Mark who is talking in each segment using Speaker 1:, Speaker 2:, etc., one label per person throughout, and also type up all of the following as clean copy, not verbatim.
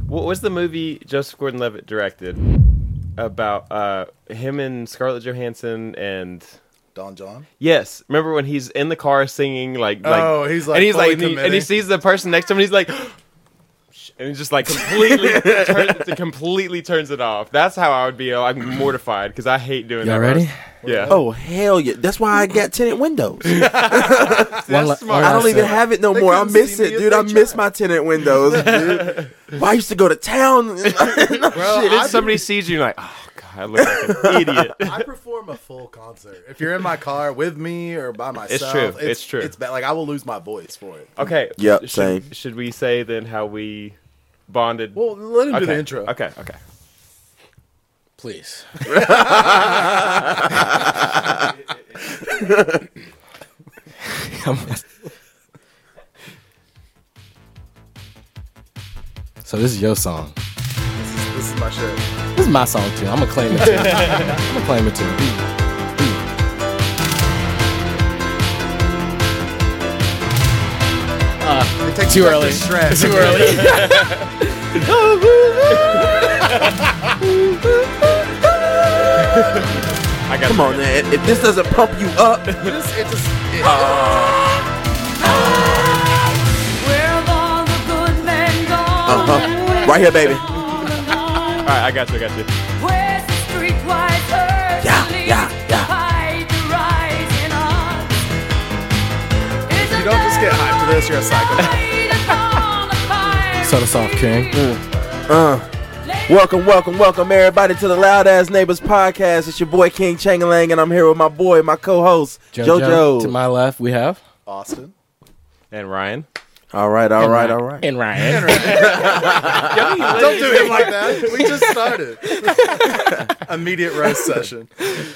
Speaker 1: What was the movie Joseph Gordon-Levitt directed about him and Scarlett Johansson and
Speaker 2: Don John?
Speaker 1: Yes. Remember when he's in the car singing like
Speaker 2: he's like,
Speaker 1: and he sees the person next to him and he's like and he just like completely turns it off. That's how I would be. I'm mortified because I hate doing that.
Speaker 3: Y'all ready?
Speaker 1: Yeah.
Speaker 4: Oh hell yeah! That's why I got tinted windows.
Speaker 1: That's smart.
Speaker 4: I don't even have it no more. I
Speaker 2: couldn't
Speaker 4: miss
Speaker 2: see me
Speaker 4: it,
Speaker 2: if
Speaker 4: dude.
Speaker 2: they
Speaker 4: I miss
Speaker 2: tried.
Speaker 4: my tinted windows, dude. Well, I used to go to town.
Speaker 1: Shit, if somebody sees you, you're like, oh god, I look like an idiot.
Speaker 2: I perform a full concert. If you're in my car with me or by myself,
Speaker 1: true. It's true.
Speaker 2: It's bad. Like I will lose my voice for it.
Speaker 1: Okay.
Speaker 4: Yep, same.
Speaker 1: Should we say then how we bonded?
Speaker 2: Well, let him do
Speaker 1: okay.
Speaker 2: the intro.
Speaker 1: Okay.
Speaker 3: Please. So this is your song.
Speaker 2: This is my shit.
Speaker 3: This is my song too. I'm gonna claim it too. I'm gonna claim it too.
Speaker 2: It takes
Speaker 3: Too
Speaker 2: you back
Speaker 3: early.
Speaker 2: to Shrek.
Speaker 3: Too early.
Speaker 1: I got
Speaker 4: Come on, man. If this doesn't pump you up, right here, baby.
Speaker 1: All right, I got you.
Speaker 2: You don't just get hyped for this. You're a psychopath.
Speaker 3: Start us off, King.
Speaker 4: Welcome, everybody, to the Loud Ass Neighbors podcast. It's your boy King Changalang, and I'm here with my boy, my co-host JoJo.
Speaker 3: To my left, we have
Speaker 2: Austin.
Speaker 1: And Ryan.
Speaker 4: All right.
Speaker 3: and Ryan.
Speaker 2: Don't do him like that. We just started. Immediate roast session.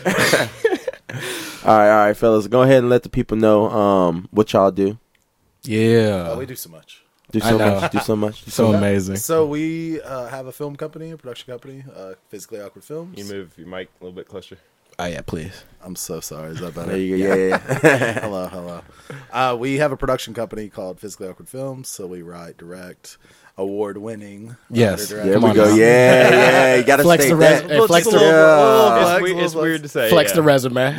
Speaker 4: All right, fellas. Go ahead and let the people know what y'all do.
Speaker 3: Yeah.
Speaker 2: Oh, we do so much.
Speaker 4: Do
Speaker 3: I know.
Speaker 4: so much.
Speaker 3: So amazing.
Speaker 2: So we have a film company, a production company, Physically Awkward Films.
Speaker 1: You move your mic a little bit closer.
Speaker 3: Oh yeah, please.
Speaker 2: I'm so sorry. Is that better?
Speaker 4: There you go. Yeah.
Speaker 2: Hello. We have a production company called Physically Awkward Films, so we write, direct, award-winning.
Speaker 3: Yes.
Speaker 2: writer,
Speaker 4: There
Speaker 3: Come
Speaker 4: we
Speaker 3: on
Speaker 4: go.
Speaker 3: now.
Speaker 4: Yeah. You gotta
Speaker 3: Flex
Speaker 4: state
Speaker 3: the
Speaker 4: that.
Speaker 3: res- hey, flex the-
Speaker 1: It's weird to say.
Speaker 3: Flex
Speaker 1: yeah.
Speaker 3: the resume.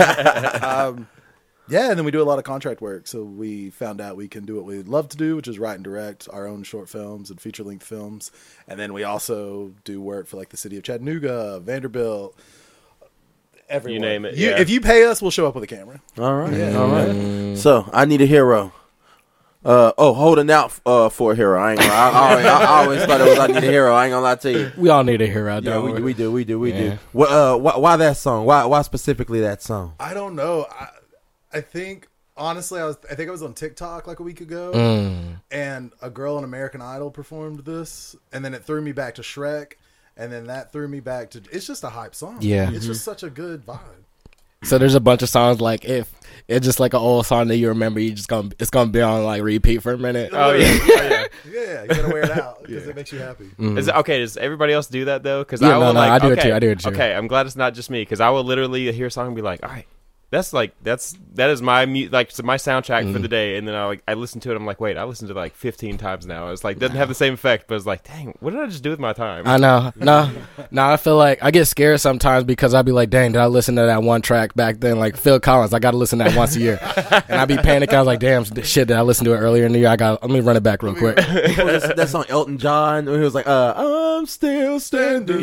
Speaker 2: Yeah, and then we do a lot of contract work. So we found out we can do what we love to do, which is write and direct our own short films and feature-length films. And then we also do work for like the city of Chattanooga, Vanderbilt, everyone.
Speaker 1: You name it, yeah.
Speaker 2: If you pay us, we'll show up with a camera.
Speaker 4: All right. So I need a hero. Holding out for a hero. I ain't gonna. I always thought it was I need a hero. I ain't gonna lie to you.
Speaker 3: We all need a hero,
Speaker 4: Yeah,
Speaker 3: don't we?
Speaker 4: we do.
Speaker 3: Yeah.
Speaker 4: Why that song? Why specifically that song?
Speaker 2: I don't know. I think honestly, I think I was on TikTok like a week ago, and a girl on American Idol performed this, and then it threw me back to Shrek, and then that threw me back to. It's just a hype song.
Speaker 3: Yeah.
Speaker 2: it's just such a good vibe.
Speaker 3: So there's a bunch of songs like if it's just like an old song that you remember, it's gonna be on like repeat for a minute.
Speaker 1: Oh yeah.
Speaker 2: Yeah, you gotta wear it out because it makes you happy.
Speaker 1: Is it, okay, does everybody else do that though? Because
Speaker 3: Yeah,
Speaker 1: I will
Speaker 3: no, I do it
Speaker 1: okay,
Speaker 3: too, I do it too.
Speaker 1: Okay, I'm glad it's not just me because I will literally hear a song and be like, all right, that is my my soundtrack for the day, and then I listen to it. I'm like, wait, I listened to it like 15 times now. It's like doesn't have the same effect, but it's like, dang, what did I just do with my time?
Speaker 3: I know. No, I feel like I get scared sometimes because I'd be like, dang, did I listen to that one track back then? Like Phil Collins, I got to listen to that once a year. And I'd be panicking. I was like, damn, shit, did I listen to it earlier in the year? Let me run it back real quick.
Speaker 4: That song Elton John when he was like, I'm still standing.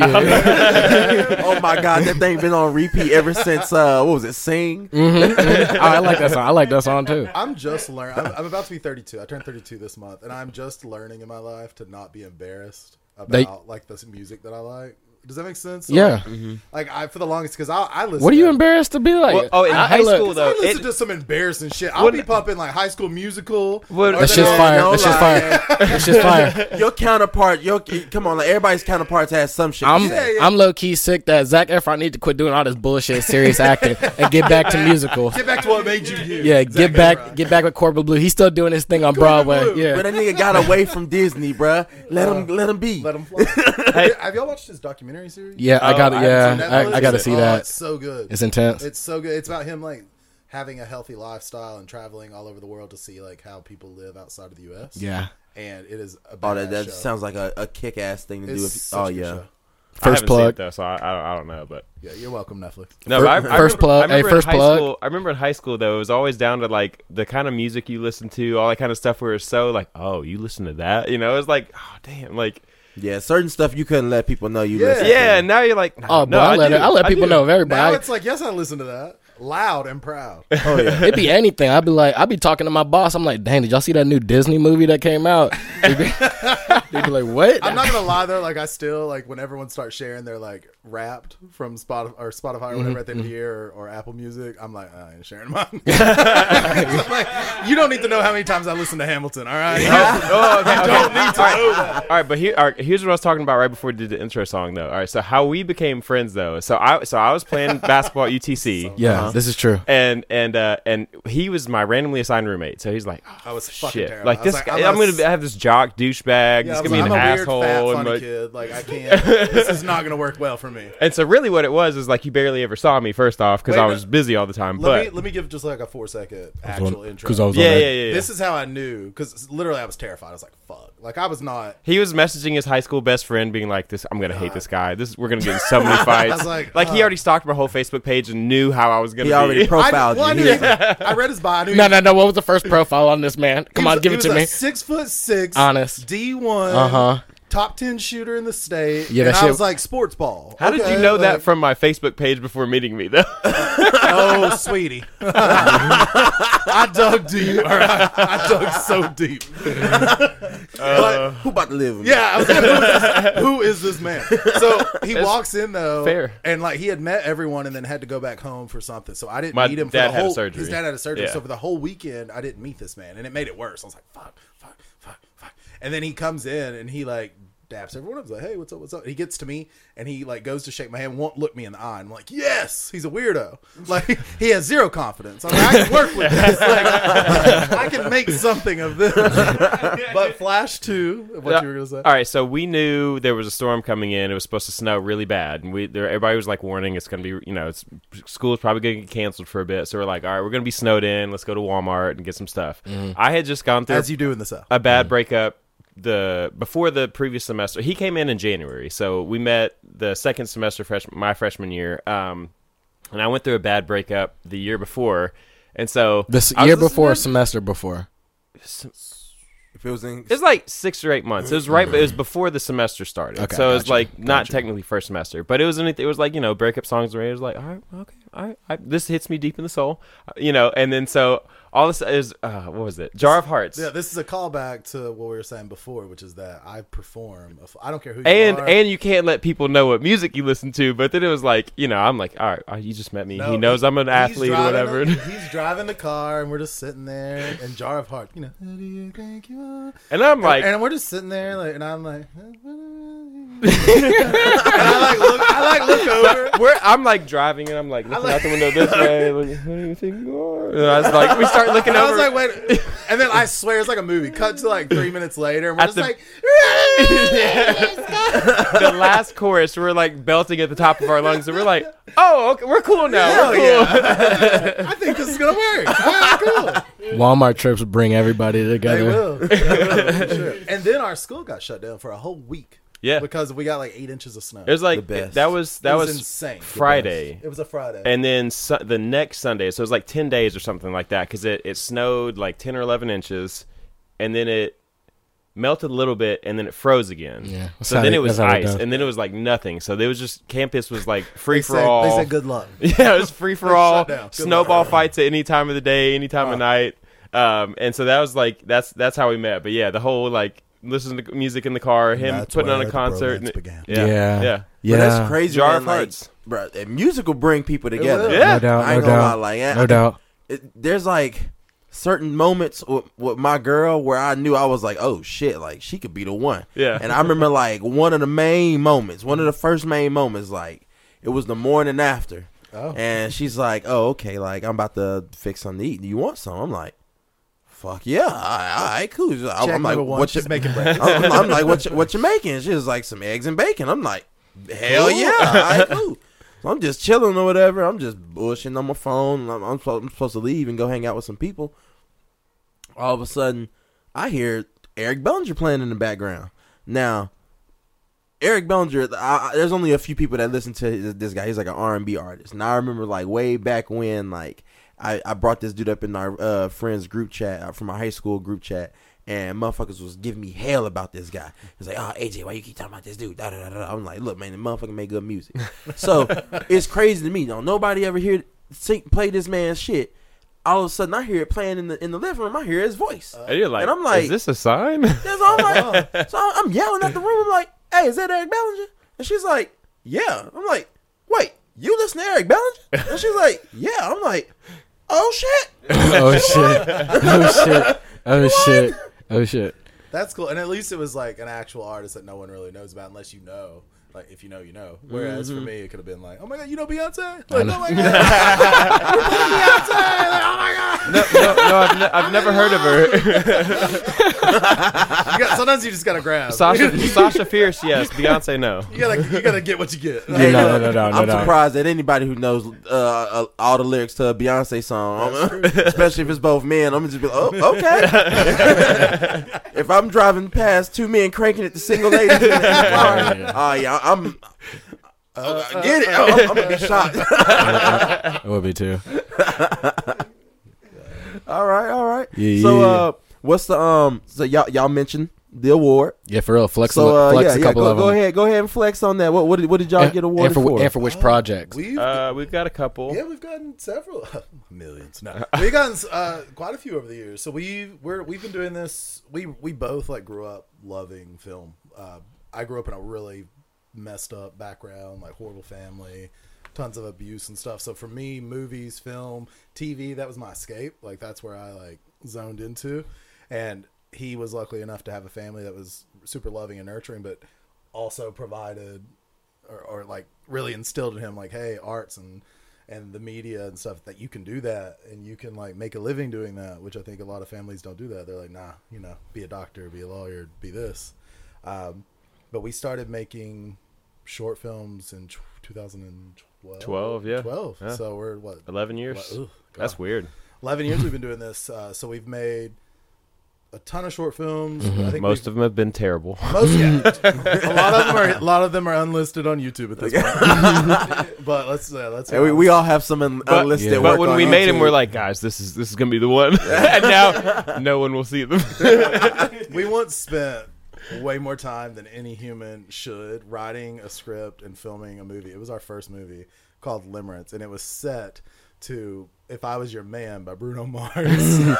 Speaker 4: Oh my God, that thing been on repeat ever since what was it? Sing.
Speaker 3: I like that song. I like that song too.
Speaker 2: I'm just learning. I'm about to be 32. I turned 32 this month, and I'm just learning in my life to not be embarrassed about like this music that I like. Does that make sense? So,
Speaker 3: Yeah.
Speaker 2: Like for the longest, because I listen.
Speaker 3: What are you
Speaker 2: to,
Speaker 3: embarrassed to be like?
Speaker 1: Well, in high school though,
Speaker 2: I listen to some embarrassing shit. I'll be pumping like High School Musical.
Speaker 3: That's just fire. That's just fire. That's just fire.
Speaker 4: Your counterpart, come on, like everybody's counterparts has some shit.
Speaker 3: I'm low key sick that Zac Efron need to quit doing all this bullshit, serious acting, and get back to musical.
Speaker 2: Get back to what made you you.
Speaker 3: Yeah, get back with Corbin Blue. He's still doing his thing on Broadway.
Speaker 2: Blue.
Speaker 3: Yeah,
Speaker 4: But that nigga got away from Disney, bruh. Let him be.
Speaker 2: Let him fly. Have y'all watched his documentary series?
Speaker 3: yeah, I got it. Yeah, I got to see that.
Speaker 2: It's so good.
Speaker 3: It's intense.
Speaker 2: It's so good. It's about him like having a healthy lifestyle and traveling all over the world to see like how people live outside of the U.S.
Speaker 3: Yeah,
Speaker 2: and it is a
Speaker 4: Oh,
Speaker 2: badass
Speaker 4: that
Speaker 2: show.
Speaker 4: sounds like a kick ass thing to do.
Speaker 2: It's
Speaker 4: If,
Speaker 2: such
Speaker 4: oh
Speaker 2: a good
Speaker 4: yeah.
Speaker 2: show.
Speaker 1: I
Speaker 3: First
Speaker 1: haven't seen it,
Speaker 3: plug.
Speaker 1: though, so I don't know, but
Speaker 2: Yeah, you're welcome, Netflix.
Speaker 1: no. But
Speaker 3: First plug. Hey, first plug.
Speaker 1: I remember in high school though, it was always down to like the kind of music you listen to, all that kind of stuff. Where it's so like, oh, you listen to that, you know? It's like, oh, damn, like,
Speaker 4: Yeah, certain stuff you couldn't let people know you
Speaker 2: Yeah.
Speaker 4: listen
Speaker 1: yeah.
Speaker 4: to.
Speaker 1: And now you're like,
Speaker 3: Oh,
Speaker 1: no,
Speaker 3: but I
Speaker 1: do.
Speaker 3: let people
Speaker 1: do.
Speaker 3: know of everybody.
Speaker 2: Now it's like, yes, I listen to that. Loud and proud.
Speaker 4: Oh yeah.
Speaker 3: It'd be anything. I'd be talking to my boss. I'm like, dang, did y'all see that new Disney movie that came out? They'd be like, what?
Speaker 2: I'm not gonna lie though, like I still like when everyone starts sharing their like Wrapped from Spotify or whatever at the end of the year or Apple Music, I'm like, I ain't sharing mine. I'm like, you don't need to know how many times I listen to Hamilton, all right?
Speaker 1: Oh, okay, okay.
Speaker 2: Don't need to know that.
Speaker 1: All right, but here's what I was talking about right before we did the intro song, though. All right, so how we became friends, though. So I was playing basketball at UTC.
Speaker 3: Yeah, this is true.
Speaker 1: And he was my randomly assigned roommate. So he's like, oh,
Speaker 2: I was fucking
Speaker 1: shit.
Speaker 2: terrible.
Speaker 1: Like
Speaker 2: I was
Speaker 1: this,
Speaker 2: like,
Speaker 1: guy, I'm gonna have this jock douchebag.
Speaker 2: Yeah,
Speaker 1: This
Speaker 2: I
Speaker 1: gonna
Speaker 2: was
Speaker 1: be
Speaker 2: like,
Speaker 1: an
Speaker 2: I'm a
Speaker 1: asshole.
Speaker 2: weird, fat,
Speaker 1: and
Speaker 2: funny
Speaker 1: like,
Speaker 2: kid. Like I can't. This is not gonna work well for me.
Speaker 1: and so really, what it was is like he barely ever saw me. First off, because
Speaker 2: Wait,
Speaker 1: I
Speaker 2: no.
Speaker 1: was busy all the time.
Speaker 2: Let
Speaker 1: But
Speaker 2: me give just like a 4-second actual intro.
Speaker 3: Because I was
Speaker 1: yeah,
Speaker 3: on
Speaker 1: yeah,
Speaker 3: that.
Speaker 1: yeah.
Speaker 2: This is how I knew, because literally I was terrified. I was like, fuck. Like I was not.
Speaker 1: He was messaging his high school best friend, being like, "This, I'm gonna hate this guy. We're gonna get in so many fights."
Speaker 2: I was like,
Speaker 1: he already stalked my whole Facebook page and knew how I was gonna.
Speaker 4: He already
Speaker 1: be.
Speaker 4: profiled
Speaker 2: I
Speaker 4: you.
Speaker 2: knew I read his bio. I knew
Speaker 3: No. What was the first profile on this man? Come on, give it to me.
Speaker 2: 6'6",
Speaker 3: Honest.
Speaker 2: D1,
Speaker 3: Uh-huh.
Speaker 2: top 10 shooter in the state.
Speaker 3: Yeah,
Speaker 2: and
Speaker 3: that
Speaker 2: I
Speaker 3: shit-
Speaker 2: was like, sports ball.
Speaker 1: How did
Speaker 2: Okay,
Speaker 1: you know that
Speaker 2: like,
Speaker 1: from my Facebook page before meeting me, though?
Speaker 2: Oh, sweetie. I dug deep. All right. I dug so deep.
Speaker 4: Who about to live with me?
Speaker 2: Yeah, I was like, who is this man? So he walks in though,
Speaker 1: fair.
Speaker 2: and like he had met everyone and then had to go back home for something. So I didn't
Speaker 1: My
Speaker 2: meet him for
Speaker 1: dad
Speaker 2: the
Speaker 1: had a
Speaker 2: whole.
Speaker 1: surgery.
Speaker 2: His dad had a surgery,
Speaker 1: Yeah.
Speaker 2: so for the whole weekend I didn't meet this man, and it made it worse. I was like, fuck. And then he comes in and he like daps everyone up. He's like, hey, what's up? What's up? He gets to me and he like goes to shake my hand, won't look me in the eye. I'm like, yes, he's a weirdo. Like he has zero confidence. I'm like, I can work with this. Like, I can make something of this. But Flash 2, what you were gonna say?
Speaker 1: All right, so we knew there was a storm coming in. It was supposed to snow really bad, and everybody was like warning it's going to be, school's probably going to get canceled for a bit. So we're like, all right, we're going to be snowed in. Let's go to Walmart and get some stuff. I had just gone through
Speaker 2: As you do in the South.
Speaker 1: a bad breakup before the previous semester. He came in January, so we met the second semester my freshman year. And I went through a bad breakup the year before, and so
Speaker 3: This
Speaker 1: I was
Speaker 3: year
Speaker 1: listening
Speaker 3: before,
Speaker 1: to-
Speaker 3: semester before.
Speaker 4: If it was in,
Speaker 1: It was like 6 or 8 months. It was right, but it was before the semester started.
Speaker 3: Okay,
Speaker 1: so it was
Speaker 3: gotcha,
Speaker 1: like not
Speaker 3: gotcha.
Speaker 1: technically first semester, but it was like breakup songs. Where it was like, all right, okay, all right, this hits me deep in the soul, and then so all this is what was it? Jar of Hearts.
Speaker 2: Yeah, this is a callback to what we were saying before, which is that I perform. I don't care who you
Speaker 1: And
Speaker 2: are.
Speaker 1: and you can't let people know what music you listen to. But then it was like, I'm like, all right, you just met me.
Speaker 2: No,
Speaker 1: he knows I'm an
Speaker 2: he's
Speaker 1: athlete or
Speaker 2: driving
Speaker 1: whatever.
Speaker 2: He's driving the car, and we're just sitting there, and Jar of Hearts, who do you think you are?
Speaker 1: And I'm like,
Speaker 2: And we're just sitting there, like, and I'm like, and I look over.
Speaker 1: I'm like driving and I'm like looking out the window this way. Like, who do you think you are? And I was like, we start looking
Speaker 2: And I
Speaker 1: over.
Speaker 2: was like, wait. And then I swear it's like a movie. Cut to like 3 minutes later, and we're
Speaker 1: At
Speaker 2: just
Speaker 1: the-
Speaker 2: like,
Speaker 1: the last chorus, we're like belting at the top of our lungs, and we're like, "Oh, okay, we're cool now.
Speaker 2: hell
Speaker 1: We're cool."
Speaker 2: yeah. I think this is gonna work. All right, cool.
Speaker 3: Walmart trips bring everybody
Speaker 2: They
Speaker 3: together.
Speaker 2: will. They will, for sure. And then our school got shut down for a whole week.
Speaker 1: Yeah.
Speaker 2: Because we got like 8 inches of snow.
Speaker 1: It was like
Speaker 4: The best.
Speaker 1: that was
Speaker 2: It
Speaker 1: was
Speaker 2: insane.
Speaker 1: Friday,
Speaker 2: It was a Friday.
Speaker 1: and then the next Sunday, so it was like 10 days or something like that, because it snowed like 10 or 11 inches, and then it melted a little bit, and then it froze again.
Speaker 3: Yeah.
Speaker 1: So then it was
Speaker 3: That's how it
Speaker 1: ice,
Speaker 3: does.
Speaker 1: and then it was like nothing. So there was just campus was like free
Speaker 2: they
Speaker 1: for
Speaker 2: said,
Speaker 1: all.
Speaker 2: They said good luck.
Speaker 1: Yeah, it was free for all.
Speaker 2: Shut down. Good
Speaker 1: Snowball
Speaker 2: luck.
Speaker 1: fights at any time of the day, any time of night. And so that was like that's how we met. But yeah, the whole like listening to music in the car, him
Speaker 2: That's
Speaker 1: putting on
Speaker 2: where
Speaker 1: a
Speaker 2: the
Speaker 1: concert.
Speaker 2: bromance began.
Speaker 1: Yeah,
Speaker 3: Yeah.
Speaker 1: yeah.
Speaker 3: Yeah.
Speaker 4: But that's crazy.
Speaker 1: Jar
Speaker 4: man,
Speaker 1: of
Speaker 4: like,
Speaker 1: Hearts.
Speaker 4: bro, music will bring people together.
Speaker 2: will.
Speaker 1: Yeah.
Speaker 3: No doubt.
Speaker 4: I ain't
Speaker 3: No
Speaker 4: gonna lie,
Speaker 3: doubt.
Speaker 4: like,
Speaker 3: No doubt.
Speaker 4: There's like certain moments with my girl where I knew I was like, oh shit, like she could be the one.
Speaker 1: Yeah.
Speaker 4: And I remember like one of the main moments, one of the first main moments, like it was the morning after.
Speaker 2: Oh.
Speaker 4: And she's like, oh, okay, like I'm about to fix something to eat. Do you want some? I'm like, fuck yeah, all right, cool.
Speaker 2: Check
Speaker 4: I'm like,
Speaker 2: number one,
Speaker 4: what
Speaker 2: she's
Speaker 4: you
Speaker 2: making breakfast.
Speaker 4: I'm like, what you making? She was like, some eggs and bacon. I'm like, hell
Speaker 2: Cool.
Speaker 4: yeah, all right, cool. So I'm just chilling or whatever. I'm just bullshitting on my phone. I'm supposed to leave and go hang out with some people. All of a sudden, I hear Eric Bellinger playing in the background. Now, Eric Bellinger, there's only a few people that listen to this guy. He's like an R&B artist. And I remember like way back when, like I brought this dude up in our friends group chat from our high school group chat, and motherfuckers was giving me hell about this guy. He's like, "Oh, AJ, why you keep talking about this dude?" Da, da, da, da. I'm like, "Look, man, the motherfucker make good music." So it's crazy to me. Nobody ever play this man's shit. All of a sudden, I hear it playing in the living room. I hear his voice,
Speaker 1: And you're like,
Speaker 4: and I'm like,
Speaker 1: is this a sign?
Speaker 4: that's all I'm like, so I'm yelling at the room. I'm like, "Hey, is that Eric Bellinger?" And she's like, "Yeah." I'm like, "Wait, you listen to Eric Bellinger?" And she's like, "Yeah." I'm like, "Oh shit."
Speaker 3: Oh shit! Oh shit! Oh shit! Oh shit!
Speaker 2: That's cool. And at least it was like an actual artist that no one really knows about unless you know. Like, if you know, you know. Whereas for me, it could have been like, "Oh my God, you know Beyonce?" Like, "Oh my God. You're playing Beyonce." Like, "Oh my God."
Speaker 1: No, I've never heard of her.
Speaker 2: Sometimes you just got to grab.
Speaker 1: Sasha Fierce, yes. Beyonce, no.
Speaker 2: You gotta get what you get.
Speaker 3: Yeah, no.
Speaker 4: I'm surprised at anybody who knows all the lyrics to a Beyonce song, especially if it's both men. I'm just be like, "Oh, okay." If I'm driving past two men cranking it to single ladies in the car, oh yeah, I'm get it. I'm gonna be shocked.
Speaker 3: I would be too.
Speaker 4: All right.
Speaker 3: Yeah,
Speaker 4: So, what's the So y'all mentioned the award.
Speaker 3: Yeah, for real. Flex
Speaker 4: So
Speaker 3: a couple of
Speaker 4: go
Speaker 3: them.
Speaker 4: ahead and flex on that. What did y'all get awarded for?
Speaker 3: And for which projects?
Speaker 2: We've
Speaker 1: We've got a couple.
Speaker 2: Yeah, we've gotten several millions. No, we've gotten quite a few over the years. So we've been doing this. We both like grew up loving film. I grew up in a really messed up background, like horrible family, tons of abuse and stuff. So for me, movies, film, TV, that was my escape. Like that's where I like zoned into. And he was lucky enough to have a family that was super loving and nurturing, but also provided or like really instilled in him like, hey, arts and the media and stuff, that you can do that and you can like make a living doing that, which I think a lot of families don't do that. They're like, nah, be a doctor, be a lawyer, be this. But we started making short films in 2012.
Speaker 1: 12, yeah.
Speaker 2: 12.
Speaker 1: Yeah.
Speaker 2: So we're
Speaker 1: 11 years.
Speaker 2: Ugh,
Speaker 1: That's weird.
Speaker 2: 11 years we've been doing this. So we've made a ton of short films. I think
Speaker 1: Most of them have been terrible.
Speaker 2: a lot of them are unlisted on YouTube at this point. But let's
Speaker 4: we all have some unlisted work
Speaker 1: But when
Speaker 4: on
Speaker 1: we made
Speaker 4: YouTube.
Speaker 1: them, we're like, guys, this is gonna be the one. And now no one will see them.
Speaker 2: we once spent way more time than any human should writing a script and filming a movie. It was our first movie called Limerence, and it was set to "If I Was Your Man" by Bruno Mars. and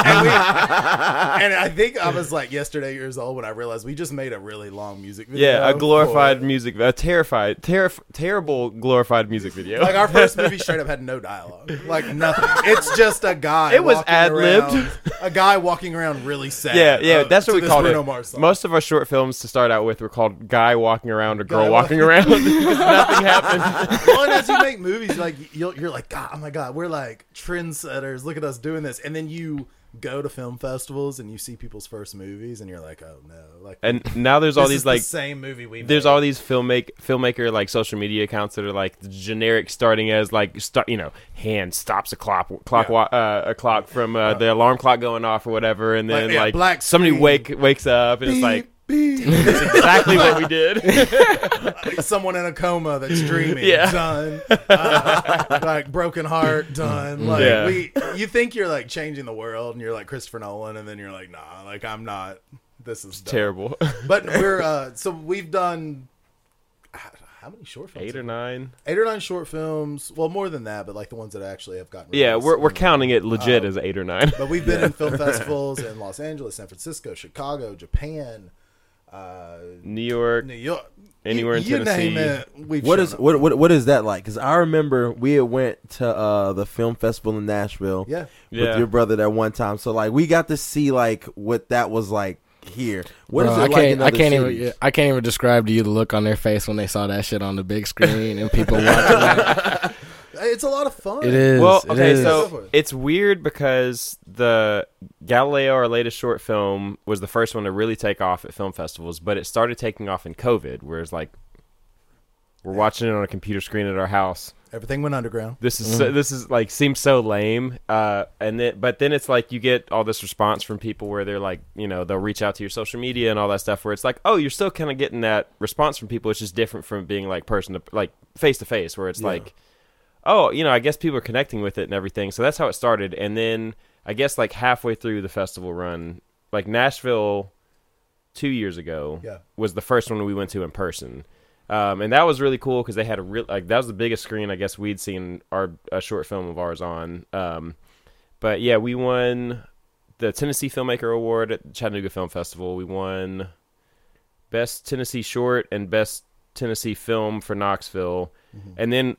Speaker 2: I think I was like yesterday years old when I realized we just made a really long music video.
Speaker 1: Yeah, a glorified music, a terrible glorified music video.
Speaker 2: Like our first movie straight up had no dialogue, like nothing. It's just a guy.
Speaker 1: It was
Speaker 2: walking
Speaker 1: ad-libbed.
Speaker 2: around- A guy walking around really sad.
Speaker 1: Yeah, that's what
Speaker 2: to
Speaker 1: we
Speaker 2: this
Speaker 1: called
Speaker 2: Bruno
Speaker 1: it.
Speaker 2: Mars song.
Speaker 1: Most of our short films to start out with were called "Guy Walking Around" or "Girl
Speaker 2: Guy
Speaker 1: Walking Around." Because nothing happened.
Speaker 2: Well, and as you make movies, like you're like, God, oh my God, we're like trendsetters. Look at us doing this, and then you go to film festivals and you see people's first movies, and you're like, oh no, like.
Speaker 1: And now there's all
Speaker 2: this
Speaker 1: these
Speaker 2: is
Speaker 1: like
Speaker 2: the same movie we.
Speaker 1: there's
Speaker 2: made.
Speaker 1: all these filmmaker like social media accounts that are like generic, starting as like hand stops a clock from the alarm clock going off or whatever, and then
Speaker 2: Like, yeah, black
Speaker 1: somebody
Speaker 2: screen.
Speaker 1: wakes up and it's like
Speaker 2: Beep.
Speaker 1: that's exactly what we did.
Speaker 2: Someone in a coma that's dreaming.
Speaker 1: Yeah.
Speaker 2: Done. Like broken heart. Done. Like
Speaker 1: Yeah.
Speaker 2: you think you're like changing the world, and you're like Christopher Nolan, and then you're like, nah, like I'm not. This is dumb.
Speaker 1: Terrible.
Speaker 2: But we're so we've done. How many short films?
Speaker 1: 8 or 9.
Speaker 2: 8 or 9 short films. Well, more than that, but like the ones that actually have gotten.
Speaker 1: Yeah,
Speaker 2: released.
Speaker 1: we're counting it legit as 8 or 9.
Speaker 2: But we've been in film festivals in Los Angeles, San Francisco, Chicago, Japan,
Speaker 1: New York,
Speaker 2: New York,
Speaker 1: anywhere in
Speaker 2: you
Speaker 1: Tennessee.
Speaker 2: name it. We've
Speaker 4: What
Speaker 2: shown
Speaker 4: is
Speaker 2: up.
Speaker 4: what is that like? Because I remember we had went to the film festival in Nashville
Speaker 2: Yeah.
Speaker 1: Yeah.
Speaker 4: with your brother that one time. So like we got to see like what that was like here. What is
Speaker 3: Bro,
Speaker 4: it like in other cities?
Speaker 3: I can't even describe to you the look on their face when they saw that shit on the big screen and people watching it.
Speaker 2: It's a lot of fun.
Speaker 3: It is.
Speaker 1: Well,
Speaker 3: it
Speaker 1: okay,
Speaker 3: is.
Speaker 2: Go for
Speaker 1: so
Speaker 2: it.
Speaker 1: it's weird because the Galileo, our latest short film, was the first one to really take off at film festivals, but it started taking off in COVID, whereas like We're watching it on a computer screen at our house.
Speaker 2: Everything went underground.
Speaker 1: This is like seems so lame. But then it's like you get all this response from people where they're like, they'll reach out to your social media and all that stuff. Where it's like, oh, you're still kind of getting that response from people. It's just different from being like person to like face to face, where it's like, oh, I guess people are connecting with it and everything. So that's how it started. And then I guess like halfway through the festival run, like Nashville 2 years ago was the first one we went to in person. And that was really cool because they had that was the biggest screen I guess we'd seen a short film of ours on. But yeah, we won the Tennessee Filmmaker Award at the Chattanooga Film Festival. We won Best Tennessee Short and Best Tennessee Film for Knoxville. And then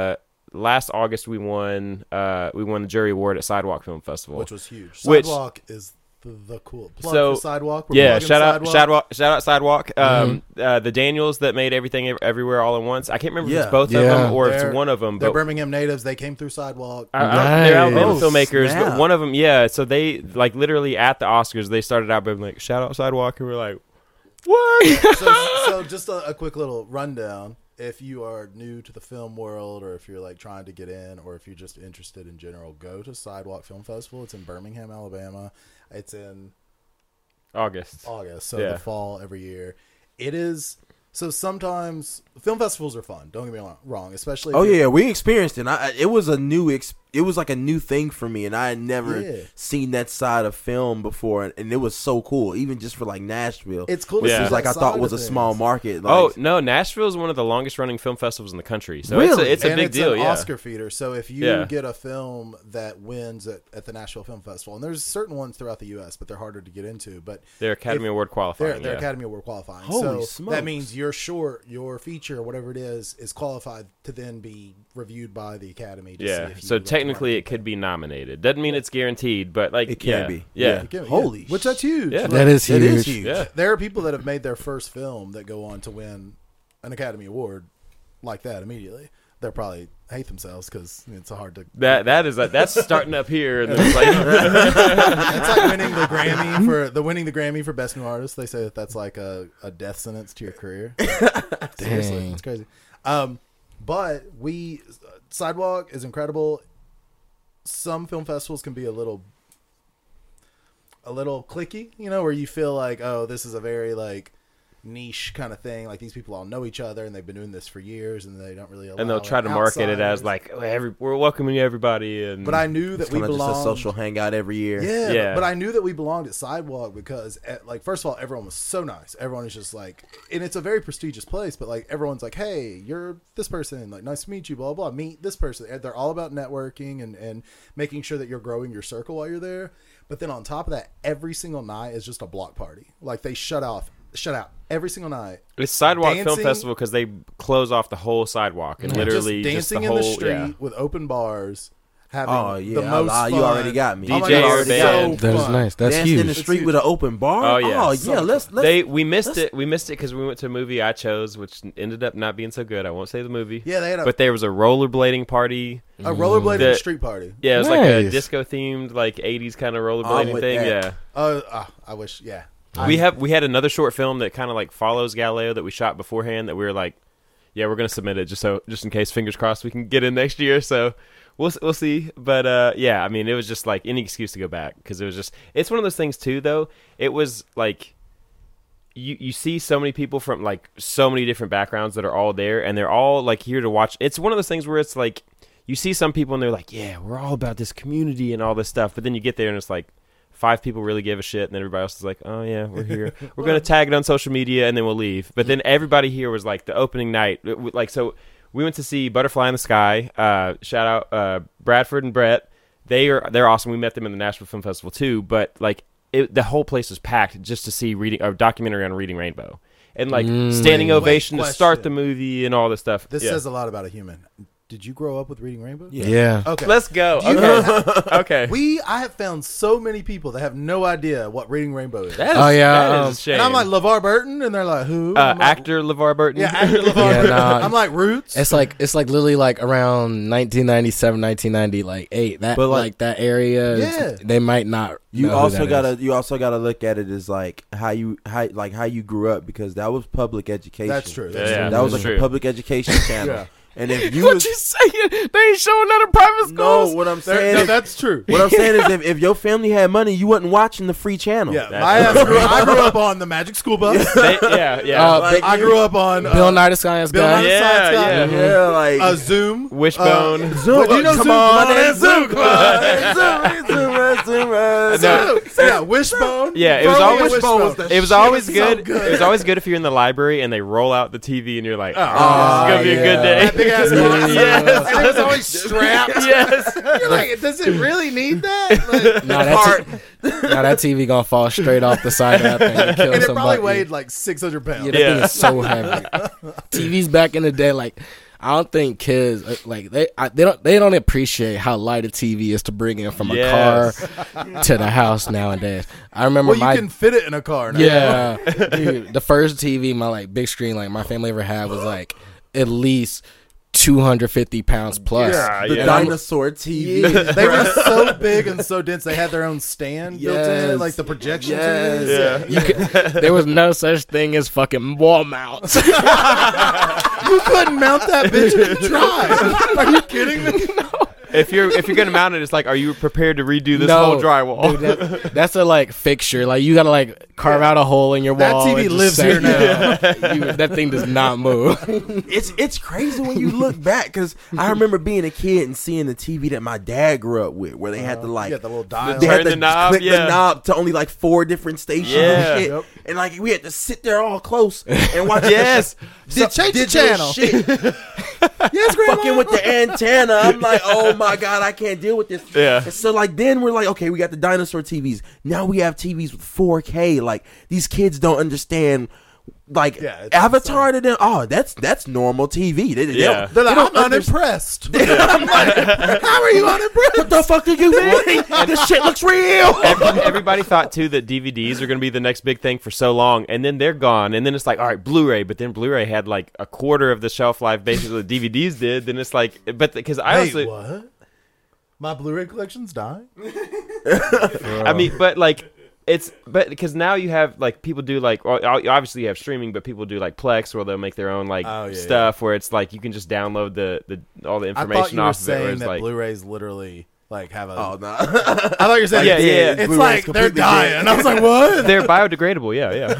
Speaker 1: last August we won the Jury Award at Sidewalk Film Festival,
Speaker 2: which was huge. Sidewalk is the cool plug for Sidewalk.
Speaker 1: Shout out Sidewalk. The Daniels that made Everything Everywhere All at Once. I can't remember if it's both of them or if it's one of them.
Speaker 2: They're Birmingham natives. They came through Sidewalk.
Speaker 1: They're Alabama filmmakers, but one of them, so they like literally at the Oscars they started out by being like, shout out Sidewalk, and we're like, what?
Speaker 2: so just a quick little rundown. If you are new to the film world, or if you're like trying to get in, or if you're just interested in general, go to Sidewalk Film Festival. It's in Birmingham, Alabama. It's in
Speaker 1: August,
Speaker 2: so the fall every year. It is. So sometimes film festivals are fun. Don't get me wrong, especially.
Speaker 4: We experienced it. It was it was like a new thing for me, and I had never seen that side of film before, and it was so cool. Even just for like Nashville,
Speaker 2: it's cool. It
Speaker 4: was like I thought was a small market. Like,
Speaker 1: oh no, Nashville is one of the longest running film festivals in the country, so it's a big deal.
Speaker 2: An Oscar feeder. So if you get a film that wins at the Nashville Film Festival, and there's certain ones throughout the U.S., but they're harder to get into. But
Speaker 1: they're Academy Award qualifying.
Speaker 2: They're Academy Award qualifying.
Speaker 4: Holy
Speaker 2: so
Speaker 4: smokes.
Speaker 2: That means your short, your feature, whatever it is qualified to then be reviewed by the Academy. To see if
Speaker 1: so technically it could be nominated. Doesn't mean it's guaranteed, but like
Speaker 4: it can be.
Speaker 1: Yeah.
Speaker 2: Holy, which that's huge.
Speaker 1: Yeah.
Speaker 3: That is huge.
Speaker 1: Yeah.
Speaker 2: There are people that have made their first film that go on to win an Academy Award like that immediately. They'll probably hate themselves because it's hard to.
Speaker 1: That's starting up here. And it's like
Speaker 2: it's like winning the Grammy for Best New Artist. They say that's like a death sentence to your career. Seriously, it's crazy. But Sidewalk is incredible. Some film festivals can be a little cliquey, where you feel like, oh, this is a very like niche kind of thing. Like these people all know each other and they've been doing this for years, and they don't really allow.
Speaker 1: And they'll try to market it as like, we're welcoming everybody.
Speaker 2: But I knew that we belonged.
Speaker 4: Just a social hangout every year.
Speaker 2: Yeah. But I knew that we belonged at Sidewalk because, first of all, everyone was so nice. Everyone is just like, and it's a very prestigious place. But like, everyone's like, hey, you're this person. Like, nice to meet you. Blah blah. Meet this person. They're all about networking and making sure that you're growing your circle while you're there. But then on top of that, every single night is just a block party. Like they shut out every single night.
Speaker 1: It's Sidewalk Film Festival because they close off the whole sidewalk and literally
Speaker 2: just dancing
Speaker 1: the whole,
Speaker 2: in the street with open bars. Having the most fun.
Speaker 4: You already got me.
Speaker 1: DJ band.
Speaker 3: That is nice. That's
Speaker 4: Dancing
Speaker 3: huge.
Speaker 4: in the street with an open bar.
Speaker 1: Oh yeah.
Speaker 4: Let's.
Speaker 1: We missed it because we went to a movie I chose, which ended up not being so good. I won't say the movie.
Speaker 2: Yeah,
Speaker 1: but there was a rollerblading party.
Speaker 2: A rollerblading street party.
Speaker 1: Yeah, it was like a disco themed, like 80s kind of rollerblading thing.
Speaker 2: That. Yeah. I wish. Yeah.
Speaker 1: We had another short film that kind of like follows Galileo that we shot beforehand that we were like, yeah, we're gonna submit it just in case, fingers crossed, we can get in next year. So we'll see. But I mean, it was just like any excuse to go back because it's one of those things too. Though it was like you see so many people from like so many different backgrounds that are all there and they're all like here to watch. It's one of those things where it's like you see some people and they're like, yeah, we're all about this community and all this stuff, but then you get there and it's like 5 people really give a shit, and then everybody else is like, oh, yeah, we're here. We're going to tag it on social media, and then we'll leave. But then everybody here was like the opening night. Like, so we went to see Butterfly in the Sky. Shout out Bradford and Brett. They're awesome. We met them in the Nashville Film Festival, too. But, like, the whole place was packed just to see a documentary on Reading Rainbow. And, like, standing ovation to start the movie and all this stuff.
Speaker 2: This says a lot about a human. Did you grow up with Reading Rainbow?
Speaker 3: Yeah.
Speaker 2: Okay.
Speaker 1: Let's go.
Speaker 2: You
Speaker 1: Okay.
Speaker 2: I have found so many people that have no idea what Reading Rainbow is.
Speaker 1: That is,
Speaker 3: Oh, yeah,
Speaker 1: that is a shame.
Speaker 2: And I'm like, LeVar Burton? And they're like, who? I'm like,
Speaker 1: actor LeVar Burton.
Speaker 2: Yeah, actor LeVar
Speaker 3: Yeah,
Speaker 2: Burton.
Speaker 3: nah.
Speaker 2: I'm like, Roots?
Speaker 3: It's like literally like around 1997, 1990, like 8. That
Speaker 4: But,
Speaker 3: like,
Speaker 4: like,
Speaker 3: that area.
Speaker 2: Yeah.
Speaker 3: They might not.
Speaker 4: You
Speaker 3: know who
Speaker 4: also
Speaker 3: that
Speaker 4: gotta
Speaker 3: is.
Speaker 4: you also gotta look at it as like how you grew up, because that was public education.
Speaker 2: That's true.
Speaker 1: Yeah, yeah.
Speaker 4: That was
Speaker 1: That's
Speaker 4: like
Speaker 1: true.
Speaker 4: a public education channel.
Speaker 2: Yeah.
Speaker 4: And if you
Speaker 3: What
Speaker 4: was,
Speaker 3: you saying? They ain't showing none of private schools.
Speaker 4: no, what I'm
Speaker 2: There-
Speaker 4: saying
Speaker 2: no,
Speaker 4: is,
Speaker 2: that's true.
Speaker 4: what I'm saying is if your family had money, you wasn't watching the free channel.
Speaker 2: Yeah,
Speaker 1: That's
Speaker 2: I grew up on the Magic School Bus.
Speaker 1: Yeah.
Speaker 4: Like,
Speaker 2: I grew up on
Speaker 3: Bill Nye the Science
Speaker 2: Bill
Speaker 3: Guy.
Speaker 2: Nye the
Speaker 1: Yeah,
Speaker 2: Science Guy.
Speaker 1: yeah.
Speaker 4: Yeah, like
Speaker 2: Zoom,
Speaker 1: Wishbone.
Speaker 4: Zoom.
Speaker 2: What, do you know
Speaker 4: Come
Speaker 2: Zoom?
Speaker 4: on,
Speaker 2: Come on in, Zoom.
Speaker 4: Come on, Zoom.
Speaker 1: No.
Speaker 2: Yeah, Wishbone.
Speaker 1: Yeah, it was
Speaker 2: Throw me a
Speaker 1: always-
Speaker 4: Wishbone was the
Speaker 1: It was
Speaker 4: shit.
Speaker 1: always
Speaker 2: so
Speaker 1: good.
Speaker 2: good.
Speaker 1: It was always good if you're in the library and they roll out the TV and you're like, oh,
Speaker 2: Oh,
Speaker 1: this is gonna be a good day.
Speaker 2: That big ass box.
Speaker 1: Yes.
Speaker 2: And it was always strapped.
Speaker 1: Yes.
Speaker 2: You're like, does it really need that? Like,
Speaker 3: Nah, that TV gonna fall straight off the side of that thing and kill
Speaker 2: and it
Speaker 3: somebody.
Speaker 2: probably weighed like 600 pounds.
Speaker 3: Yeah, that thing is so heavy. TVs back in the day, like I don't think kids like they don't appreciate how light a TV is to bring in from a
Speaker 1: Yes.
Speaker 3: car to the house nowadays. I remember
Speaker 2: Well, you can fit it in a car now.
Speaker 3: yeah, dude, the first TV my like big screen like my family ever had was like at least 250 pounds plus.
Speaker 1: Yeah,
Speaker 4: The
Speaker 1: yeah.
Speaker 4: dinosaur TV.
Speaker 2: They were so big and so dense. They had their own stand built in,
Speaker 3: Yes.
Speaker 2: like the projection.
Speaker 3: Yes.
Speaker 2: TVs.
Speaker 1: Yeah.
Speaker 3: You could, there was no such thing as fucking wall mounts.
Speaker 2: You couldn't mount that bitch in the drive. Are you kidding me?
Speaker 1: If you're gonna mount it, it's like, are you prepared to redo this
Speaker 3: No,
Speaker 1: whole drywall?
Speaker 3: Dude, that's a like fixture. Like you gotta like carve out a hole in your
Speaker 2: That
Speaker 3: wall.
Speaker 2: TV
Speaker 3: and just
Speaker 2: lives
Speaker 3: set
Speaker 2: here
Speaker 3: it
Speaker 2: now.
Speaker 3: up. That thing does not move.
Speaker 4: It's crazy when you look back, because I remember being a kid and seeing the TV that my dad grew up with, where they had to like
Speaker 2: Yeah, the little dial.
Speaker 4: they had
Speaker 1: Turn
Speaker 4: to
Speaker 1: the knob,
Speaker 4: click
Speaker 1: yeah.
Speaker 4: the knob to only like 4 different stations
Speaker 1: Yeah.
Speaker 4: and shit.
Speaker 2: Yep.
Speaker 4: And like we had to sit there all close and watch.
Speaker 1: Yes.
Speaker 2: Change the
Speaker 4: digital
Speaker 2: channel.
Speaker 4: Shit.
Speaker 2: Yes, Grandma.
Speaker 4: Fucking with the antenna. I'm like, oh my god, I can't deal with this.
Speaker 1: Yeah.
Speaker 4: And so like then we're like, okay, we got the dinosaur TVs. Now we have TVs with 4K. Like these kids don't understand. Like
Speaker 2: Yeah, it's
Speaker 4: Avatar to them, oh, that's normal TV. They
Speaker 1: Yeah.
Speaker 2: They're like,
Speaker 4: they don't
Speaker 2: I'm
Speaker 4: understand.
Speaker 2: unimpressed. I'm like, how are you unimpressed?
Speaker 4: What the fuck do you mean? This shit looks real.
Speaker 1: Everybody thought too that DVDs are going to be the next big thing for so long, and then they're gone, and then it's like, all right, Blu-ray, but then Blu-ray had like a quarter of the shelf life basically the DVDs did. Then it's like, but because I
Speaker 2: Wait,
Speaker 1: honestly,
Speaker 2: what? My Blu-ray collection's dying?
Speaker 1: I mean, but like. But because now you have like people do like obviously you have streaming, but people do like Plex where they'll make their own like stuff where it's like you can just download the all the
Speaker 2: I
Speaker 1: information
Speaker 2: thought you were
Speaker 1: off of it. Where
Speaker 2: saying
Speaker 1: it's
Speaker 2: that
Speaker 1: like,
Speaker 2: Blu-rays literally like have a.
Speaker 4: Oh no.
Speaker 2: I thought you were saying
Speaker 1: Yeah, yeah.
Speaker 2: it's
Speaker 4: Blu-ray's
Speaker 2: like they're
Speaker 4: completely
Speaker 2: dying.
Speaker 4: dead.
Speaker 2: And I was like, what?
Speaker 1: they're biodegradable.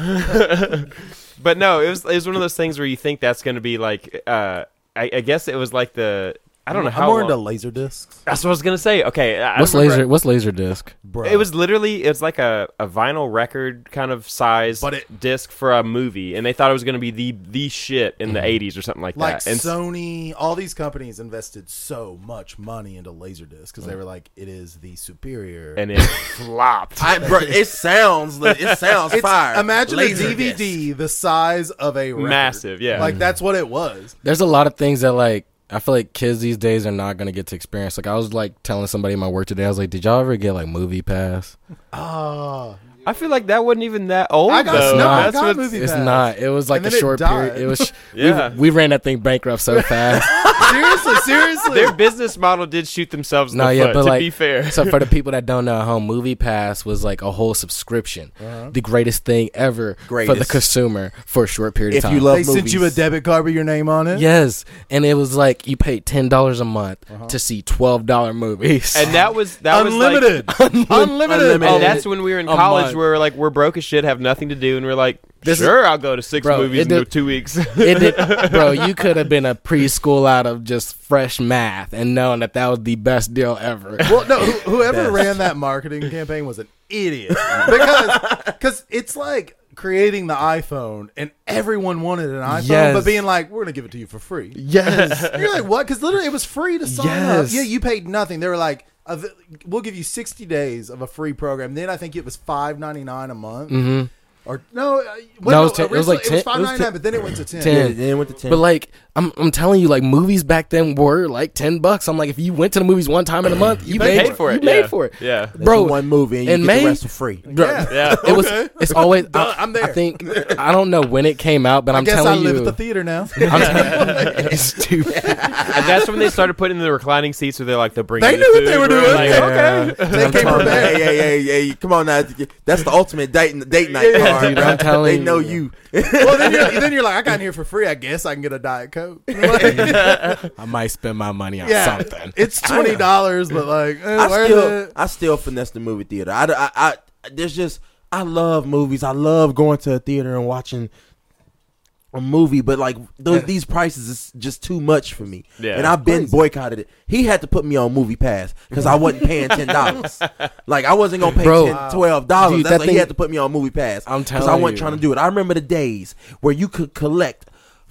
Speaker 1: Yeah. But no, it was one of those things where you think that's going to be like I guess it was like I don't know how
Speaker 2: I'm more
Speaker 1: long.
Speaker 2: into laser discs,
Speaker 1: That's what I was gonna say. Okay,
Speaker 3: What's laser disc?
Speaker 2: bro.
Speaker 1: It was literally it's like a vinyl record kind of size
Speaker 2: But it-
Speaker 1: disc for a movie, and they thought it was gonna be the shit in the '80s or something like
Speaker 2: like
Speaker 1: that. And
Speaker 2: Sony. All these companies invested so much money into laser discs because they were like, it is the superior.
Speaker 1: and it flopped.
Speaker 4: Bro, it sounds
Speaker 2: It's-
Speaker 4: fire.
Speaker 2: Imagine
Speaker 4: Laser
Speaker 2: a DVD
Speaker 4: disc.
Speaker 2: the size of a record.
Speaker 1: Massive, yeah.
Speaker 2: Like that's what it was.
Speaker 3: There's a lot of things that like I feel like kids these days are not gonna get to experience. Like I was like telling somebody in my work today, I was like, "Did y'all ever get like Movie Pass?"
Speaker 2: Ah,
Speaker 1: I feel like that wasn't even that old.
Speaker 2: I got
Speaker 1: though.
Speaker 2: no, I
Speaker 1: That's
Speaker 2: got
Speaker 1: what's-
Speaker 2: Movie
Speaker 3: It's
Speaker 2: Pass.
Speaker 3: not. It was like
Speaker 2: And
Speaker 3: a
Speaker 2: then it
Speaker 3: short
Speaker 2: died.
Speaker 3: period. It was.
Speaker 1: Yeah.
Speaker 3: we ran that thing bankrupt so fast.
Speaker 2: seriously.
Speaker 1: Their business model did shoot themselves in
Speaker 3: No,
Speaker 1: the
Speaker 3: yeah,
Speaker 1: foot.
Speaker 3: but
Speaker 1: To
Speaker 3: like,
Speaker 1: be fair,
Speaker 3: so for the people that don't know at home, Movie Pass was like a whole subscription, the greatest thing ever for the
Speaker 4: Greatest.
Speaker 3: consumer for a short period
Speaker 4: If
Speaker 3: of
Speaker 4: you
Speaker 3: time.
Speaker 4: love
Speaker 2: they sent you a
Speaker 4: movies.
Speaker 2: debit card with your name on it.
Speaker 3: Yes, and it was like you paid $10 a month to see $12 movies.
Speaker 1: and that was
Speaker 2: Unlimited. Unlimited.
Speaker 4: Unlimited.
Speaker 1: And that's when we were in
Speaker 3: A
Speaker 1: college,
Speaker 3: month.
Speaker 1: where we're broke as shit, have nothing to do, and we're like,
Speaker 3: This is-
Speaker 1: sure, I'll go to 6
Speaker 3: Bro,
Speaker 1: movies
Speaker 3: it
Speaker 1: in
Speaker 3: did-
Speaker 1: 2 weeks.
Speaker 3: It did, bro, you could have been a preschool out of just fresh math and known that was the best deal ever.
Speaker 2: Well, no, whoever
Speaker 4: Best.
Speaker 2: ran that marketing campaign was an idiot because it's like creating the iPhone and everyone wanted an iPhone,
Speaker 3: Yes.
Speaker 2: but being like, we're gonna give it to you for free.
Speaker 3: Yes.
Speaker 2: And you're like, what? Because literally, it was free to sign up.
Speaker 3: Yes.
Speaker 2: Yeah, you paid nothing. They were like, we'll give you 60 days of a free program. Then I think it was $5.99 a month.
Speaker 3: Mm-hmm.
Speaker 2: Or no,
Speaker 3: it was like
Speaker 2: originally
Speaker 3: 10.
Speaker 2: It was $5.99, but then it went to 10.
Speaker 3: 10.
Speaker 4: Yeah, then it went to 10.
Speaker 3: But like I'm telling you, like movies back then were like $10. I'm like, if you went to the movies one time in a month, you
Speaker 1: paid for it.
Speaker 3: You paid for it.
Speaker 1: Yeah.
Speaker 4: That's
Speaker 3: Bro,
Speaker 4: one movie and you
Speaker 3: in
Speaker 4: get
Speaker 3: May-
Speaker 4: the rest for free.
Speaker 1: Yeah.
Speaker 3: It was. It's always.
Speaker 2: I'm there.
Speaker 3: I think I don't know when it came out, but
Speaker 2: I
Speaker 3: I'm
Speaker 2: guess I
Speaker 3: telling
Speaker 2: live
Speaker 3: you,
Speaker 2: at the theater now.
Speaker 3: it's stupid.
Speaker 1: And that's when they started putting in the reclining seats where they're like, they'll bring
Speaker 2: They
Speaker 1: you
Speaker 2: knew what
Speaker 1: food.
Speaker 2: they were
Speaker 1: We're
Speaker 2: doing.
Speaker 1: like,
Speaker 3: Yeah.
Speaker 1: okay.
Speaker 2: They came prepared.
Speaker 4: Hey, come on now. That's the ultimate date night card.
Speaker 3: Dude, I'm telling
Speaker 4: They
Speaker 3: you.
Speaker 4: know you.
Speaker 2: Well, then you're like, I got in here for free. I guess I can get a Diet Coke.
Speaker 3: I might spend my money on something.
Speaker 2: It's $20, but like, worth it.
Speaker 4: I still finesse the movie theater. I love movies. I love going to a theater and watching a movie, but like these prices is just too much for me.
Speaker 1: Yeah.
Speaker 4: And I've been boycotted it. He had to put me on Movie Pass because I wasn't paying $10. Like I wasn't gonna pay
Speaker 3: Bro,
Speaker 4: $10, $12.
Speaker 3: dude,
Speaker 4: That's
Speaker 3: that
Speaker 4: why
Speaker 3: thing-
Speaker 4: he had to put me on Movie Pass.
Speaker 3: I'm
Speaker 4: because I
Speaker 3: telling
Speaker 4: wasn't
Speaker 3: you.
Speaker 4: trying to do it. I remember the days where you could collect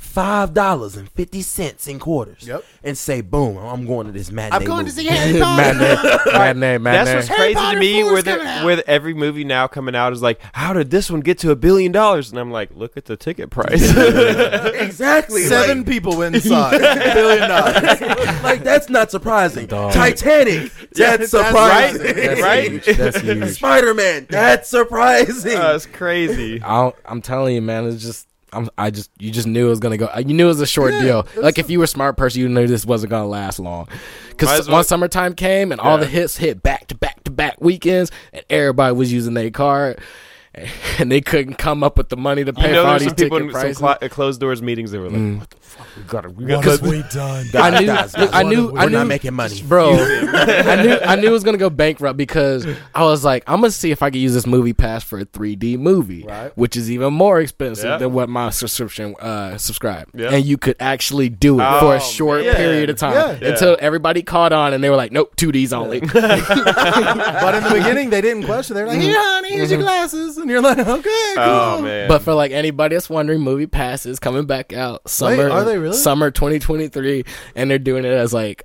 Speaker 4: $5.50 in quarters.
Speaker 2: Yep.
Speaker 4: And say, boom, I'm going to this matinee.
Speaker 2: I'm going to
Speaker 4: movie.
Speaker 2: see Harry Potter.
Speaker 3: Matinee.
Speaker 1: That's what's crazy to
Speaker 2: Potter
Speaker 1: me,
Speaker 2: 4
Speaker 1: where
Speaker 2: is coming out.
Speaker 1: where every movie now coming out is like, how did this one get to $1 billion? And I'm like, look at the ticket price.
Speaker 4: Exactly.
Speaker 2: 7 people went and saw it. $1 billion.
Speaker 4: Like that's not surprising.
Speaker 3: Dog.
Speaker 4: Titanic, that's surprising.
Speaker 1: right. Right?
Speaker 3: That's huge.
Speaker 4: Spider-Man, that's surprising.
Speaker 1: That's crazy.
Speaker 3: I'm telling you, man. It's just. You just knew it was gonna go. You knew it was a short deal. Like if you were a smart person, you knew this wasn't gonna last long.
Speaker 1: Might
Speaker 3: Because
Speaker 1: as well-
Speaker 3: once summertime came and all the hits hit back to back to back weekends, and everybody was using their card, and they couldn't come up with the money to pay
Speaker 1: You know,
Speaker 3: for all
Speaker 1: there's
Speaker 3: these
Speaker 1: some people
Speaker 3: ticket
Speaker 1: in some
Speaker 3: prices.
Speaker 1: closed doors meetings. They were like, what the fuck? We gotta.
Speaker 2: What have we done?
Speaker 3: I knew,
Speaker 4: Guys,
Speaker 3: I knew,
Speaker 4: we're
Speaker 3: I knew,
Speaker 4: not making money.
Speaker 3: bro. I knew it was gonna go bankrupt because I was like, I'm gonna see if I can use this movie pass for a 3D movie,
Speaker 2: Right.
Speaker 3: which is even more expensive
Speaker 1: Yeah.
Speaker 3: than what my subscription subscribe,
Speaker 1: Yeah.
Speaker 3: and you could actually do it for
Speaker 1: Oh,
Speaker 3: a short
Speaker 1: man.
Speaker 3: period of time
Speaker 2: Yeah.
Speaker 3: until everybody caught on and they were like, nope, 2Ds only.
Speaker 2: But in the beginning, they didn't question. They were like, "Here, honey, here's your glasses," and you're like, "Okay, cool."
Speaker 1: Oh man.
Speaker 3: But for like anybody that's wondering, Movie Pass is coming back out summer.
Speaker 2: are they really?
Speaker 3: Summer 2023, and they're doing it as like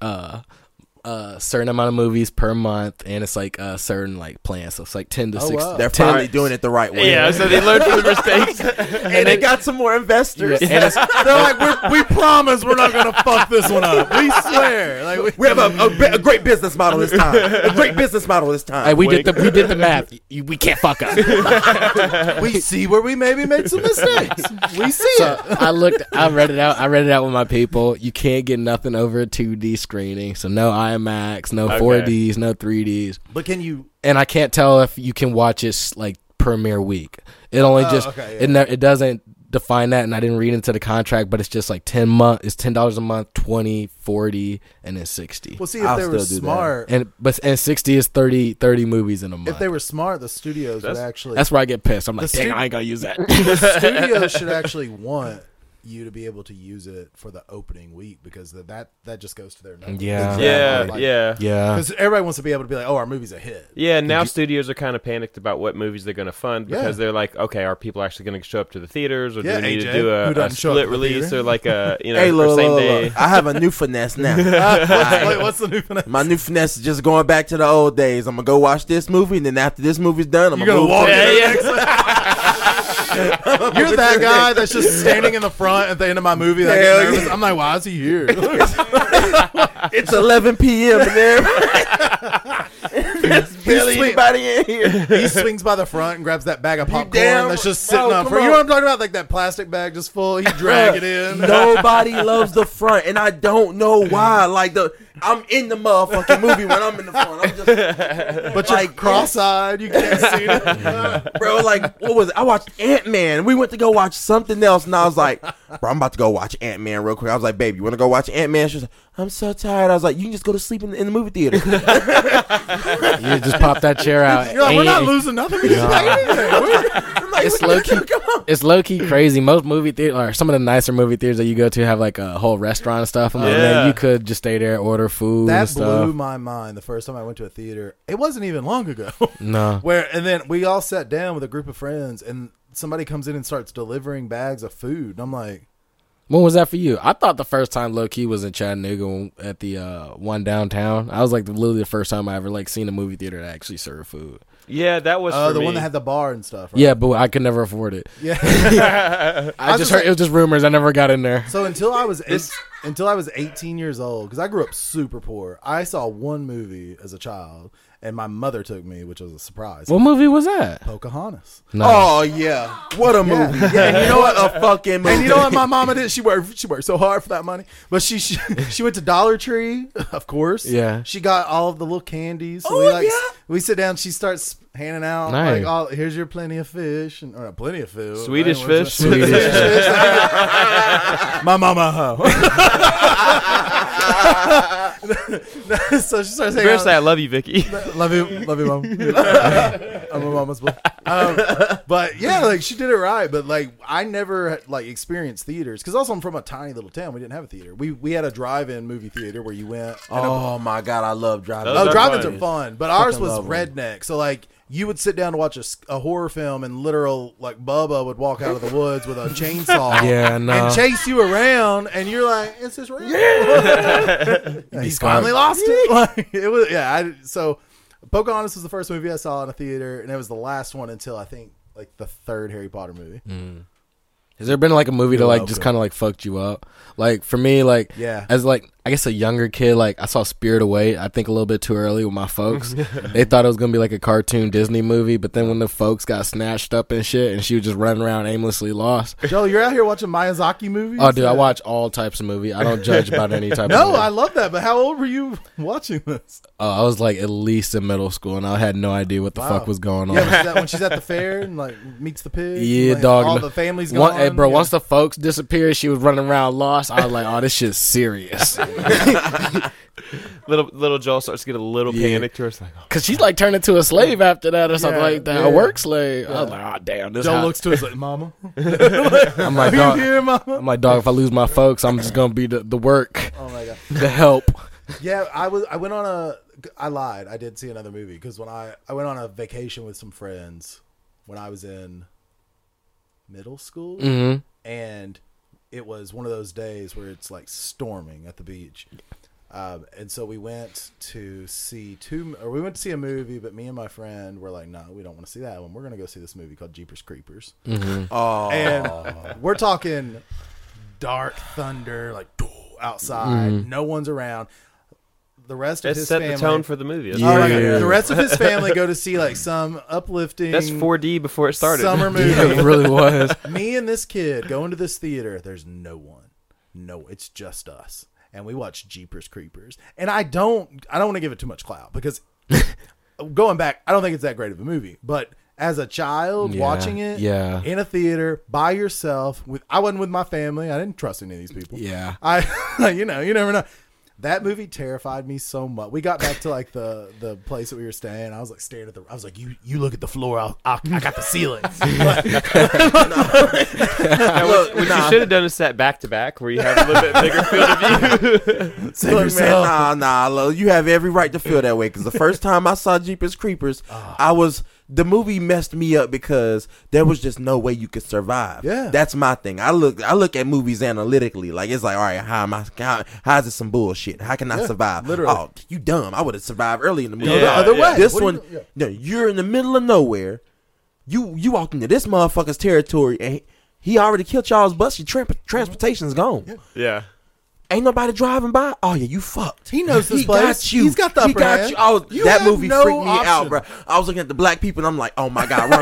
Speaker 3: a certain amount of movies per month, and it's like a certain like plan. So it's like 10 to
Speaker 2: Oh,
Speaker 3: 6.
Speaker 2: wow.
Speaker 4: They're
Speaker 3: 10
Speaker 4: finally doing it the right way.
Speaker 1: yeah, so they learned from the mistakes.
Speaker 4: and they got some more investors.
Speaker 3: Yeah, and it's,
Speaker 2: They're like, "We promise we're not gonna fuck this one up. We swear." Like,
Speaker 4: We have a great business model this time. A great business model this time.
Speaker 3: like we did the math. We can't fuck up.
Speaker 2: we see where we maybe made some mistakes. We see
Speaker 3: So
Speaker 2: it.
Speaker 3: I read it out with my people. You can't get nothing over a 2D screening. So no IMAX, no
Speaker 1: Okay.
Speaker 3: 4Ds, no 3Ds.
Speaker 2: But can you?
Speaker 3: And I can't tell if you can watch it like premiere week. It only just
Speaker 2: okay,
Speaker 3: it doesn't define that, and I didn't read into the contract, but it's just like it's $10 a month, 20, 40, and then 60.
Speaker 2: Well, see if
Speaker 4: I'll
Speaker 2: they were
Speaker 4: still do that.
Speaker 2: smart.
Speaker 3: And 60 is 30 movies in a month.
Speaker 2: If they were smart, the studios would
Speaker 1: That's-
Speaker 2: actually.
Speaker 3: That's where I get pissed. I'm like,
Speaker 2: The
Speaker 3: dang,
Speaker 2: stu-
Speaker 3: I ain't gonna use that.
Speaker 2: the studios should actually want you to be able to use it for the opening week because that just goes to their numbers.
Speaker 3: Yeah.
Speaker 1: Yeah,
Speaker 2: Like,
Speaker 1: yeah.
Speaker 3: Yeah.
Speaker 2: Because everybody wants to be able to be like, "Oh, our movie's a hit."
Speaker 1: Yeah, now studios are kind of panicked about what movies they're going to fund because they're like, okay, are people actually going to show up to the theaters, or do
Speaker 2: Yeah,
Speaker 1: we need
Speaker 2: AJ,
Speaker 1: to do
Speaker 2: who
Speaker 1: a
Speaker 2: doesn't show up
Speaker 1: split
Speaker 2: to the
Speaker 1: release
Speaker 2: theater.
Speaker 1: or like a
Speaker 4: Hey,
Speaker 1: or
Speaker 4: look,
Speaker 1: same
Speaker 4: look,
Speaker 1: day?
Speaker 4: look. I have a new finesse now.
Speaker 2: What's the new finesse?
Speaker 4: My new finesse is just going back to the old days. I'm gonna go watch this movie, and then after this movie's done, I'm
Speaker 2: You're
Speaker 4: gonna
Speaker 2: gonna
Speaker 4: move
Speaker 2: walk
Speaker 4: to
Speaker 2: in
Speaker 4: the
Speaker 2: the
Speaker 1: Yeah, yeah.
Speaker 2: You're that guy that's just standing in the front at the end of my movie. That
Speaker 4: Hell
Speaker 2: gets nervous. I'm like, why is he here?
Speaker 4: It's 11 p.m. and there's barely
Speaker 2: sweet.
Speaker 4: anybody in here.
Speaker 2: He swings by the front and grabs that bag of popcorn
Speaker 4: damn-
Speaker 2: that's just sitting
Speaker 4: Oh,
Speaker 2: up
Speaker 4: come
Speaker 2: front. You
Speaker 4: on.
Speaker 2: know what I'm talking about? Like that plastic bag just full. He drag it in.
Speaker 4: Nobody loves the front, and I don't know why. Like I'm in the motherfucking movie when I'm in the front. I'm just,
Speaker 2: But you're
Speaker 4: like,
Speaker 2: cross-eyed. You can't see it.
Speaker 4: bro. Like, what was it? I watched Ant-Man. We went to go watch something else, and I was like, bro, I'm about to go watch Ant-Man real quick. I was like, baby, you want to go watch Ant-Man? She was like, I'm so tired. I was like, you can just go to sleep in the movie theater.
Speaker 3: You just pop that chair out.
Speaker 2: You're like, we're not
Speaker 3: and-
Speaker 2: losing nothing. We can pay anything.
Speaker 4: I'm like,
Speaker 3: It's low key.
Speaker 4: come on.
Speaker 3: It's low key crazy. Most movie theaters, or some of the nicer movie theaters that you go to, have like a whole restaurant and stuff. I'm like,
Speaker 1: Yeah.
Speaker 3: man, you could just stay there, order food and
Speaker 2: That
Speaker 3: stuff.
Speaker 2: blew my mind the first time I went to a theater. It wasn't even long ago.
Speaker 3: No.
Speaker 2: And then we all sat down with a group of friends, and somebody comes in and starts delivering bags of food. And I'm like,
Speaker 3: When was that for you? I thought the first time low key was in Chattanooga at the one downtown. I was like literally the first time I ever like seen a movie theater that actually served food.
Speaker 1: Yeah, that was
Speaker 2: Oh,
Speaker 1: for
Speaker 2: the
Speaker 1: me.
Speaker 2: one that had the bar and stuff. Right?
Speaker 3: Yeah, but I could never afford it.
Speaker 2: Yeah.
Speaker 3: I just heard it was just rumors. I never got in there.
Speaker 2: So until I was 18 years old, because I grew up super poor, I saw one movie as a child, and my mother took me, which was a surprise.
Speaker 3: What movie was that?
Speaker 2: Pocahontas.
Speaker 3: No.
Speaker 4: Oh yeah, what a movie! Yeah, and you know what? A fucking movie.
Speaker 2: And you know what my mama did? She worked so hard for that money. But she went to Dollar Tree, of course.
Speaker 3: Yeah.
Speaker 2: She got all of the little candies. So we sit down. She starts handing out
Speaker 3: Nice.
Speaker 2: like, "Oh, here's your plenty of fish and or plenty of food,
Speaker 1: Swedish
Speaker 2: Anyway,
Speaker 1: fish?
Speaker 3: Swedish
Speaker 2: fish. My mama. So she starts hanging
Speaker 1: Bear
Speaker 2: out.
Speaker 1: say I love you, Vicky.
Speaker 2: Love you, mom. I'm a mama's boy. But yeah, like she did it right. But like I never like experienced theaters because also I'm from a tiny little town. We didn't have a theater. We had a drive-in movie theater where you went. And
Speaker 4: Oh my god, I love driving.
Speaker 1: Those are
Speaker 2: drive-ins
Speaker 1: fun.
Speaker 2: are fun, but ours was
Speaker 4: love 'em.
Speaker 2: redneck. So like you would sit down to watch a horror film, and literal like Bubba would walk out of the woods with a chainsaw,
Speaker 3: Yeah, no.
Speaker 2: and chase you around, and you're like, "Is this real?" Yeah. He's finally lost it. Like, it was, yeah. So Pocahontas was the first movie I saw in a theater, and it was the last one until I think like the third Harry Potter movie.
Speaker 3: Has there been like a movie that
Speaker 2: You're
Speaker 3: like
Speaker 2: welcome.
Speaker 3: just kind of like fucked you up? Like for me, like
Speaker 2: Yeah.
Speaker 3: as like I guess a younger kid, like I saw Spirit Away. I think a little bit too early with my folks. They thought it was gonna be like a cartoon Disney movie, but then when the folks got snatched up and shit, and she was just running around aimlessly lost.
Speaker 2: Joe, you're out here watching Miyazaki movies?
Speaker 3: Oh, dude, I watch all types of movie. I don't judge about any type. of
Speaker 2: No,
Speaker 3: movie.
Speaker 2: I love that. But how old were you watching this?
Speaker 3: I was like at least in middle school, and I had no idea what the
Speaker 2: Wow.
Speaker 3: fuck was going on.
Speaker 2: Yeah, when she's at the fair and like meets the pig.
Speaker 3: Yeah,
Speaker 2: like,
Speaker 3: dog.
Speaker 2: All the family's gone.
Speaker 3: Hey, bro,
Speaker 2: yeah.
Speaker 3: once the folks disappeared, she was running around lost. I was like, oh, this shit's serious.
Speaker 1: Little Joel starts to get a little
Speaker 3: Yeah.
Speaker 1: panicked. Or it's like, oh.
Speaker 3: Because she's like turned into a slave after that or something
Speaker 2: Yeah,
Speaker 3: like that.
Speaker 2: yeah.
Speaker 3: A work slave. I was like, oh, damn. This
Speaker 2: Joe
Speaker 3: how-
Speaker 2: looks to us like, "Mama,
Speaker 3: I'm like,
Speaker 2: are you
Speaker 3: dog.
Speaker 2: here, Mama?"
Speaker 3: I'm like, dog, if I lose my folks, I'm just going to be the work,
Speaker 2: Oh my god.
Speaker 3: the help.
Speaker 2: Yeah, I went on a. I lied. I did see another movie because when I went on a vacation with some friends when I was in middle school,
Speaker 3: Mm-hmm.
Speaker 2: and it was one of those days where it's like storming at the beach. And so we went to see a movie, but me and my friend were like, no, we don't want to see that one. We're going to go see this movie called Jeepers Creepers.
Speaker 4: Oh,
Speaker 2: And we're talking dark thunder, like outside. No one's around. The rest of
Speaker 1: That
Speaker 2: his
Speaker 1: set
Speaker 2: family.
Speaker 1: the tone for the movie. That's
Speaker 2: Oh my God.
Speaker 3: Yeah.
Speaker 2: The rest of his family go to see like some uplifting.
Speaker 1: That's 4D before it started.
Speaker 2: Summer movie.
Speaker 3: Yeah, it really was.
Speaker 2: Me and this kid go into this theater. There's no one. No, it's just us. And we watch Jeepers Creepers. And I don't want to give it too much clout because going back, I don't think it's that great of a movie. But as a child
Speaker 3: Yeah,
Speaker 2: watching it
Speaker 3: yeah.
Speaker 2: in a theater by yourself, I wasn't with my family. I didn't trust any of these people.
Speaker 3: Yeah.
Speaker 2: You never know. That movie terrified me so much. We got back to like the place that we were staying. I was like staring at I was like, you look at the floor. I got the ceiling.
Speaker 1: What you should have done is sat back to back where you have a little bit bigger field of view.
Speaker 2: Save
Speaker 4: look,
Speaker 2: yourself.
Speaker 4: man, nah. You have every right to feel that way because the first time I saw Jeepers Creepers, the movie messed me up because there was just no way you could survive.
Speaker 2: Yeah.
Speaker 4: That's my thing. I look at movies analytically. Like it's like, all right, how is this some bullshit? How can I survive?
Speaker 2: literally.
Speaker 4: Oh, you dumb. I would have survived early in the movie.
Speaker 1: Yeah,
Speaker 2: the other way.
Speaker 4: This
Speaker 2: What do
Speaker 4: one,
Speaker 2: you- yeah.
Speaker 4: no, you're in the middle of nowhere. You walked into this motherfucker's territory and he already killed y'all's bus. Your transportation's gone.
Speaker 1: Yeah.
Speaker 4: Ain't nobody driving by. Oh yeah, you fucked.
Speaker 2: He knows this
Speaker 4: He
Speaker 2: place.
Speaker 4: got you.
Speaker 2: He's got the
Speaker 4: He
Speaker 2: upper
Speaker 4: got
Speaker 2: hand.
Speaker 4: you. Oh,
Speaker 2: You
Speaker 4: that
Speaker 2: have
Speaker 4: movie
Speaker 2: no
Speaker 4: freaked me out,
Speaker 2: option.
Speaker 4: bro. I was looking at the black people and I'm like, oh my god,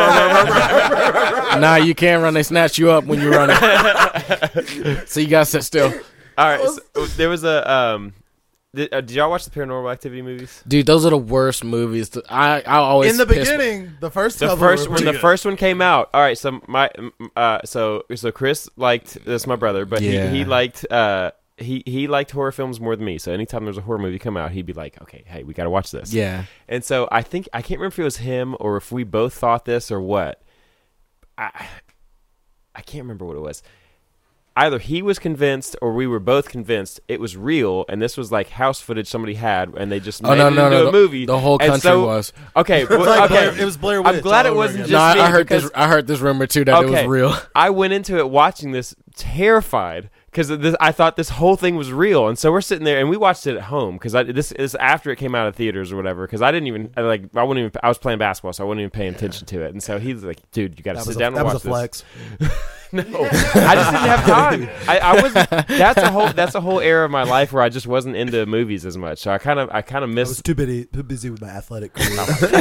Speaker 4: run.
Speaker 3: Nah, you can't run. They snatch you up when you're running. So you got to sit still.
Speaker 1: All right. So, there was a did y'all watch the Paranormal Activity movies?
Speaker 3: Dude, those are the worst movies. I always
Speaker 2: In the
Speaker 3: piss-
Speaker 2: beginning, the first
Speaker 1: The
Speaker 2: couple
Speaker 1: first
Speaker 2: were
Speaker 1: when the
Speaker 2: pretty good.
Speaker 1: first one came out. All right. So so Chris liked this. My brother, but
Speaker 3: Yeah.
Speaker 1: he liked he liked horror films more than me. So anytime there's a horror movie come out, he'd be like, okay, hey, we got to watch this.
Speaker 3: Yeah.
Speaker 1: And so I can't remember if it was him or if we both thought this or what. I can't remember what it was. Either he was convinced or we were both convinced it was real, and this was like house footage somebody had, and they just made it into a movie.
Speaker 3: The whole
Speaker 1: And
Speaker 3: country
Speaker 1: so-
Speaker 3: was.
Speaker 1: Okay,
Speaker 2: Like
Speaker 1: okay.
Speaker 2: Blair- it was Blair
Speaker 1: I'm
Speaker 2: Witch
Speaker 1: glad
Speaker 2: all
Speaker 1: it
Speaker 2: over
Speaker 1: wasn't
Speaker 2: again.
Speaker 1: just
Speaker 3: No,
Speaker 1: me
Speaker 3: I heard
Speaker 1: because-
Speaker 3: this. I heard this rumor too that it was real.
Speaker 1: I went into it watching this terrified because I thought this whole thing was real, and so we're sitting there and we watched it at home because this is after it came out of theaters or whatever. Because I didn't even I was playing basketball, so I wasn't even paying attention to it. And so he's like, "Dude, you got to sit down and watch
Speaker 2: this."
Speaker 1: That was a flex. No, I just didn't have time. I wasn't. That's a whole era of my life where I just wasn't into movies as much. So I kind of missed.
Speaker 2: I was too busy with my athletic career.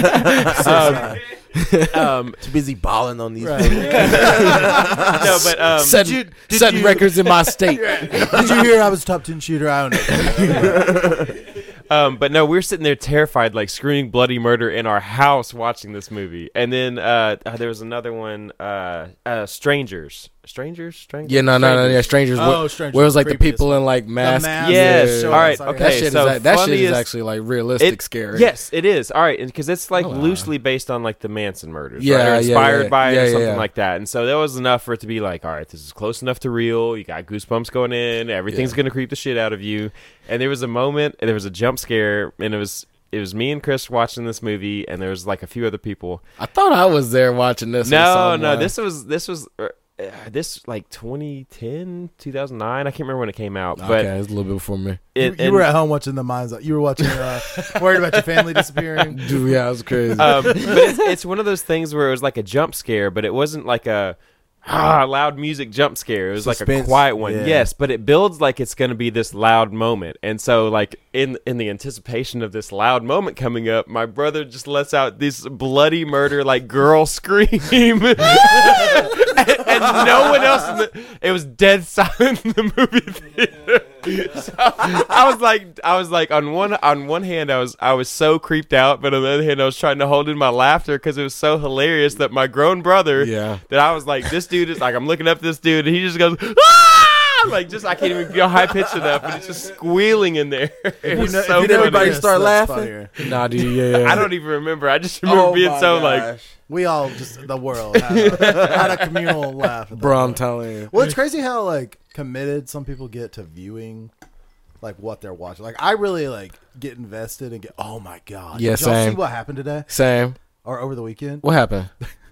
Speaker 4: Too busy balling on these.
Speaker 2: Right.
Speaker 1: No, but
Speaker 3: setting records in my state.
Speaker 2: Did you hear I was a top 10 shooter? I don't know.
Speaker 1: But no, we were sitting there terrified, like screaming bloody murder in our house watching this movie. And then there was another one, Strangers.
Speaker 3: Yeah, no, Strangers.
Speaker 2: Oh, Strangers.
Speaker 3: Where it was like the
Speaker 2: Creepiest
Speaker 3: people in like
Speaker 2: The
Speaker 3: masks.
Speaker 2: mask.
Speaker 1: Yes.
Speaker 2: Yeah.
Speaker 1: All right.
Speaker 2: Sorry.
Speaker 1: Okay.
Speaker 3: That shit is
Speaker 1: funniest-
Speaker 3: actually like realistic scary.
Speaker 1: Yes, it is. All right, because it's like
Speaker 3: Oh, wow.
Speaker 1: loosely based on like the Manson murders,
Speaker 3: Yeah,
Speaker 1: right? Or
Speaker 3: yeah,
Speaker 1: inspired
Speaker 3: yeah.
Speaker 1: by it or
Speaker 3: Yeah,
Speaker 1: something
Speaker 3: yeah.
Speaker 1: like that. And so that was enough for it to be like, all right, this is close enough to real. You got goosebumps going in. Everything's gonna creep the shit out of you. And there was a moment, and there was a jump scare, and it was me and Chris watching this movie, and there was like a few other people.
Speaker 3: I thought I was there watching this.
Speaker 1: No, this was like 2010, 2009. I can't remember when it came out, but
Speaker 3: okay, it's a little bit before me.
Speaker 2: You were at home watching The Minds. You were watching, worried about your family disappearing.
Speaker 3: Dude, yeah, it was crazy.
Speaker 1: but it's one of those things where it was like a jump scare, but it wasn't like a loud music jump scare. It was like
Speaker 4: Suspense.
Speaker 1: a quiet one.
Speaker 4: Yeah.
Speaker 1: Yes, but it builds like it's going to be this loud moment. And so like in the anticipation of this loud moment coming up, my brother just lets out this bloody murder like girl scream. and no one else it was dead silent in the movie theater. So I was like on one hand I was so creeped out, but on the other hand I was trying to hold in my laughter because it was so hilarious that my grown brother that I was like, this dude is like, I'm looking up at this dude and he just goes like just I can't even go high pitched enough, but it's just squealing in there. It was so
Speaker 4: did
Speaker 1: funny.
Speaker 4: everybody start laughing?
Speaker 2: Funnier.
Speaker 3: Nah, dude, yeah.
Speaker 1: I don't even remember. I just remember being so like
Speaker 2: We all just, the world, had a communal laugh. At that
Speaker 3: Bro, I'm
Speaker 2: point.
Speaker 3: telling you.
Speaker 2: Well, it's crazy how like committed some people get to viewing like what they're watching. Like I really like get invested and get, oh my god.
Speaker 3: Yeah,
Speaker 2: Did y'all
Speaker 3: same.
Speaker 2: see what happened today
Speaker 3: Same.
Speaker 2: or over the weekend?
Speaker 3: What happened?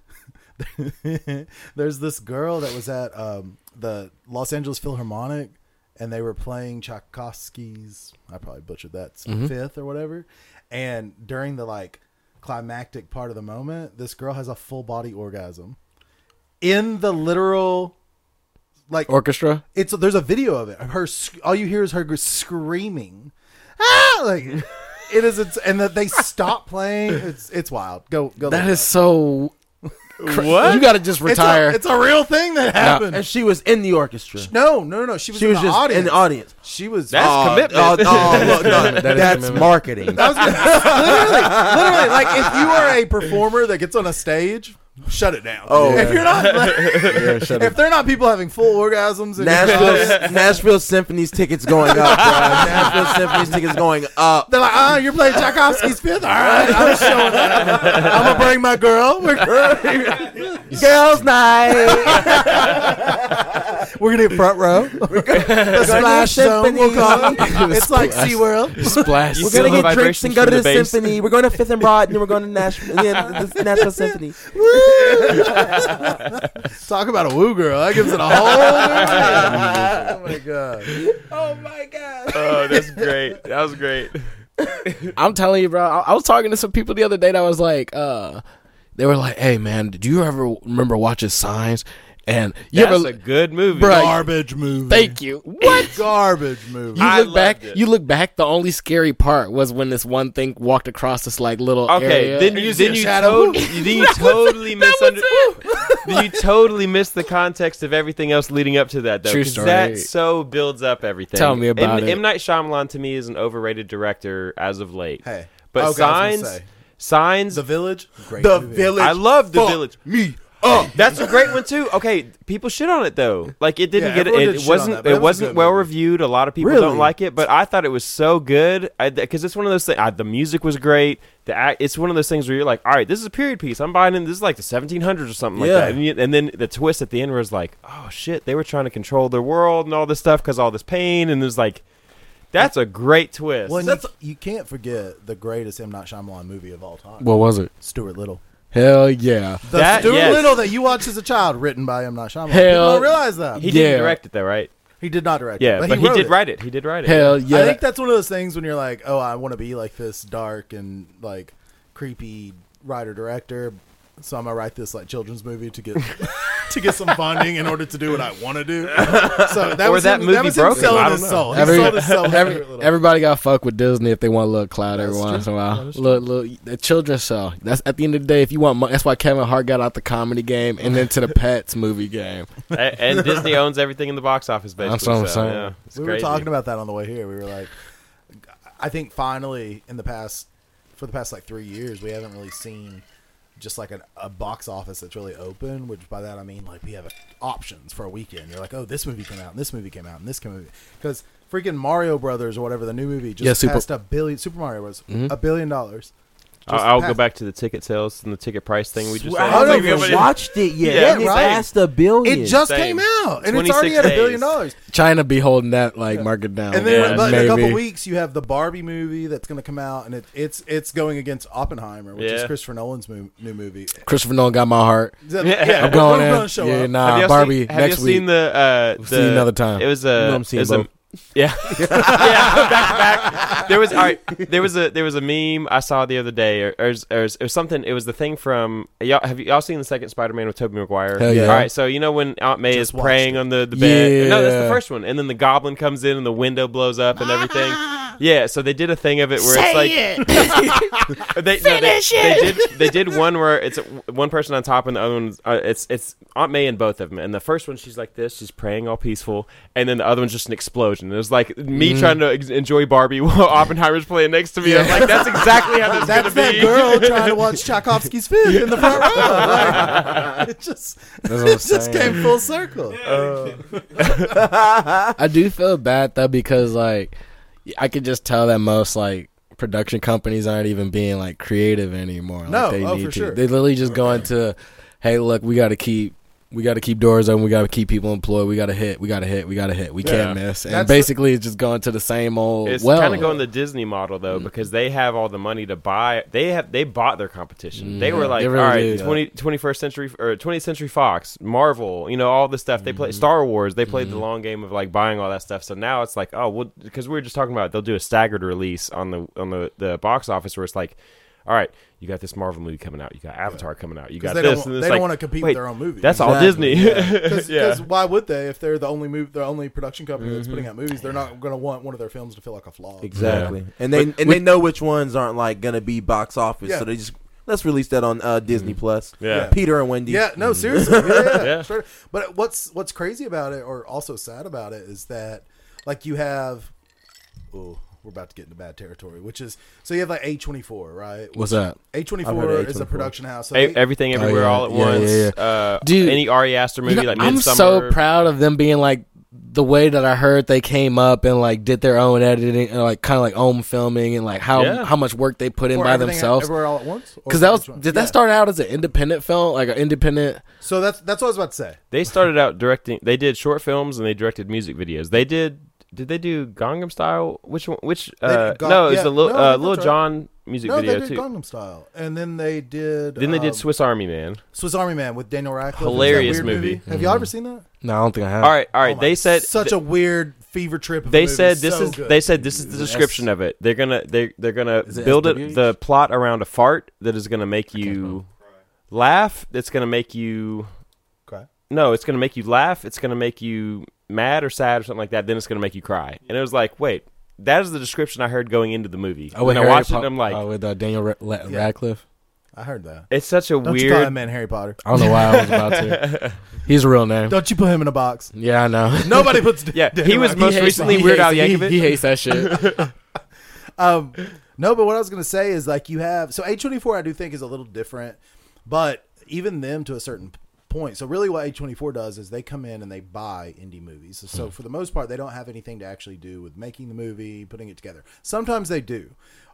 Speaker 2: There's this girl that was at the Los Angeles Philharmonic, and they were playing Tchaikovsky's, I probably butchered that, Fifth or whatever. And during the like climactic part of the moment, this girl has a full body orgasm in the literal like
Speaker 3: Orchestra?
Speaker 2: there's a video of it. All you hear is her screaming, like it is. And that they stop playing. It's wild. Go.
Speaker 3: That
Speaker 2: look
Speaker 3: is
Speaker 2: it
Speaker 3: so.
Speaker 1: what?
Speaker 3: You got to just
Speaker 2: up.
Speaker 3: retire.
Speaker 2: It's a real thing that happened.
Speaker 4: And she was in the orchestra.
Speaker 2: No. She was in the
Speaker 4: just
Speaker 2: audience.
Speaker 4: in the audience.
Speaker 2: She was.
Speaker 1: That's commitment.
Speaker 4: Look, no,
Speaker 3: That is
Speaker 4: that's
Speaker 3: commitment.
Speaker 4: marketing.
Speaker 2: literally, like if you are a performer that gets on a stage, shut it down.
Speaker 4: Oh,
Speaker 2: if you're not,
Speaker 3: Yeah, shut
Speaker 2: if
Speaker 3: up.
Speaker 2: they're not people having full orgasms, and
Speaker 4: Nashville Symphony's tickets going up, bro. Nashville Symphony's tickets going up.
Speaker 2: they're like, you're playing Tchaikovsky's Fifth. All right, I'm showing up. I'm gonna bring my girl.
Speaker 4: Girls' night.
Speaker 2: We're gonna get front row. The splash zone. We'll call it. It's like SeaWorld.
Speaker 3: Splash.
Speaker 4: We're
Speaker 1: Feel
Speaker 4: gonna
Speaker 1: the
Speaker 4: get drinks
Speaker 1: vibrations
Speaker 4: and go to
Speaker 1: from
Speaker 4: the
Speaker 1: the bass.
Speaker 4: symphony. We're going to Fifth and Broad, and then we're going to Nashville Symphony.
Speaker 2: Talk about a woo girl. That gives it a whole new meaning. Oh my god.
Speaker 4: Oh my god.
Speaker 1: Oh, that's great. That was great.
Speaker 3: I'm telling you, bro. I was talking to some people the other day that was like, they were like, hey, man, do you ever remember watching Signs? And you
Speaker 1: That's
Speaker 3: ever,
Speaker 1: a good movie.
Speaker 3: Bruh,
Speaker 2: Garbage movie.
Speaker 3: thank you. What?
Speaker 2: Garbage movie.
Speaker 3: You
Speaker 1: I
Speaker 3: look back.
Speaker 1: loved it.
Speaker 3: You look back. The only scary part was when this one thing walked across this like little
Speaker 1: Okay,
Speaker 3: area.
Speaker 1: then you totally missed the context of everything else leading up to that, though.
Speaker 3: True
Speaker 1: 'cause
Speaker 3: story.
Speaker 1: that so builds up everything.
Speaker 3: Tell me about it.
Speaker 1: M. Night Shyamalan to me is an overrated director as of late.
Speaker 2: Hey,
Speaker 1: But
Speaker 2: okay, I was gonna
Speaker 1: Signs,
Speaker 2: say.
Speaker 1: Signs.
Speaker 2: The Village. Great
Speaker 4: The
Speaker 2: movie.
Speaker 4: Village.
Speaker 1: I love The
Speaker 4: Fuck
Speaker 1: Village.
Speaker 4: Me.
Speaker 1: That's a great one too. Okay, people shit on it though. Like it didn't
Speaker 2: Yeah,
Speaker 1: get
Speaker 2: everyone did
Speaker 1: it.
Speaker 2: shit on
Speaker 1: Wasn't
Speaker 2: that, but it
Speaker 1: it
Speaker 2: was a
Speaker 1: wasn't
Speaker 2: good
Speaker 1: well
Speaker 2: movie.
Speaker 1: reviewed. A lot of people
Speaker 4: Really?
Speaker 1: don't like it, but I thought it was so good because it's one of those things. The music was great. It's one of those things where you're like, all right, this is a period piece. I'm buying in. This is like the 1700s or something like
Speaker 4: Yeah.
Speaker 1: that. And then the twist at the end was like, oh shit, they were trying to control their world and all this stuff because all this pain. And there's like, that's a great twist.
Speaker 2: Well, you can't forget the greatest M. Night Shyamalan movie of all time.
Speaker 3: What was it?
Speaker 2: Stuart Little.
Speaker 3: Hell yeah.
Speaker 2: The
Speaker 1: That-
Speaker 2: Stuart
Speaker 1: yes.
Speaker 2: Little that you watched as a child, written by M. Night Shyamalan.
Speaker 3: Hell-
Speaker 2: People don't realize that.
Speaker 1: He
Speaker 3: Yeah.
Speaker 1: didn't direct it though, right?
Speaker 2: He did not direct
Speaker 1: Yeah,
Speaker 2: it.
Speaker 1: but he
Speaker 2: wrote
Speaker 1: did
Speaker 2: it.
Speaker 1: write it. He did write it.
Speaker 3: Hell yeah.
Speaker 2: I think that's one of those things when you're like, oh, I want to be like this dark and like creepy writer director, so I'm gonna write this like children's movie to get to get some funding in order to do what I want to do. So that
Speaker 1: Or
Speaker 2: was
Speaker 1: that
Speaker 2: him,
Speaker 1: movie
Speaker 2: that was him
Speaker 1: Broken.
Speaker 2: selling
Speaker 1: I
Speaker 2: his
Speaker 1: don't
Speaker 2: soul. He
Speaker 3: Every-
Speaker 2: sold his soul. to Stuart Little.
Speaker 3: Everybody got to fuck with Disney if they want a little clout every
Speaker 2: That's
Speaker 3: once in a
Speaker 2: true.
Speaker 3: while.
Speaker 2: That is true.
Speaker 3: Little the children's show. That's at the end of the day. If you want, that's why Kevin Hart got out the comedy game and into the Pets movie game.
Speaker 1: And Disney owns everything in the box office, basically.
Speaker 3: That's what I'm
Speaker 1: so,
Speaker 3: saying.
Speaker 1: Yeah, it's
Speaker 2: We
Speaker 1: crazy.
Speaker 2: were talking about that on the way here. We were like, I think finally for the past like 3 years, we haven't really seen just like a box office that's really open, which by that I mean like we have options for a weekend. You're like, oh, this movie came out, and this movie came out, and this movie, because freaking Mario Brothers or whatever, the new movie just passed $1 billion. Super Mario Bros. $1 billion.
Speaker 1: I'll go back to the ticket sales and the ticket price thing we just said.
Speaker 4: I
Speaker 2: Oh, no,
Speaker 4: haven't even
Speaker 2: for sure.
Speaker 4: watched it yet.
Speaker 1: Yeah,
Speaker 4: and it
Speaker 2: right.
Speaker 4: passed $1 billion.
Speaker 2: It just
Speaker 1: Same.
Speaker 2: came out, and it's already
Speaker 1: 26
Speaker 2: at $1 billion.
Speaker 1: days.
Speaker 3: China be holding that like market down.
Speaker 2: And then,
Speaker 1: Yeah,
Speaker 2: but in a couple
Speaker 3: maybe.
Speaker 2: weeks, you have the Barbie movie that's going to come out, and it's going against Oppenheimer, which is
Speaker 1: Yeah.
Speaker 2: Christopher Nolan's new movie.
Speaker 3: Christopher Nolan got my heart.
Speaker 2: Yeah,
Speaker 3: I'm going
Speaker 2: we're
Speaker 3: in.
Speaker 2: gonna show
Speaker 3: Yeah,
Speaker 2: up.
Speaker 3: nah,
Speaker 1: Have y'all
Speaker 3: Barbie
Speaker 1: seen, have
Speaker 3: next
Speaker 1: you
Speaker 3: week.
Speaker 1: seen the
Speaker 3: See you another time.
Speaker 1: It was
Speaker 4: You know
Speaker 1: a
Speaker 4: I'm seeing
Speaker 1: it was a
Speaker 4: both.
Speaker 1: yeah back. There was all right. There was a meme I saw the other day, or it was something. It was the thing from y'all. Have y'all seen the second Spider-Man with Tobey Maguire?
Speaker 3: Hell yeah.
Speaker 1: All right, so you know when Aunt May
Speaker 2: Just
Speaker 1: is praying
Speaker 2: watched
Speaker 1: on the bed. No, that's the
Speaker 3: Yeah.
Speaker 1: first one. And then the Goblin comes in and the window blows up and everything. Yeah, so they did a thing of it where it's like they did one where it's one person on top and the other one's it's Aunt May and both of them. And the first one she's like this, she's praying all peaceful, and then the other one's just an explosion. It was like me trying to enjoy Barbie while Oppenheimer's playing next to me. I was like, that's exactly how this is
Speaker 2: That's
Speaker 1: gonna
Speaker 2: that
Speaker 1: be.
Speaker 2: girl trying to watch Tchaikovsky's Fifth in the front row. Like, it just came full circle.
Speaker 3: I do feel bad though because like I could just tell that most like production companies aren't even being like creative anymore. Like,
Speaker 2: No,
Speaker 3: they
Speaker 2: oh,
Speaker 3: need
Speaker 2: for
Speaker 3: to.
Speaker 2: sure.
Speaker 3: They literally just go into, hey, look, we got to keep doors open. We got to keep people employed. We got to hit. We can't miss. And
Speaker 2: That's
Speaker 3: basically, it's just going to the same old.
Speaker 1: It's
Speaker 3: well,
Speaker 1: kind of going the Disney model though, because they have all the money to buy. They bought their competition. They were like,
Speaker 3: they really
Speaker 1: all right,
Speaker 3: did.
Speaker 1: 21st century or 20th Century Fox, Marvel, all this stuff. They play Star Wars. They played the long game of like buying all that stuff. So now it's like, oh, well, because we were just talking about they'll do a staggered release on the box office where it's like, all right, you got this Marvel movie coming out, you got Avatar coming out, you got
Speaker 2: They
Speaker 1: this.
Speaker 2: don't,
Speaker 1: and it's
Speaker 2: they
Speaker 1: like,
Speaker 2: don't want to compete
Speaker 1: wait,
Speaker 2: with their own movies.
Speaker 1: That's all
Speaker 4: Exactly.
Speaker 1: Disney.
Speaker 2: Because
Speaker 1: Yeah.
Speaker 2: why would they? If they're the only production company that's putting out movies, they're not going to want one of their films to feel like a flop.
Speaker 4: Exactly. And they know which ones aren't like gonna be box office,
Speaker 2: Yeah.
Speaker 4: so they just let's release that on Disney Plus.
Speaker 1: Yeah.
Speaker 4: Peter and Wendy.
Speaker 2: Yeah, no, seriously. Yeah.
Speaker 1: Yeah.
Speaker 2: Straight- But what's crazy about it, or also sad about it, is that like you have, we're about to get into bad territory, which is so you have like A24, right?
Speaker 3: What's that?
Speaker 2: A24
Speaker 4: I've heard of
Speaker 2: is a
Speaker 4: A24.
Speaker 2: production house. So
Speaker 1: Everything everywhere
Speaker 3: yeah.
Speaker 1: all at
Speaker 3: Yeah,
Speaker 1: once.
Speaker 3: yeah, Dude,
Speaker 1: Any Ari Aster movie like
Speaker 3: I'm
Speaker 1: Midsummer.
Speaker 3: so proud of them being like the way that I heard they came up and like did their own editing and like kind of like own filming and like how much work they put in
Speaker 2: for
Speaker 3: by
Speaker 2: Everything
Speaker 3: themselves.
Speaker 2: Everywhere all at once. Or
Speaker 3: Because that was
Speaker 2: which one?
Speaker 3: did that
Speaker 2: Yeah.
Speaker 3: start out as an independent film, like an independent?
Speaker 2: So that's what I was about to say.
Speaker 1: They started out directing. They did short films and they directed music videos. They did. Did they do Gangnam Style? Which one? Which?
Speaker 2: They did
Speaker 1: No, it was the
Speaker 2: no, that's
Speaker 1: Lil
Speaker 2: right.
Speaker 1: Jon music
Speaker 2: No,
Speaker 1: video
Speaker 2: they did
Speaker 1: too.
Speaker 2: Gangnam Style, and then they did.
Speaker 1: Then they did Swiss Army Man.
Speaker 2: Swiss Army Man with Daniel Radcliffe. It was that
Speaker 1: Hilarious
Speaker 2: weird
Speaker 1: movie.
Speaker 2: Have y'all ever seen that?
Speaker 3: No, I don't think I have.
Speaker 1: All right.
Speaker 2: Oh my-
Speaker 1: They said
Speaker 2: such a weird fever trip. Of a
Speaker 1: They
Speaker 2: movie.
Speaker 1: said this
Speaker 2: So
Speaker 1: is.
Speaker 2: good.
Speaker 1: They said this is the description of it. They're gonna
Speaker 3: Is it
Speaker 1: build
Speaker 3: SWH?
Speaker 1: the plot around a fart that is gonna make you laugh. That's gonna make you.
Speaker 2: Cry.
Speaker 1: No, it's gonna make you laugh. It's gonna make you mad or sad or something like that. Then it's gonna make you cry. And it was like, wait, that is the description I heard going into the movie.
Speaker 3: Oh,
Speaker 1: When I watched it, I'm like,
Speaker 3: with Daniel Radcliffe.
Speaker 2: I heard that.
Speaker 1: it's such a
Speaker 2: Don't you call
Speaker 1: weird.
Speaker 2: that man Harry Potter?
Speaker 3: I don't know why I was about to. He's a real name.
Speaker 2: Don't you put him in a box?
Speaker 3: Yeah, I know.
Speaker 2: Nobody puts.
Speaker 1: Yeah,
Speaker 2: Daniel
Speaker 1: he was
Speaker 2: Radcliffe.
Speaker 1: most
Speaker 3: He hates-
Speaker 1: recently
Speaker 3: he
Speaker 1: Weird Al
Speaker 3: hates-
Speaker 1: Yankovic.
Speaker 3: He hates that shit.
Speaker 2: No, but what I was gonna say is like you have so A24 I do think is a little different, but even them to a certain point. So really, what A24 does is they come in and they buy indie movies. So for the most part, they don't have anything to actually do with making the movie, putting it together. Sometimes they do.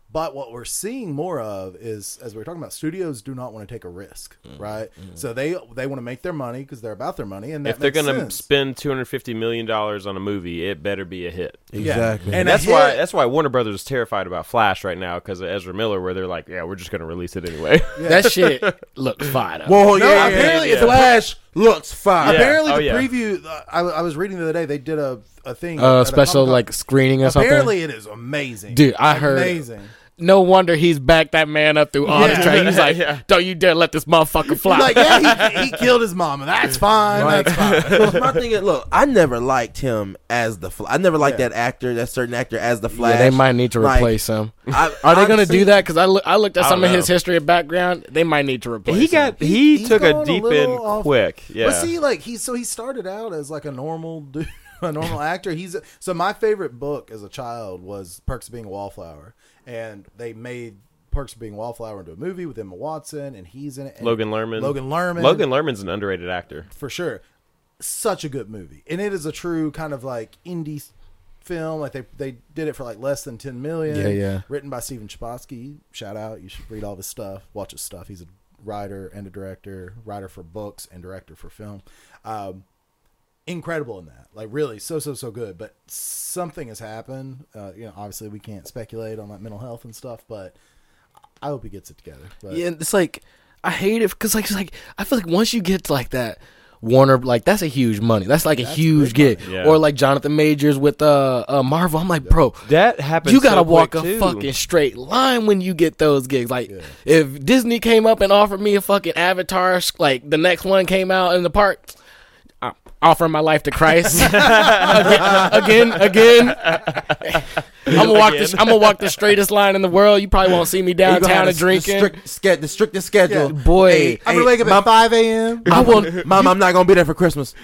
Speaker 2: But what we're seeing more of is, as we were talking about, studios do not want to take a risk, right? So they want to make their money because they're about their money, and that
Speaker 1: if they're
Speaker 2: makes
Speaker 1: going to
Speaker 2: sense.
Speaker 1: spend $250 million on a movie, it better be a hit.
Speaker 4: Exactly.
Speaker 2: And
Speaker 1: That's
Speaker 2: a
Speaker 1: why
Speaker 2: hit-
Speaker 1: that's why Warner Brothers is terrified about Flash right now because of Ezra Miller, where they're like, yeah, we're just going to release it anyway.
Speaker 3: That shit looks fine.
Speaker 4: Whoa,
Speaker 2: No,
Speaker 4: yeah,
Speaker 2: apparently
Speaker 4: yeah.
Speaker 2: it's a-
Speaker 4: Flash looks fine.
Speaker 1: Yeah.
Speaker 2: Apparently,
Speaker 1: Oh,
Speaker 2: the
Speaker 1: yeah.
Speaker 2: preview. I was reading the other day. They did a thing, at a
Speaker 3: Special
Speaker 2: Comic-Con.
Speaker 3: like screening or something.
Speaker 2: Apparently, it is amazing,
Speaker 3: Dude, I heard-
Speaker 2: amazing.
Speaker 3: No wonder he's backed that man up through all
Speaker 2: Yeah.
Speaker 3: the training. He's like,
Speaker 1: Yeah.
Speaker 3: don't you dare let this motherfucker fly.
Speaker 2: Like, yeah, he killed his mama. That's fine.
Speaker 4: Like,
Speaker 2: That's fine.
Speaker 4: look, my thing is, look, I never liked him as the Flash. I never liked
Speaker 2: Yeah.
Speaker 4: that actor, that certain actor as the Flash.
Speaker 3: Yeah, they might need to
Speaker 4: Like,
Speaker 3: replace him.
Speaker 4: I-
Speaker 3: Are they going to
Speaker 4: honestly,
Speaker 3: do that? Because I looked at
Speaker 1: I
Speaker 3: some
Speaker 1: don't
Speaker 3: of his
Speaker 1: know.
Speaker 3: history and background. They might need to replace him.
Speaker 1: He
Speaker 2: He's
Speaker 1: took a
Speaker 2: gone a
Speaker 1: deep
Speaker 2: little
Speaker 1: end
Speaker 2: off-
Speaker 1: quick. Yeah.
Speaker 2: But see, like he started out as like a normal dude, a normal actor. So my favorite book as a child was Perks of Being a Wallflower, and they made Perks of Being a Wallflower into a movie with Emma Watson, and he's in it. And
Speaker 1: Logan Lerman.
Speaker 2: Logan
Speaker 1: Lerman's an underrated actor.
Speaker 2: for sure. Such a good movie, and it is a true kind of like indie film. Like they did it for like less than 10 million.
Speaker 3: Yeah, yeah.
Speaker 2: Written by Steven Chbosky. Shout out! You should read all his stuff, watch his stuff. He's a writer and a director, writer for books and director for film. Incredible in that, like really so good. But something has happened. Obviously we can't speculate on like mental health and stuff, but I hope he gets it together. But
Speaker 3: Yeah, it's like I hate it because like I feel like once you get to like that Warner, like that's a huge money. That's like a huge
Speaker 2: big
Speaker 3: gig.
Speaker 1: money. Yeah.
Speaker 3: Or like Jonathan Majors with Marvel. I'm like, bro,
Speaker 1: That happens.
Speaker 3: you gotta
Speaker 1: so
Speaker 3: walk
Speaker 1: quick,
Speaker 3: a
Speaker 1: too.
Speaker 3: fucking straight line when you get those gigs. Like,
Speaker 2: Yeah.
Speaker 3: if Disney came up and offered me a fucking Avatar, like the next one came out in the park, I'm offering my life to Christ again. I'm gonna walk the straightest line in the world. You probably won't see me
Speaker 4: you gonna
Speaker 3: downtown
Speaker 4: have
Speaker 3: and drinking.
Speaker 4: the strictest schedule.
Speaker 2: Yeah.
Speaker 3: Boy,
Speaker 4: Hey,
Speaker 2: I'm gonna wake up at 5 a.m.
Speaker 3: I will.
Speaker 4: Mom, I'm not gonna be there for Christmas.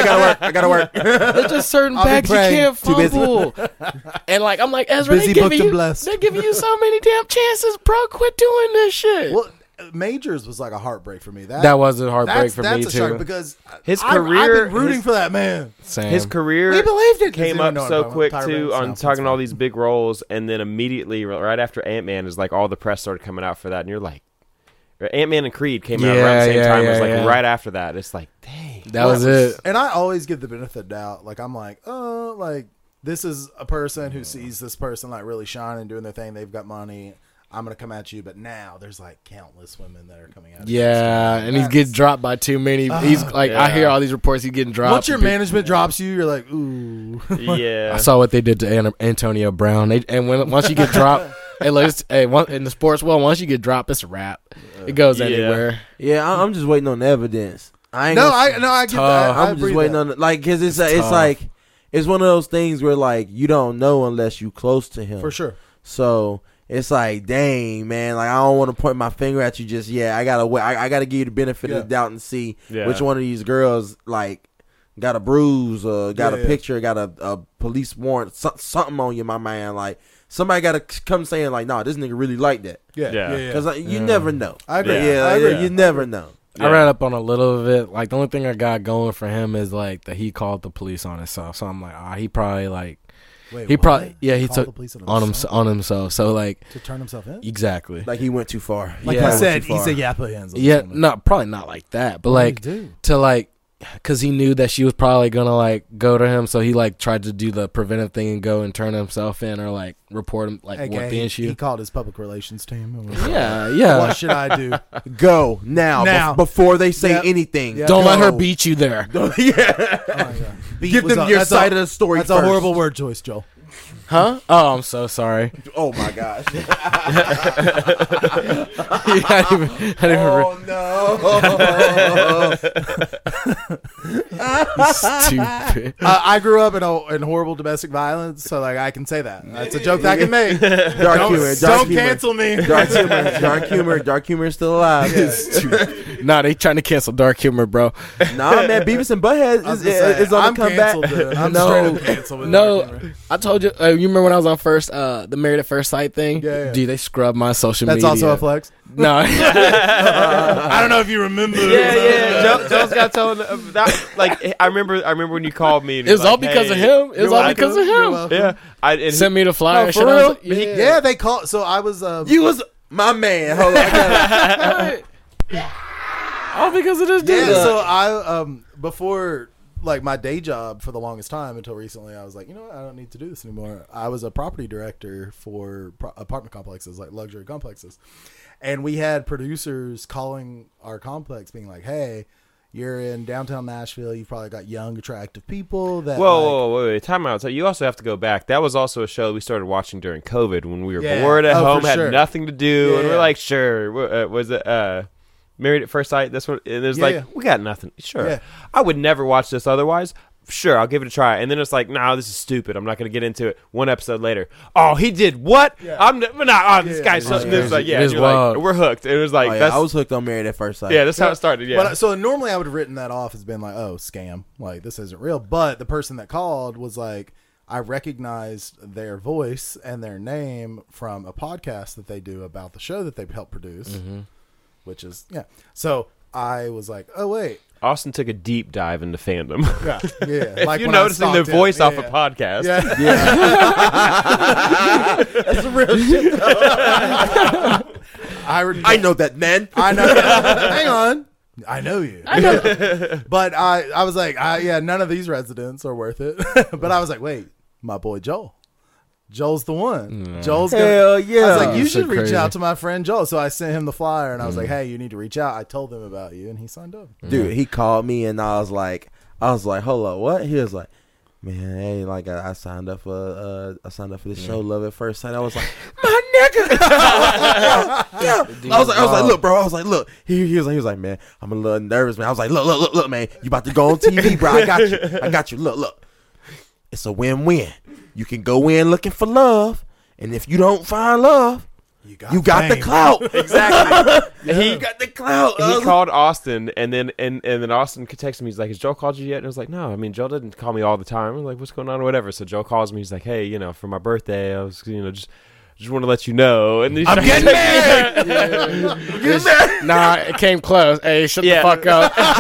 Speaker 4: I gotta work.
Speaker 3: There's just certain
Speaker 2: I'll be
Speaker 3: bags you
Speaker 2: praying.
Speaker 3: can't
Speaker 4: Too busy.
Speaker 3: fumble. And like I'm like Ezra,
Speaker 2: Busy,
Speaker 3: they're
Speaker 2: booked,
Speaker 3: giving
Speaker 2: and
Speaker 3: you
Speaker 2: blessed.
Speaker 3: they're giving you so many damn chances, bro. Quit doing this shit.
Speaker 2: Well, Majors was like a heartbreak for me.
Speaker 3: That was a heartbreak for me
Speaker 2: a shock
Speaker 3: too.
Speaker 2: because
Speaker 1: His
Speaker 2: I've
Speaker 1: career-
Speaker 2: been rooting
Speaker 1: his-
Speaker 2: for that man.
Speaker 3: Same.
Speaker 1: His career
Speaker 2: We believed it.
Speaker 1: came
Speaker 2: You
Speaker 1: up
Speaker 2: know what
Speaker 1: so
Speaker 2: I'm talking
Speaker 1: quick
Speaker 2: about.
Speaker 1: too
Speaker 2: Tyrese
Speaker 1: on
Speaker 2: Nelson's
Speaker 1: talking all
Speaker 2: fine.
Speaker 1: these big roles, and then immediately right after Ant-Man is like all the press started coming out for that, and you're like, Ant-Man and Creed came out around the same time. It was like right after that. It's like, dang.
Speaker 3: That was it.
Speaker 2: And I always give the benefit of doubt. Like I'm like, like this is a person who sees this person like really shining, doing their thing. They've got money. I'm gonna come at you, but now there's like countless women that are coming at you.
Speaker 3: Yeah, and he's getting dropped by too many. He's like, I
Speaker 1: yeah.
Speaker 3: hear all these reports he's getting dropped.
Speaker 2: Once your
Speaker 3: People-
Speaker 2: management drops you, you're like, ooh.
Speaker 1: Yeah.
Speaker 3: I saw what they did to Antonio Brown. Once you get dropped, in the sports world, once you get dropped, it's a wrap. It goes
Speaker 1: Yeah.
Speaker 3: anywhere.
Speaker 4: Yeah, I'm just waiting on the evidence. I ain't
Speaker 2: No,
Speaker 4: gonna-
Speaker 2: I get
Speaker 3: Tough.
Speaker 2: that. I
Speaker 4: I'm just
Speaker 2: agree
Speaker 4: waiting
Speaker 2: that.
Speaker 4: on it, like because it's
Speaker 3: tough.
Speaker 4: like it's one of those things where like you don't know unless you close to him
Speaker 2: For sure.
Speaker 4: So it's like, dang man, like I don't want to point my finger at you just yet. I gotta wait. I gotta give you the benefit of the doubt and see
Speaker 1: Yeah.
Speaker 4: which one of these girls like got a bruise, got a
Speaker 2: Yeah.
Speaker 4: picture, got a police warrant, something on you, my man. Like somebody gotta come saying like, nah, this nigga really like that.
Speaker 2: Yeah.
Speaker 1: Yeah.
Speaker 2: Yeah.
Speaker 4: Because like, you never know.
Speaker 2: I agree.
Speaker 4: Yeah,
Speaker 2: I agree.
Speaker 4: you never know.
Speaker 3: I read up on a little of it. Like the only thing I got going for him is like that he called the police on himself. So I'm like, he probably like
Speaker 2: Wait,
Speaker 3: he
Speaker 2: what?
Speaker 3: probably he
Speaker 2: Called
Speaker 3: took
Speaker 2: the police
Speaker 3: on himself. So like
Speaker 2: to turn himself in.
Speaker 3: exactly.
Speaker 4: Like he went too far.
Speaker 2: Like
Speaker 3: Yeah.
Speaker 2: he said,
Speaker 4: Too far.
Speaker 2: yeah, I put hands on
Speaker 3: Yeah,
Speaker 2: this woman.
Speaker 3: no, probably not like that, but
Speaker 2: What
Speaker 3: like
Speaker 2: did he do?
Speaker 3: to like because he knew that she was probably gonna like go to him, so he like tried to do the preventive thing and go and turn himself in or like report him like
Speaker 2: Hey,
Speaker 3: what
Speaker 2: gang,
Speaker 3: the
Speaker 2: he
Speaker 3: issue.
Speaker 2: called his public relations team. And was like,
Speaker 3: Yeah.
Speaker 2: What should I do?
Speaker 4: Go now,
Speaker 2: Now.
Speaker 4: Before they say
Speaker 2: Yep.
Speaker 4: anything.
Speaker 2: Yep.
Speaker 3: Don't let her
Speaker 4: Go.
Speaker 3: beat you there,
Speaker 4: yeah.
Speaker 2: Oh my God. Beat
Speaker 4: Give
Speaker 2: was
Speaker 4: them
Speaker 2: a-
Speaker 4: your
Speaker 2: that's
Speaker 4: side
Speaker 2: a,
Speaker 4: of the story.
Speaker 2: That's
Speaker 4: first.
Speaker 2: a horrible word choice, Joel.
Speaker 3: huh? Oh, I'm so sorry.
Speaker 4: Oh my gosh.
Speaker 3: I didn't even
Speaker 4: Oh no.
Speaker 3: stupid.
Speaker 2: I grew up in horrible domestic violence, so like I can say that. That's a joke that I can make.
Speaker 4: Dark humor. Dark
Speaker 2: Don't
Speaker 4: humor.
Speaker 2: cancel me.
Speaker 4: Dark humor. Dark humor. Dark humor is still alive.
Speaker 3: Nah, they trying to cancel dark humor, bro.
Speaker 4: Nah, man. Beavis and Butthead
Speaker 2: I was
Speaker 4: is
Speaker 2: gonna say,
Speaker 4: on
Speaker 2: I'm
Speaker 4: the comeback.
Speaker 2: canceled, dude. I'm
Speaker 3: No.
Speaker 2: straight up canceled. with
Speaker 3: No,
Speaker 2: Dark Humor.
Speaker 3: I told you remember when I was on first the Married at First Sight thing?
Speaker 2: Yeah.
Speaker 3: Dude, they scrubbed my social
Speaker 2: That's
Speaker 3: media.
Speaker 2: also a flex.
Speaker 3: No.
Speaker 2: I don't know if you remember.
Speaker 1: Yeah. Joe's got told that. Like, I remember when you called me. And
Speaker 3: It was
Speaker 1: like,
Speaker 3: all because of
Speaker 1: hey,
Speaker 3: him. It was all because of
Speaker 2: You're
Speaker 3: him.
Speaker 2: welcome.
Speaker 1: Yeah, and
Speaker 3: Sent me the flyer.
Speaker 4: Oh,
Speaker 3: and
Speaker 4: for
Speaker 3: shit. I was
Speaker 4: real?
Speaker 3: like, yeah.
Speaker 2: Yeah, they called. So I was.
Speaker 4: You was my man. Hold on. I gotta,
Speaker 3: All because of this dude.
Speaker 2: Yeah, so I before like my day job for the longest time until recently, I was like, you know what, I don't need to do this anymore. I was a property director for apartment complexes, like luxury complexes, and we had producers calling our complex, being like, "Hey, you're in downtown Nashville. You've probably got young, attractive people that."
Speaker 1: Whoa, wait, time out. So you also have to go back. That was also a show we started watching during COVID when we were
Speaker 2: Yeah.
Speaker 1: bored at
Speaker 2: Oh,
Speaker 1: home,
Speaker 2: for
Speaker 1: had
Speaker 2: sure.
Speaker 1: nothing to do, and
Speaker 2: Yeah.
Speaker 1: we're like, sure. Was it Married at First Sight? That's what. And it was like,
Speaker 2: Yeah.
Speaker 1: we got nothing. Sure,
Speaker 2: Yeah.
Speaker 1: I would never watch this otherwise. Sure, I'll give it a try. And then it's like, no, this is stupid. I'm not going to get into it. One episode later, oh, he did what?
Speaker 2: Yeah.
Speaker 1: I'm not. Oh, this
Speaker 2: Yeah,
Speaker 1: guy's
Speaker 2: yeah,
Speaker 1: something.
Speaker 2: yeah.
Speaker 1: It's like, yeah,
Speaker 3: It is
Speaker 1: you're like,
Speaker 3: wild.
Speaker 1: we're hooked. It was like,
Speaker 4: oh, yeah,
Speaker 1: that's,
Speaker 4: I was hooked on Married at First Sight.
Speaker 1: yeah, that's how it started. Yeah,
Speaker 2: But so normally I would have written that off as being like, oh, scam, like this isn't real. But the person that called was like, I recognized their voice and their name from a podcast that they do about the show that they helped produce, which is So I was like, oh wait,
Speaker 1: Austin took a deep dive into fandom.
Speaker 2: yeah.
Speaker 1: If
Speaker 2: Like
Speaker 1: you're
Speaker 2: when I
Speaker 1: noticing their
Speaker 2: stalked him.
Speaker 1: voice off
Speaker 2: Yeah.
Speaker 1: a podcast,
Speaker 2: Yeah.
Speaker 4: That's the real shit. I know that, man.
Speaker 2: I know. Hang on. I know you. I know. But I was like, none of these residents are worth it. But I was like, wait, my boy Joel. Joel's the one. Joel's gonna,
Speaker 4: Hell yeah.
Speaker 2: I was like, you
Speaker 3: That's so
Speaker 2: should reach
Speaker 3: crazy.
Speaker 2: out to my friend Joel. So I sent him the flyer and I was like, hey, you need to reach out. I told them about you and he signed up.
Speaker 4: Dude, he called me and I was like, hold up, what? He was like, man, hey, like I signed up for this show, Love at First Sight. I was like, my nigga. Yeah. I was like, look, bro. I was like, look. He was like, man, I'm a little nervous, man. I was like, look, man. You about to go on TV, bro? I got you. Look. It's a win-win. You can go in looking for love, and if you don't find love, you got the
Speaker 2: fame.
Speaker 4: clout.
Speaker 1: exactly.
Speaker 4: He got the clout.
Speaker 1: He called Austin, and then Austin texted me. He's like, "Has Joe called you yet?" And I was like, "No, I mean, Joe didn't call me all the time." I'm like, "What's going on?" or whatever. So Joe calls me. He's like, "Hey, for my birthday, I was, just want to let you know." And
Speaker 4: I'm getting married.
Speaker 3: Nah, it came close. Hey, shut
Speaker 1: Yeah.
Speaker 3: the fuck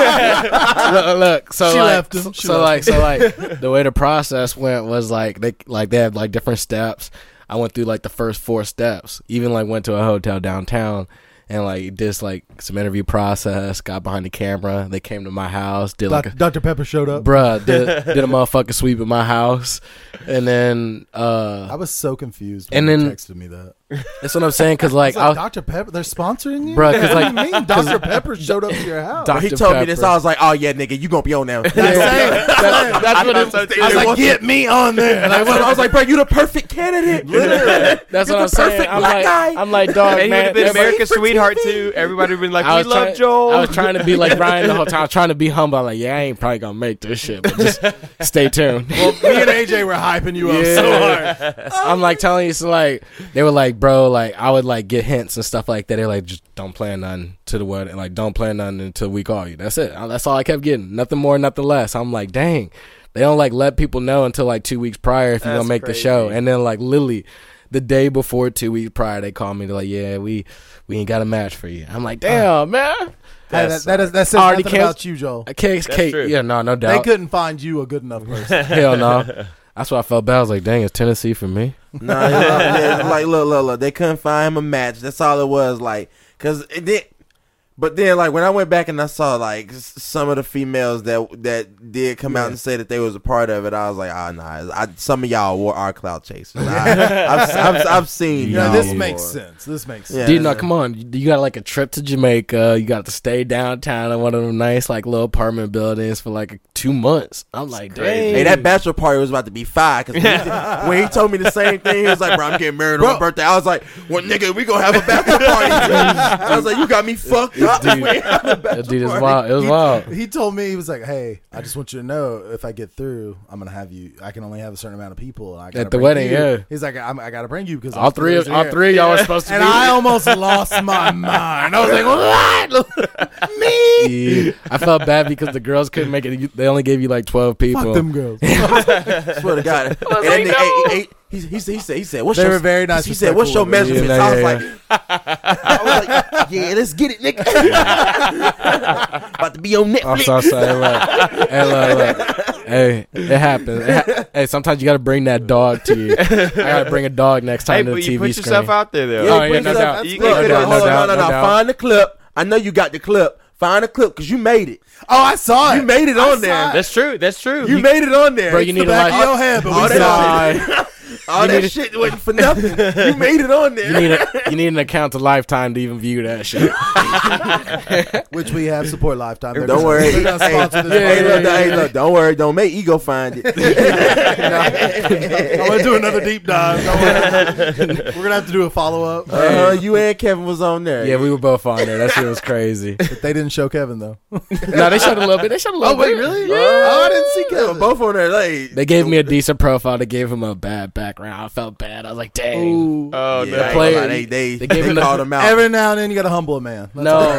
Speaker 3: up. look, so
Speaker 2: She
Speaker 3: like,
Speaker 2: left him. She
Speaker 3: so
Speaker 2: left
Speaker 3: like, the way the process went was like they had like different steps. I went through like the first 4 steps. Even like went to a hotel downtown and like did like some interview process. Got behind the camera. They came to my house. Did like a
Speaker 2: Dr. Pepper showed up.
Speaker 3: bruh did a motherfucking sweep at my house, and then
Speaker 2: I was so confused when
Speaker 3: And
Speaker 2: you
Speaker 3: then-
Speaker 2: texted me that.
Speaker 3: that's what I'm saying because like
Speaker 2: It's like, Dr. Pepper, they're sponsoring you?
Speaker 3: Bruh, 'cause,
Speaker 2: What
Speaker 3: like-
Speaker 2: do you mean Dr. Pepper showed up to your house?
Speaker 3: Doc-
Speaker 4: He
Speaker 3: Dr.
Speaker 4: told me this.
Speaker 3: Pepper.
Speaker 4: I was like, oh yeah, nigga, you gonna be on there.
Speaker 3: that's what it's,
Speaker 2: I was like, get me on there.
Speaker 4: And I was like, bro, you the perfect candidate. Literally.
Speaker 3: That's
Speaker 4: You're
Speaker 3: what I'm
Speaker 4: the
Speaker 3: saying.
Speaker 4: perfect
Speaker 3: I'm
Speaker 4: black
Speaker 3: like,
Speaker 4: guy.
Speaker 3: I'm like, dog,
Speaker 1: And he would
Speaker 3: man.
Speaker 1: have been
Speaker 3: everybody-
Speaker 1: America's
Speaker 4: for
Speaker 1: sweetheart
Speaker 4: TV.
Speaker 1: too. Everybody would have been like,
Speaker 3: I
Speaker 1: "We
Speaker 3: was
Speaker 1: love
Speaker 3: trying-
Speaker 1: Joel."
Speaker 3: I was trying to be like Ryan the whole time. I was trying to be humble. I'm like, yeah, I ain't probably gonna make this shit, but just stay tuned.
Speaker 2: Well, me and AJ were hyping you up so hard.
Speaker 3: I'm like telling you, so like they were like, bro, like I would like get hints and stuff like that. They're like, just don't plan nothing to the wedding. Like, don't plan nothing until we call you. That's it. That's all I kept getting. Nothing more, nothing less. I'm like, dang. They don't like let people know until like 2 weeks prior if you're
Speaker 1: That's
Speaker 3: gonna make
Speaker 1: crazy.
Speaker 3: the show. And then like literally the day before 2 weeks prior, they call me. They're like, yeah, we ain't got a match for you. I'm like, damn, man.
Speaker 2: Hey, that says
Speaker 3: Already
Speaker 2: nothing
Speaker 3: canceled-
Speaker 2: about you, Joel.
Speaker 3: Kate,
Speaker 1: true.
Speaker 3: yeah, no
Speaker 2: They
Speaker 3: doubt.
Speaker 2: couldn't find you a good enough person.
Speaker 3: Hell no. That's why I felt bad. I was like, dang, it's Tennessee for me.
Speaker 4: Nah, yeah, like look. They couldn't find him a match. That's all it was. Like, cause it did. But then, like when I went back and I saw like some of the females that did come out and say that they was a part of it, I was like, oh nah, some of y'all are clout chasers. I've seen.
Speaker 2: Yeah,
Speaker 4: y'all
Speaker 2: this
Speaker 4: before.
Speaker 2: makes sense. This makes sense.
Speaker 4: Yeah.
Speaker 3: Dude, no, come on. You got like a trip to Jamaica. You got to stay downtown in one of them nice like little apartment buildings for like 2 months. I'm like, dang.
Speaker 4: Hey, that bachelor party was about to be fire. Cause when he told me the same thing, he was like, "Bro, I'm getting married on my birthday." I was like, "Well, nigga, we gonna have a bachelor party." I was like, "You got me fucked up."
Speaker 3: Dude,
Speaker 4: We have a
Speaker 3: that
Speaker 4: bachelor
Speaker 3: dude is
Speaker 4: party.
Speaker 3: wild. It was wild.
Speaker 2: He told me, he was like, hey, I just want you to know, if I get through, I'm going to have you. I can only have a certain amount of people. And I gotta
Speaker 3: At the
Speaker 2: bring
Speaker 3: wedding,
Speaker 2: you.
Speaker 3: yeah.
Speaker 2: He's like, I got to bring you because
Speaker 3: All three of y'all were supposed to
Speaker 2: And
Speaker 3: be.
Speaker 2: I almost lost my mind. I was like, what? Me?
Speaker 3: Yeah. I felt bad because the girls couldn't make it. They only gave you like 12 people.
Speaker 2: Fuck them girls.
Speaker 4: Swear to God. And then He said, what's
Speaker 2: They
Speaker 4: your,
Speaker 2: were very nice,
Speaker 4: He said, what's your
Speaker 2: respectful women.
Speaker 4: measurements?
Speaker 3: Yeah,
Speaker 4: I was like, yeah, let's get it, nigga. About to be on Netflix.
Speaker 3: I'm so sorry. Look. Hey, it happens. Hey, sometimes you got to bring that dog to you. I got to bring a dog next time
Speaker 1: Hey,
Speaker 3: to the
Speaker 1: but
Speaker 3: TV
Speaker 1: you put
Speaker 3: screen.
Speaker 1: yourself out there though.
Speaker 4: Yeah,
Speaker 3: Oh,
Speaker 4: put
Speaker 3: yeah, no
Speaker 4: yourself-
Speaker 3: doubt.
Speaker 1: You
Speaker 4: Look,
Speaker 1: can't-
Speaker 3: no
Speaker 4: hold
Speaker 3: doubt,
Speaker 4: on,
Speaker 3: no doubt.
Speaker 4: Find the clip. I know you got the clip. Find the clip because you made it.
Speaker 2: Oh, I saw it.
Speaker 4: You made it on there.
Speaker 1: That's true. That's true.
Speaker 4: You made it on there.
Speaker 3: Bro, you need
Speaker 2: the
Speaker 3: to
Speaker 2: back
Speaker 3: like.
Speaker 2: of your head, but
Speaker 4: all
Speaker 2: we
Speaker 4: that
Speaker 2: saw it.
Speaker 4: All
Speaker 3: You
Speaker 4: that
Speaker 3: need
Speaker 4: shit wasn't for nothing. You made it on there.
Speaker 3: You need an account to Lifetime to even view that shit.
Speaker 2: Which we have support Lifetime. They're
Speaker 4: Don't
Speaker 2: gonna-
Speaker 4: worry.
Speaker 2: they're gonna sponsor this
Speaker 3: Yeah,
Speaker 2: program.
Speaker 4: Hey, look, don't worry. Don't make Ego find it.
Speaker 2: I'm gonna do another deep dive. Don't worry. We're gonna have to do a follow up.
Speaker 4: You and Kevin was on there.
Speaker 3: Yeah, we were both on there. That shit was crazy.
Speaker 2: But they didn't show Kevin though.
Speaker 3: No, they showed a little bit. They showed a little bit.
Speaker 2: really?
Speaker 3: Yeah.
Speaker 2: Oh, I didn't see
Speaker 4: They were
Speaker 2: Kevin.
Speaker 4: both on there. Like,
Speaker 3: They gave me a decent profile. They gave him a bad background. I felt bad. I was like, dang.
Speaker 2: Ooh.
Speaker 1: Oh
Speaker 4: yeah,
Speaker 1: no.
Speaker 4: I ain't
Speaker 3: player-
Speaker 4: gonna lie, they
Speaker 3: they gave him the-
Speaker 4: called him out.
Speaker 2: Every now and then you gotta humble a man. That's all.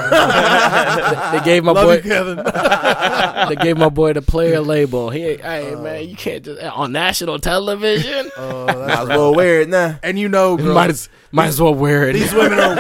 Speaker 3: No, they gave my
Speaker 2: Love
Speaker 3: boy.
Speaker 2: you, Kevin.
Speaker 3: They gave my boy the player label. Hey man, you can't just on national television.
Speaker 2: Oh,
Speaker 4: Might
Speaker 2: that's
Speaker 4: as well wear it now.
Speaker 2: and you know, girls,
Speaker 3: might as well wear it.
Speaker 2: these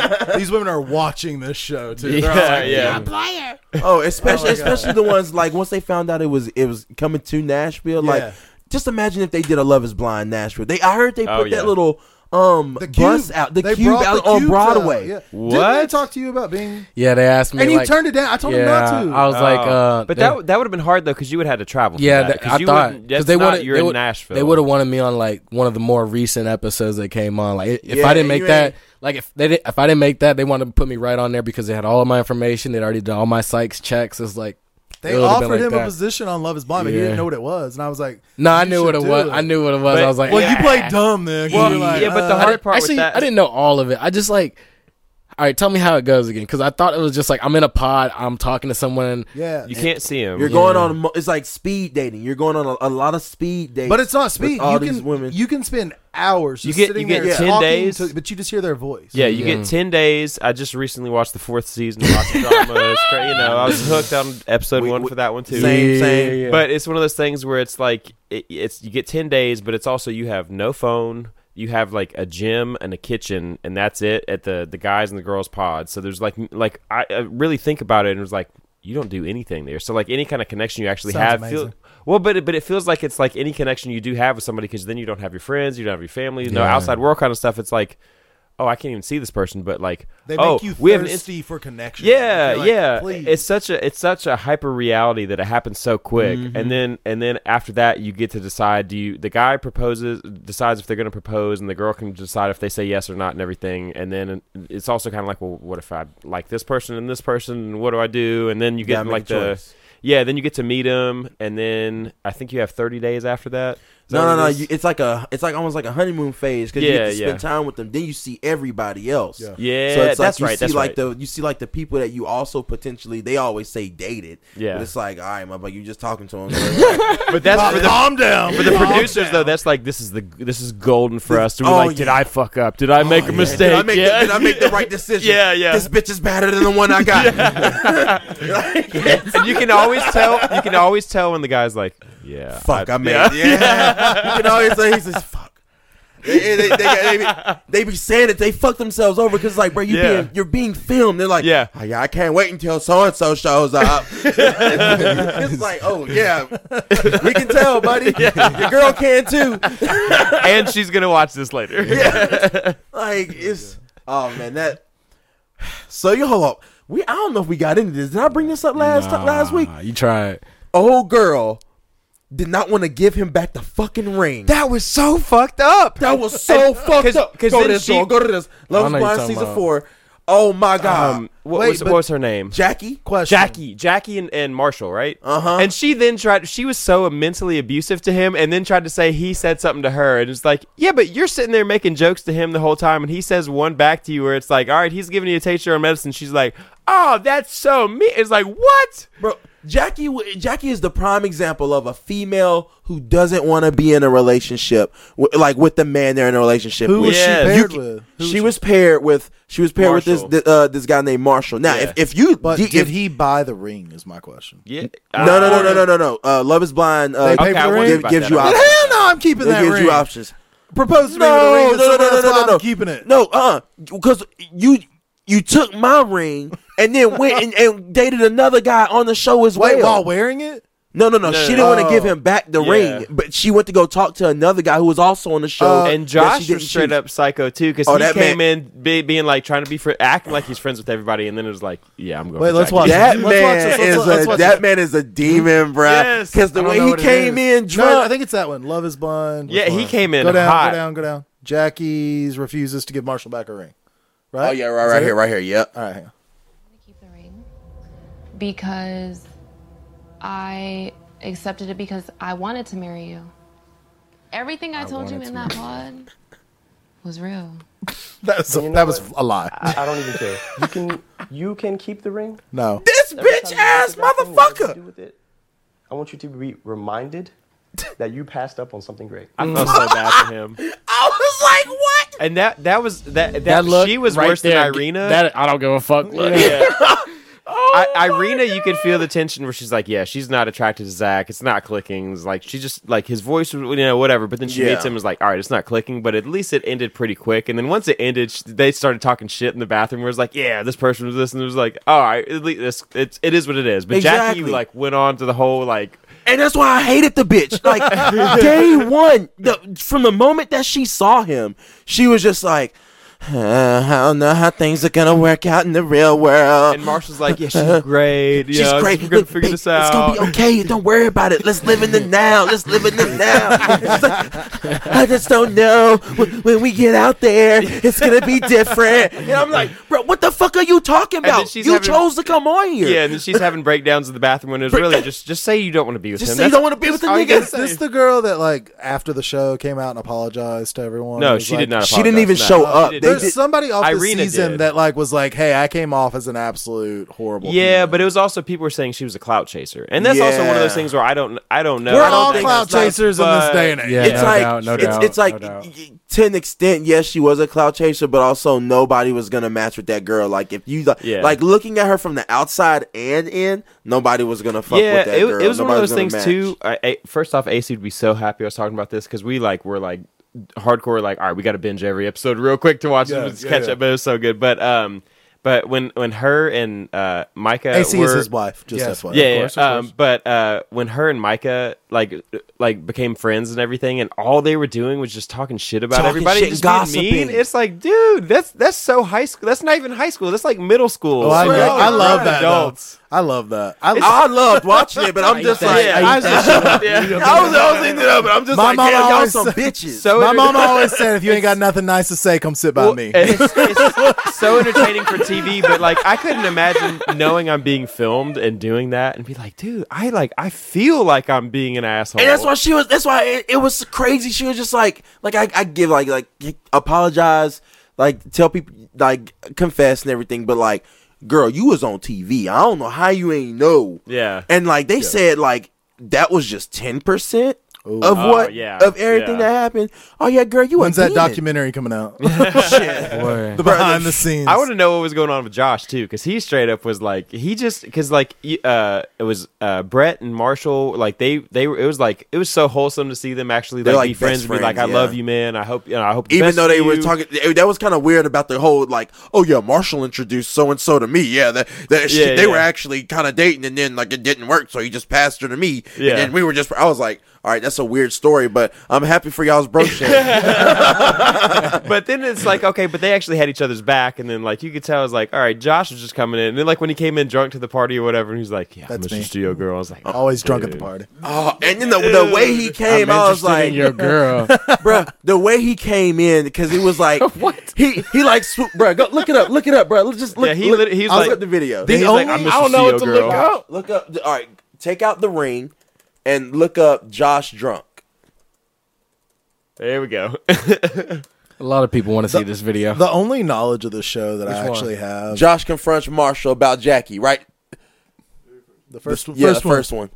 Speaker 2: women are watching this show too. They're all
Speaker 1: Yeah,
Speaker 2: like,
Speaker 1: yeah.
Speaker 4: Oh, especially
Speaker 2: Oh my God.
Speaker 4: especially the ones like once they found out it was coming to Nashville.
Speaker 2: Yeah.
Speaker 4: Like, just imagine if they did a Love Is Blind Nashville. I heard they
Speaker 1: Oh,
Speaker 4: put
Speaker 1: yeah.
Speaker 4: that little
Speaker 2: The
Speaker 4: bus
Speaker 2: Cube.
Speaker 4: out. The
Speaker 2: They
Speaker 4: cube
Speaker 2: brought
Speaker 4: out
Speaker 2: the
Speaker 4: on
Speaker 2: Cubes
Speaker 4: Broadway.
Speaker 2: out. Yeah.
Speaker 1: What?
Speaker 2: Didn't they talk to you about being?
Speaker 3: Yeah, they asked me.
Speaker 2: And you
Speaker 3: like,
Speaker 2: turned it down. I told him
Speaker 3: yeah,
Speaker 2: not to.
Speaker 3: I was like,
Speaker 1: but
Speaker 3: they-
Speaker 1: that would have been hard though because you would have had to travel. For
Speaker 3: yeah,
Speaker 1: that,
Speaker 3: I thought
Speaker 1: because
Speaker 3: they wanted
Speaker 1: you're
Speaker 3: they
Speaker 1: in
Speaker 3: would,
Speaker 1: Nashville.
Speaker 3: They would have wanted me on like one of the more recent episodes that came on. Like if
Speaker 4: Yeah,
Speaker 3: I didn't make
Speaker 4: you
Speaker 3: that,
Speaker 4: ain't-
Speaker 3: like if I didn't make that, they wanted to put me right on there because they had all of my information. They'd already done all my psychs checks. It's like
Speaker 2: They
Speaker 3: it would've been
Speaker 2: offered
Speaker 3: like
Speaker 2: him a
Speaker 3: that.
Speaker 2: position on Love Is Blind, but he
Speaker 3: Yeah.
Speaker 2: didn't know what it was, and I was like,
Speaker 3: No, I
Speaker 2: you
Speaker 3: knew what
Speaker 2: should
Speaker 3: it
Speaker 2: do
Speaker 3: was.
Speaker 2: it.
Speaker 3: I knew what it was.
Speaker 1: But-
Speaker 3: I was like,
Speaker 2: Well,
Speaker 3: yeah.
Speaker 2: you played dumb then. 'cause
Speaker 1: Well,
Speaker 2: you were like,
Speaker 1: yeah, but the hard part
Speaker 3: Actually,
Speaker 1: with that,
Speaker 3: I didn't know all of it. I just like, all right, tell me how it goes again, because I thought it was just like I'm in a pod, I'm talking to someone.
Speaker 2: yeah,
Speaker 1: you can't see him.
Speaker 4: You're going on. It's like speed dating. You're going on a lot of speed dating.
Speaker 2: but it's not speed.
Speaker 4: with all
Speaker 2: You
Speaker 4: these
Speaker 2: can
Speaker 4: women.
Speaker 2: you can spend hours
Speaker 1: You
Speaker 2: just
Speaker 1: get-
Speaker 2: sitting
Speaker 1: you get
Speaker 2: there
Speaker 1: 10
Speaker 2: talking
Speaker 1: days.
Speaker 2: but you just hear their voice.
Speaker 1: Yeah, you get 10 days. I just recently watched the 4th season of Lots of Drama. It's great. You know, I was hooked on episode 1 for that one too.
Speaker 4: Same.
Speaker 1: But it's one of those things where it's like it's you get 10 days, but it's also you have no phone. You have like a gym and a kitchen, and that's it at the guys and the girls pod. So there's like I really think about it, and it was like you don't do anything there. So like any kind of connection you actually
Speaker 2: Sounds
Speaker 1: have,
Speaker 2: amazing.
Speaker 1: but it feels like it's like any connection you do have with somebody, because then you don't have your friends, you don't have your family, no
Speaker 3: Yeah.
Speaker 1: outside world kind of stuff. It's like, oh, I can't even see this person, but like,
Speaker 2: They make
Speaker 1: oh,
Speaker 2: you
Speaker 1: we have an
Speaker 2: thirsty for connection.
Speaker 1: yeah,
Speaker 2: You're like,
Speaker 1: yeah.
Speaker 2: please.
Speaker 1: It's such a hyper reality that it happens so quick, and then after that you get to decide. The guy decides if they're going to propose, and the girl can decide if they say yes or not and everything. And then it's also kind of like, well, what if I like this person and this person, and what do I do? And then you get
Speaker 4: gotta make
Speaker 1: like
Speaker 4: a
Speaker 1: the
Speaker 4: choice.
Speaker 1: then you get to meet him, and then I think you have 30 days after that. Is that
Speaker 4: No.
Speaker 1: what it is?
Speaker 4: It's like almost like a honeymoon phase because you
Speaker 1: Yeah,
Speaker 4: get to spend
Speaker 1: yeah.
Speaker 4: time with them. Then you see everybody else.
Speaker 2: Yeah.
Speaker 1: Yeah,
Speaker 4: So it's like
Speaker 1: that's
Speaker 4: you
Speaker 1: right.
Speaker 4: see
Speaker 1: That's
Speaker 4: like
Speaker 1: right.
Speaker 4: you see like the people that you also potentially, they always say dated.
Speaker 1: Yeah.
Speaker 4: But it's like, all right, but you just talking to them.
Speaker 1: But that's for the
Speaker 2: calm down.
Speaker 1: For the
Speaker 2: Calm
Speaker 1: producers,
Speaker 2: down.
Speaker 1: though, that's like this is golden for us. To be
Speaker 4: Oh,
Speaker 1: like, did
Speaker 4: yeah.
Speaker 1: I fuck up? Did I make a mistake?
Speaker 4: Did I make,
Speaker 1: yeah.
Speaker 4: did I make the right decision?
Speaker 1: Yeah, yeah.
Speaker 4: This bitch is better than the one I got.
Speaker 1: And you can always tell. You can always tell when the guy's like, yeah,
Speaker 4: Fuck, I made it. Yeah. You can always say, he says, fuck. They be saying it. They fuck themselves over because, like, bro, you're being filmed. They're like,
Speaker 1: Yeah.
Speaker 4: oh, yeah, I can't wait until so and so shows up. It's like, oh yeah, we can tell, buddy. Your girl can too.
Speaker 1: and she's gonna watch this later.
Speaker 4: Like, it's man, that. So you hold up. I don't know if we got into this. Did I bring this up last week?
Speaker 3: You tried.
Speaker 4: Old girl did not want to give him back the fucking ring.
Speaker 1: That was so fucked up.
Speaker 4: That was so fucked up.
Speaker 1: 'cause
Speaker 4: Go to
Speaker 1: then
Speaker 4: this,
Speaker 1: she-
Speaker 4: girl. Go to this. Love
Speaker 3: I
Speaker 4: is
Speaker 3: know you're
Speaker 4: Blind
Speaker 3: talking
Speaker 4: season
Speaker 3: about.
Speaker 4: 4. Oh my god.
Speaker 2: Wait,
Speaker 1: What was her name?
Speaker 4: Jackie.
Speaker 2: Question.
Speaker 1: Jackie and Marshall, right?
Speaker 4: Uh-huh.
Speaker 1: And she then she was so mentally abusive to him, and then tried to say he said something to her, and it's like, yeah, but you're sitting there making jokes to him the whole time, and he says one back to you where it's like, all right, he's giving you a taste of your medicine. She's like, oh, that's so mean. It's like, what?
Speaker 4: Bro, Jackie is the prime example of a female who doesn't want to be in a relationship with the man they're in a relationship
Speaker 2: Who
Speaker 4: with.
Speaker 2: was she
Speaker 1: Yeah.
Speaker 2: paired with?
Speaker 4: She was paired with
Speaker 1: Marshall.
Speaker 4: this guy named Marshall. Now,
Speaker 1: Yeah.
Speaker 4: if you
Speaker 2: But
Speaker 4: if-
Speaker 2: did he buy the ring? Is my question.
Speaker 1: Yeah.
Speaker 4: no. Love is Blind
Speaker 2: They paid
Speaker 1: Okay,
Speaker 2: for the
Speaker 1: I
Speaker 2: ring?
Speaker 1: wonder about
Speaker 4: gives
Speaker 1: that.
Speaker 4: you
Speaker 1: Okay.
Speaker 4: options.
Speaker 2: Hell no, I'm keeping
Speaker 4: It
Speaker 2: that
Speaker 4: gives
Speaker 2: ring.
Speaker 4: you options.
Speaker 2: proposed to me with a ring. That's why I'm keeping it.
Speaker 4: No, because you took my ring and then went and dated another guy on the show as well.
Speaker 2: Wait, while wearing it?
Speaker 4: No. She didn't want to give him back the ring, but she went to go talk to another guy who was also on the show.
Speaker 1: And Josh was straight up psycho too, because he came in being like trying to be acting like he's friends with everybody, and then it was like, yeah, I'm going.
Speaker 2: Wait, let's
Speaker 1: Jackie.
Speaker 2: watch
Speaker 4: That
Speaker 2: Let's
Speaker 4: man man is a demon, bro.
Speaker 1: Yes.
Speaker 4: Because the way he came in drunk.
Speaker 2: No, I think it's that one. Love is Blind.
Speaker 1: Yeah, he came in
Speaker 2: Go down,
Speaker 1: hot.
Speaker 2: go down. Jackie's refuses to give Marshall back her ring. Right?
Speaker 4: Oh yeah, right here. Yep.
Speaker 2: All right, hang on.
Speaker 5: Keep the ring because I accepted it because I wanted to marry you. Everything I told you in that pod was real.
Speaker 2: That was a lie.
Speaker 6: I don't even care. You can keep the ring.
Speaker 2: No.
Speaker 4: This bitch ass motherfucker.
Speaker 6: Do with it, I want you to be reminded that you passed up on something great.
Speaker 1: I felt so bad for him.
Speaker 4: I was like, what?
Speaker 1: And that was
Speaker 3: That look
Speaker 1: she was
Speaker 3: right
Speaker 1: worse
Speaker 3: there,
Speaker 1: than Irina.
Speaker 3: That I don't give a fuck. Look.
Speaker 1: Yeah. Irina, you could feel the tension where she's like, yeah, she's not attracted to Zach. It's not clicking. It's like she just like his voice, whatever. But then she meets him and is like, all right, it's not clicking. But at least it ended pretty quick. And then once it ended, they started talking shit in the bathroom. Where it's like, yeah, this person was this, and it was like, all right, at least it is what it is. But
Speaker 4: Exactly.
Speaker 1: Jackie like went on to the whole like.
Speaker 4: And that's why I hated the bitch. Like day one, from the moment that she saw him, she was just like, I don't know how things are gonna work out in the real world.
Speaker 1: And Marshall's like, yeah, she's great.
Speaker 4: She's great.
Speaker 1: We're gonna figure this out.
Speaker 4: It's gonna be okay. Don't worry about it. Let's live in the now. Let's live in the now. I just don't know when we get out there, it's gonna be different. And I'm like, bro, what the fuck are you talking about? You chose to come on here.
Speaker 1: Yeah, and then she's having breakdowns in the bathroom when it was really just say you don't want to be with him.
Speaker 4: Just say you don't want to be with the nigga.
Speaker 2: Is this the girl that like after the show came out and apologized to everyone?
Speaker 1: No,
Speaker 2: It was
Speaker 1: she
Speaker 2: like-
Speaker 1: did not.
Speaker 4: She didn't even
Speaker 1: apologize.
Speaker 4: show
Speaker 1: No,
Speaker 4: up.
Speaker 1: she didn't.
Speaker 2: There's somebody off
Speaker 1: Irina
Speaker 2: the season
Speaker 1: did.
Speaker 2: that like was like, "Hey, I came off as an absolute horrible."
Speaker 1: Yeah,
Speaker 2: human."
Speaker 1: but it was also people were saying she was a clout chaser, and that's also one of those
Speaker 4: Yeah.
Speaker 1: things where I don't know.
Speaker 2: we're
Speaker 1: I don't
Speaker 2: all
Speaker 1: think
Speaker 2: clout
Speaker 1: it's like-
Speaker 2: chasers in this
Speaker 1: but-
Speaker 2: day and age.
Speaker 3: Yeah,
Speaker 4: It's
Speaker 3: no
Speaker 4: like
Speaker 3: doubt, no
Speaker 4: it's,
Speaker 3: doubt,
Speaker 4: it's like
Speaker 3: no doubt.
Speaker 4: to an extent, yes, she was a clout chaser, but also nobody was gonna match with that girl. Like if you
Speaker 1: Yeah.
Speaker 4: like looking at her from the outside and in, nobody was gonna fuck
Speaker 1: Yeah,
Speaker 4: with that girl.
Speaker 1: it was one of
Speaker 4: Nobody
Speaker 1: those
Speaker 4: gonna
Speaker 1: things
Speaker 4: match.
Speaker 1: too. First off, AC would be so happy I was talking about this because we were like hardcore, like, all right, we got to binge every episode real quick to watch it, catch up. But it was so good. But when her and Micah
Speaker 2: AC
Speaker 1: were,
Speaker 2: is his wife. Just
Speaker 3: Yes.
Speaker 2: FYI.
Speaker 1: yeah,
Speaker 3: Of course.
Speaker 1: but when her and Micah like became friends and everything, and all they were doing was just talking shit about
Speaker 4: Talking
Speaker 1: everybody,
Speaker 4: shit
Speaker 1: just
Speaker 4: and
Speaker 1: being mean.
Speaker 4: gossiping.
Speaker 1: It's like, dude, that's so high school. That's not even high school. That's like middle school.
Speaker 2: Oh, I
Speaker 1: Like,
Speaker 2: love, I love that. though.
Speaker 1: adults.
Speaker 2: I love that.
Speaker 4: I loved watching it, but I'm just like,
Speaker 1: Yeah.
Speaker 2: I was-
Speaker 1: Yeah.
Speaker 4: I was into that, but I'm just
Speaker 2: My
Speaker 4: like,
Speaker 2: mama
Speaker 4: damn, y'all
Speaker 2: always
Speaker 4: some
Speaker 2: said-
Speaker 4: bitches.
Speaker 1: So
Speaker 2: My
Speaker 1: it-
Speaker 2: mom always said, "If you ain't got nothing nice to say, come sit by
Speaker 1: Well,
Speaker 2: me."
Speaker 1: It's so entertaining for TV, but like I couldn't imagine knowing I'm being filmed and doing that and be like, dude, I feel like I'm being an asshole.
Speaker 4: And that's why she was. That's why it was crazy. She was just like I give like apologize, like tell people, like confess and everything. But like, girl, you was on TV. I don't know how you ain't know.
Speaker 1: Yeah.
Speaker 4: And like they said, like that was just 10% of
Speaker 1: Oh,
Speaker 4: what
Speaker 1: yeah,
Speaker 4: of everything
Speaker 1: yeah.
Speaker 4: that happened. Oh yeah, girl, you
Speaker 2: When's
Speaker 4: a
Speaker 2: that
Speaker 4: demon.
Speaker 2: documentary coming out?
Speaker 3: Boy.
Speaker 2: The behind the scenes.
Speaker 1: I want to know what was going on with Josh too, because he straight up was like, it was Brett and Marshall, like they were. It was so wholesome to see them actually
Speaker 4: They're
Speaker 1: like
Speaker 4: like
Speaker 1: be friends
Speaker 4: best
Speaker 1: and be like, I
Speaker 4: friends,
Speaker 1: love
Speaker 4: yeah.
Speaker 1: you, man. I hope the
Speaker 4: Even
Speaker 1: best
Speaker 4: though they
Speaker 1: for
Speaker 4: were
Speaker 1: you.
Speaker 4: talking, that was kind of weird about the whole like, oh yeah, Marshall introduced so and so to me. Yeah, they were actually kind of dating, and then like it didn't work, so he just passed her to me.
Speaker 1: Yeah.
Speaker 4: And then we were just. I was like, all right, that's a weird story, but I'm happy for y'all's bro shit.
Speaker 1: But then it's like, okay, but they actually had each other's back, and then like you could tell, it was like, all right, Josh was just coming in, and then like when he came in drunk to the party or whatever, and he's like, yeah,
Speaker 2: That's
Speaker 1: I'm a
Speaker 2: me.
Speaker 1: studio girl. I was like,
Speaker 2: Always drunk at the party.
Speaker 4: Oh, and then the way he came, I was
Speaker 3: Interested
Speaker 4: like,
Speaker 3: in your girl.
Speaker 4: bruh, the way he came in, because he was like, what? He like, bruh, go look it up, bruh. Let's just look.
Speaker 1: Yeah, he's
Speaker 4: I'll
Speaker 1: like,
Speaker 4: look up the video.
Speaker 1: he's like, I'm a
Speaker 3: I don't know what to
Speaker 1: studio
Speaker 3: look
Speaker 1: girl.
Speaker 3: up.
Speaker 4: Look up. All right, take out the ring and look up Josh drunk.
Speaker 1: There we go.
Speaker 3: A lot of people want to see this video.
Speaker 2: The only knowledge of the show that I
Speaker 3: one?
Speaker 2: actually have,
Speaker 4: Josh confronts Marshall about Jackie, right?
Speaker 2: the first
Speaker 4: First one.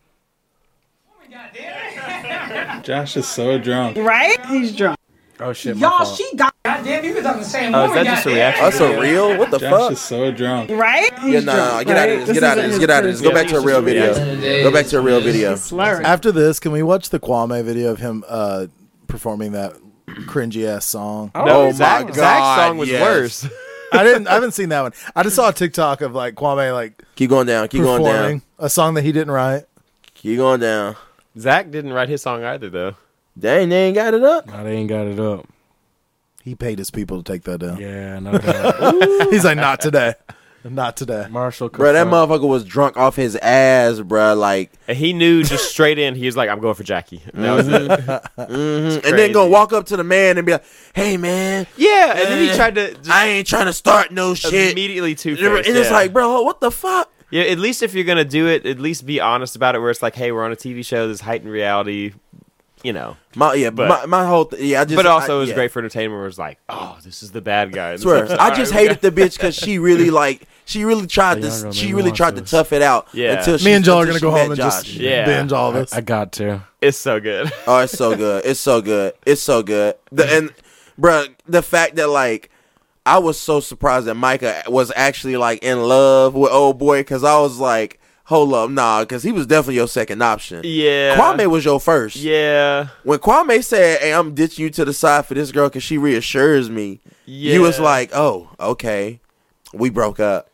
Speaker 7: Josh is so drunk.
Speaker 8: Right? He's drunk.
Speaker 3: Oh shit, my
Speaker 8: Y'all,
Speaker 3: fault.
Speaker 8: she got. Goddamn, you was on the same
Speaker 1: Oh, is that just a reaction?
Speaker 4: That's a real? What the
Speaker 7: Josh
Speaker 4: fuck?
Speaker 7: is so drunk.
Speaker 8: Right?
Speaker 4: Yeah,
Speaker 8: He's
Speaker 4: nah,
Speaker 8: drunk,
Speaker 4: get out
Speaker 8: right?
Speaker 4: of this. Get out of this. Get out of this. Go back to a real video. Go back to a real video.
Speaker 8: Slurry.
Speaker 2: After this, can we watch the Kwame video of him performing that cringy ass song.
Speaker 4: Oh,
Speaker 1: Zach's song was
Speaker 4: yes.
Speaker 1: worse.
Speaker 2: I haven't seen that one. I just saw a TikTok of like Kwame like
Speaker 4: Keep going down. Keep going
Speaker 2: performing
Speaker 4: down.
Speaker 2: a song that he didn't write.
Speaker 4: Keep going down.
Speaker 1: Zach didn't write his song either, though.
Speaker 4: Dang, they ain't got it up.
Speaker 3: No, they ain't got it up.
Speaker 2: He paid his people to take that down.
Speaker 3: Yeah, no doubt.
Speaker 2: He's like, not today. Not today.
Speaker 3: Marshall,
Speaker 4: Bro, that motherfucker was drunk off his ass, bro. Like,
Speaker 1: And he knew just straight in. He was like, "I'm going for Jackie." And that was it.
Speaker 4: and then gonna walk up to the man and be like, "Hey, man,
Speaker 1: Yeah, and then he tried to just
Speaker 4: I ain't trying to start no shit."
Speaker 1: immediately
Speaker 4: And
Speaker 1: two-faced.
Speaker 4: it's like, bro, what the fuck?
Speaker 1: yeah. At least if you're gonna do it, at least be honest about it. Where it's like, "Hey, we're on a TV show. This heightened reality." You know,
Speaker 4: My whole I just.
Speaker 1: but also it was
Speaker 4: yeah.
Speaker 1: great for entertainment. Where it's like, "Oh, this is the bad guy."
Speaker 4: I swear, I just hated the bitch because she really tried
Speaker 3: The
Speaker 4: to
Speaker 3: younger
Speaker 4: she
Speaker 3: me
Speaker 4: really
Speaker 3: wants
Speaker 4: tried to
Speaker 3: this.
Speaker 4: tough it out.
Speaker 1: Yeah.
Speaker 4: Until
Speaker 2: Me and Joel are
Speaker 4: until
Speaker 2: gonna go
Speaker 4: she
Speaker 2: home
Speaker 4: met
Speaker 2: and just
Speaker 4: Josh.
Speaker 1: Yeah.
Speaker 2: binge all this.
Speaker 3: I got to.
Speaker 1: It's so good.
Speaker 4: Oh, it's so good. It's so good. It's so good. And bruh, the fact that like I was so surprised that Micah was actually like in love with old boy because I was like, hold up, nah, because he was definitely your second option.
Speaker 1: Yeah,
Speaker 4: Kwame was your first.
Speaker 1: Yeah,
Speaker 4: When Kwame said, "Hey, I'm ditching you to the side for this girl because she reassures me,"
Speaker 1: yeah.
Speaker 4: you was like, "Oh, okay, we broke up."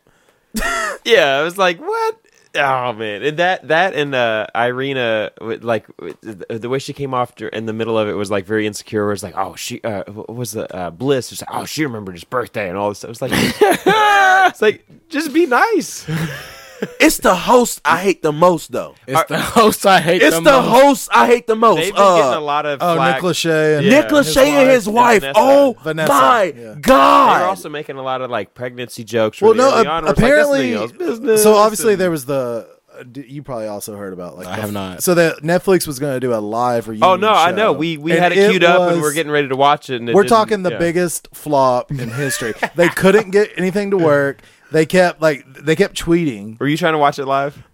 Speaker 1: Yeah, I was like, what? Oh man, and that and Irina, like the way she came off in the middle of it was like very insecure. It was like, oh, she what was the Bliss? It's like, oh, she remembered his birthday and all this stuff. It was like, it's like just be nice.
Speaker 4: It's the host I hate the most, though.
Speaker 3: It's the host I hate
Speaker 4: It's
Speaker 3: the
Speaker 4: the
Speaker 3: most.
Speaker 4: host I hate the most.
Speaker 1: They've been getting a lot of
Speaker 2: Oh,
Speaker 1: flack.
Speaker 2: Nick Lachey and
Speaker 1: Yeah.
Speaker 4: Nick Lachey and his wife.
Speaker 1: Vanessa.
Speaker 4: Oh
Speaker 2: Vanessa,
Speaker 4: my
Speaker 2: yeah.
Speaker 1: They were
Speaker 4: god!
Speaker 1: also making a lot of like pregnancy jokes.
Speaker 2: Well,
Speaker 1: really
Speaker 2: no,
Speaker 1: early on, where it's like, that's
Speaker 2: apparently.
Speaker 1: Neil's business.
Speaker 2: So obviously
Speaker 1: and-
Speaker 2: there was the. You probably also heard about like
Speaker 3: I have not.
Speaker 2: So that Netflix was going to do a live reunion.
Speaker 1: Oh no, I
Speaker 2: show.
Speaker 1: know. We
Speaker 2: And
Speaker 1: had it queued up and
Speaker 2: was-
Speaker 1: we're getting ready to watch it. And it
Speaker 2: We're
Speaker 1: didn't-
Speaker 2: talking the
Speaker 1: yeah.
Speaker 2: biggest flop in history. They couldn't get anything to work. They kept tweeting.
Speaker 1: Were you trying to watch it live?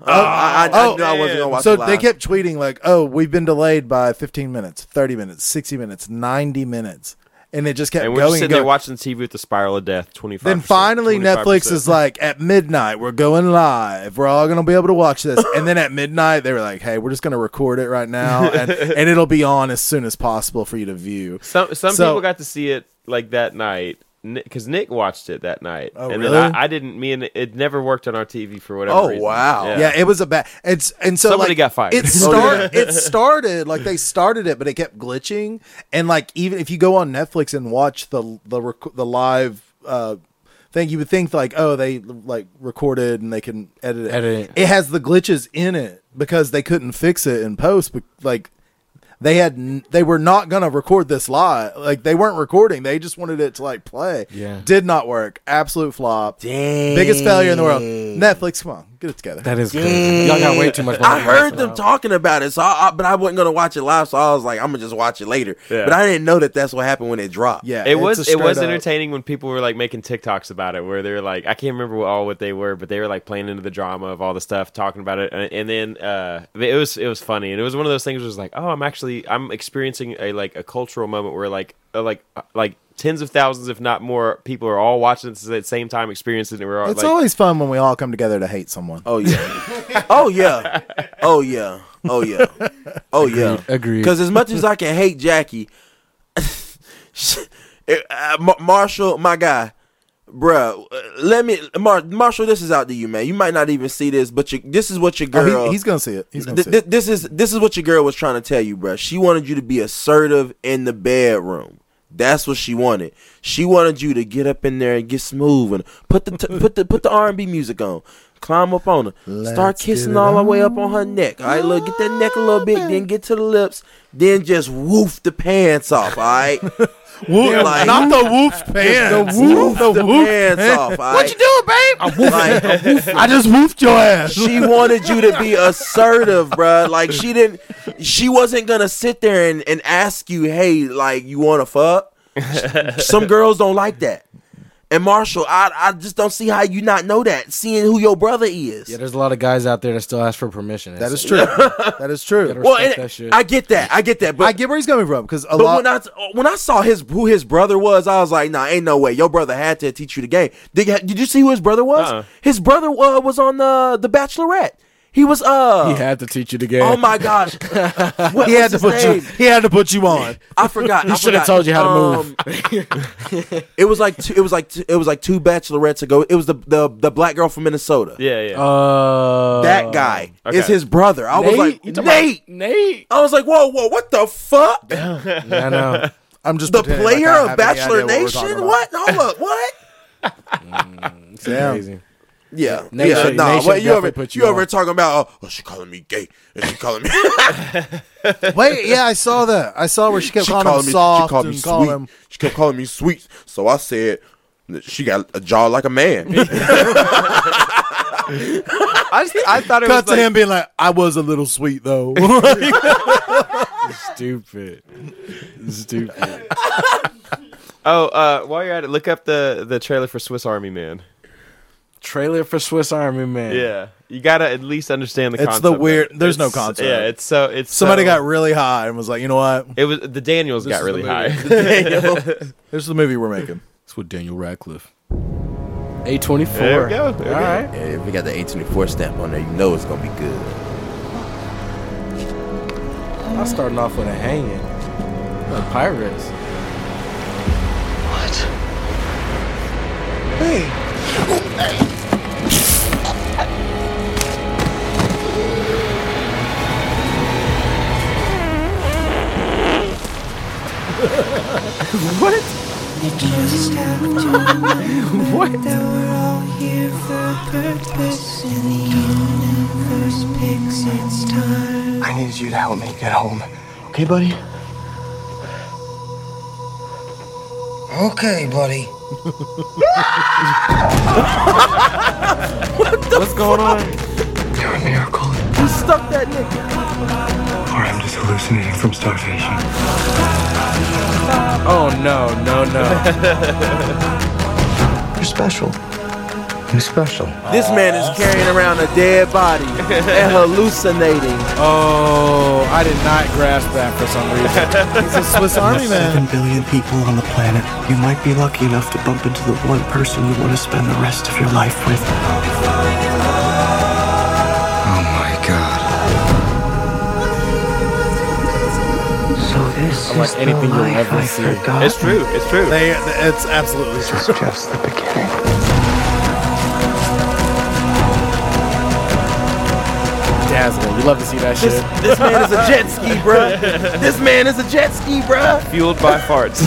Speaker 4: I knew I wasn't gonna watch
Speaker 2: So
Speaker 4: it live.
Speaker 2: they kept tweeting like, "Oh, we've been delayed by 15 minutes, 30 minutes, 60 minutes, 90 minutes," and it just kept
Speaker 1: And we're
Speaker 2: going.
Speaker 1: just sitting
Speaker 2: and
Speaker 1: there
Speaker 2: going.
Speaker 1: watching TV with the spiral of death. 25.
Speaker 2: Then finally, Netflix is like, "At midnight, we're going live. We're all gonna be able to watch this." And then at midnight, they were like, "Hey, we're just gonna record it right now, and it'll be on as soon as possible for you to view."
Speaker 1: Some
Speaker 2: So-
Speaker 1: people got to see it like that night because Nick watched it that night.
Speaker 2: Oh,
Speaker 1: and
Speaker 2: really?
Speaker 1: then I didn't. Me and it never worked on our TV for whatever
Speaker 4: Oh,
Speaker 1: reason.
Speaker 4: wow.
Speaker 2: Yeah, it was a bad. So
Speaker 1: Somebody
Speaker 2: like,
Speaker 1: got fired.
Speaker 2: It started like they started it, but it kept glitching. And like even if you go on Netflix and watch the live thing, you would think like, oh, they like recorded and they can edit it. It has the glitches in it because they couldn't fix it in post. But like they were not gonna record this live. Like they weren't recording. They just wanted it to like play.
Speaker 3: Yeah.
Speaker 2: Did not work. Absolute flop.
Speaker 4: Dang.
Speaker 2: Biggest failure in the world. Netflix, come on, get it together.
Speaker 3: That is crazy. Y'all got way too much.
Speaker 4: I heard them talking about it, so but I wasn't gonna watch it live. So I was like, I'm gonna just watch it later.
Speaker 1: Yeah.
Speaker 4: But I didn't know that that's what happened when it dropped.
Speaker 2: Yeah,
Speaker 1: It
Speaker 2: it's
Speaker 1: was
Speaker 2: a
Speaker 1: it
Speaker 2: straight
Speaker 1: was
Speaker 2: up-
Speaker 1: entertaining when people were like making TikToks about it, where they're like, I can't remember what they were, but they were like playing into the drama of all the stuff, talking about it, and then it was funny, and it was one of those things where it was like, oh, I'm experiencing a cultural moment where like tens of thousands, if not more, people are all watching this at the same time, experiencing it. We're all
Speaker 2: It's
Speaker 1: like,
Speaker 2: always fun when we all come together to hate someone.
Speaker 4: Oh yeah. Oh yeah. Oh yeah. Oh yeah. Oh yeah.
Speaker 3: Agreed.
Speaker 4: Because as much as I can hate Jackie, Marshall, my guy, bruh, Marshall, this is out to you, man. You might not even see this, but this is what your girl.
Speaker 2: He's gonna see it. He's gonna see it.
Speaker 4: This is what your girl was trying to tell you, bruh. She wanted you to be assertive in the bedroom. That's what she wanted. She wanted you to get up in there and get smooth and put the R&B music on. Climb up on her. Start kissing all the way up on her neck. All right, look, get that neck a little bit, then get to the lips, then just woof the pants off. All right.
Speaker 2: Woof,
Speaker 4: like-
Speaker 2: not the woof pants.
Speaker 4: Woof the pants off. All right?
Speaker 2: What you doing, babe? I woofed.
Speaker 4: Like,
Speaker 2: I just woofed your ass.
Speaker 4: she wanted you to be assertive, bruh. Like she wasn't gonna sit there and ask you, hey, like, you wanna fuck? Some girls don't like that. And Marshall, I just don't see how you not know that, seeing who your brother is.
Speaker 3: Yeah, there's a lot of guys out there that still ask for permission.
Speaker 2: That is true. That is true.
Speaker 3: Gotta
Speaker 4: Well,
Speaker 3: respect
Speaker 4: and
Speaker 3: that shit.
Speaker 4: I get that, but
Speaker 2: I get where he's coming from because
Speaker 4: but when I saw who his brother was, I was like, nah, ain't no way. Your brother had to teach you the game. Did you see who his brother was?
Speaker 1: Uh-uh.
Speaker 4: His brother was on the Bachelorette. He was
Speaker 3: He had to teach you the game.
Speaker 4: Oh my gosh. What
Speaker 2: He had
Speaker 4: was
Speaker 2: to
Speaker 4: his
Speaker 2: put you.
Speaker 4: name?
Speaker 2: He had to put you on.
Speaker 4: I forgot.
Speaker 3: He should have told you how to move.
Speaker 4: It was like two bachelorettes ago. It was the black girl from Minnesota.
Speaker 1: Yeah.
Speaker 4: That guy is his brother. I was like,
Speaker 3: You talking
Speaker 4: Nate.
Speaker 3: about Nate.
Speaker 4: I was like, whoa, what the fuck?
Speaker 3: Yeah, I know.
Speaker 2: I'm just
Speaker 4: The
Speaker 2: pretending
Speaker 4: player
Speaker 2: like I
Speaker 4: of
Speaker 2: have any
Speaker 4: Bachelor
Speaker 2: idea what we're talking
Speaker 4: Nation?
Speaker 2: about.
Speaker 4: What? Hold up, what?
Speaker 3: It's
Speaker 2: Damn.
Speaker 3: crazy.
Speaker 4: Yeah,
Speaker 3: Nate should-
Speaker 4: nah.
Speaker 3: Nate should
Speaker 4: What you over?
Speaker 3: definitely put you
Speaker 4: You over
Speaker 3: on.
Speaker 4: talking about? Oh, she calling me gay, and she calling me.
Speaker 2: Wait, yeah, I saw that. I saw where she kept calling him soft
Speaker 4: She called me
Speaker 2: and calling
Speaker 4: sweet.
Speaker 2: him.
Speaker 4: She kept calling me sweet. So I said that she got a jaw like a man.
Speaker 1: I thought it
Speaker 2: Cut
Speaker 1: was
Speaker 2: to
Speaker 1: like,
Speaker 2: him being like, "I was a little sweet though."
Speaker 3: Stupid.
Speaker 1: while you're at it, look up the trailer for Swiss Army Man.
Speaker 3: Trailer for Swiss Army Man.
Speaker 1: Yeah, you gotta at least understand the
Speaker 2: It's
Speaker 1: concept.
Speaker 2: the
Speaker 1: of
Speaker 2: weird-
Speaker 1: it.
Speaker 2: there's no
Speaker 1: It's-
Speaker 2: concept.
Speaker 1: Yeah, it's
Speaker 2: Somebody
Speaker 1: so-
Speaker 2: got really high and was like, "You know what?
Speaker 1: It was the Daniels
Speaker 2: This
Speaker 1: got
Speaker 2: is
Speaker 1: really
Speaker 2: the
Speaker 1: high.
Speaker 2: movie. This is the movie we're making."
Speaker 3: It's with Daniel Radcliffe. A24.
Speaker 1: There we go. There we
Speaker 3: All
Speaker 1: go.
Speaker 3: right.
Speaker 4: Yeah, if we got the A24 stamp on there, you know it's gonna be good.
Speaker 3: I'm starting off with a hanging. The Pirates.
Speaker 6: I need you to help me get home. Okay, buddy?
Speaker 8: Okay, buddy.
Speaker 3: What's going on?
Speaker 6: You're a miracle.
Speaker 4: He stuck that nigga.
Speaker 6: Or I'm just hallucinating from starvation.
Speaker 3: Oh, no.
Speaker 6: You're special. You're special.
Speaker 4: This man is carrying around a dead body and hallucinating.
Speaker 3: Oh, I did not grasp that for some reason.
Speaker 2: It's a Swiss Army Man.
Speaker 6: 7 billion people on the planet. You might be lucky enough to bump into the one person you want to spend the rest of your life with. Oh my God. So this
Speaker 3: Unlike
Speaker 6: is
Speaker 3: anything
Speaker 6: the
Speaker 3: you'll
Speaker 6: life
Speaker 3: ever
Speaker 6: I
Speaker 3: see.
Speaker 6: forgot.
Speaker 1: It's true. It's true.
Speaker 2: It's absolutely true.
Speaker 6: It's just the beginning.
Speaker 3: Dazzling. You love to see that shit.
Speaker 4: This man is a jet ski, bruh. This man is a jet ski, bruh.
Speaker 1: Fueled by farts.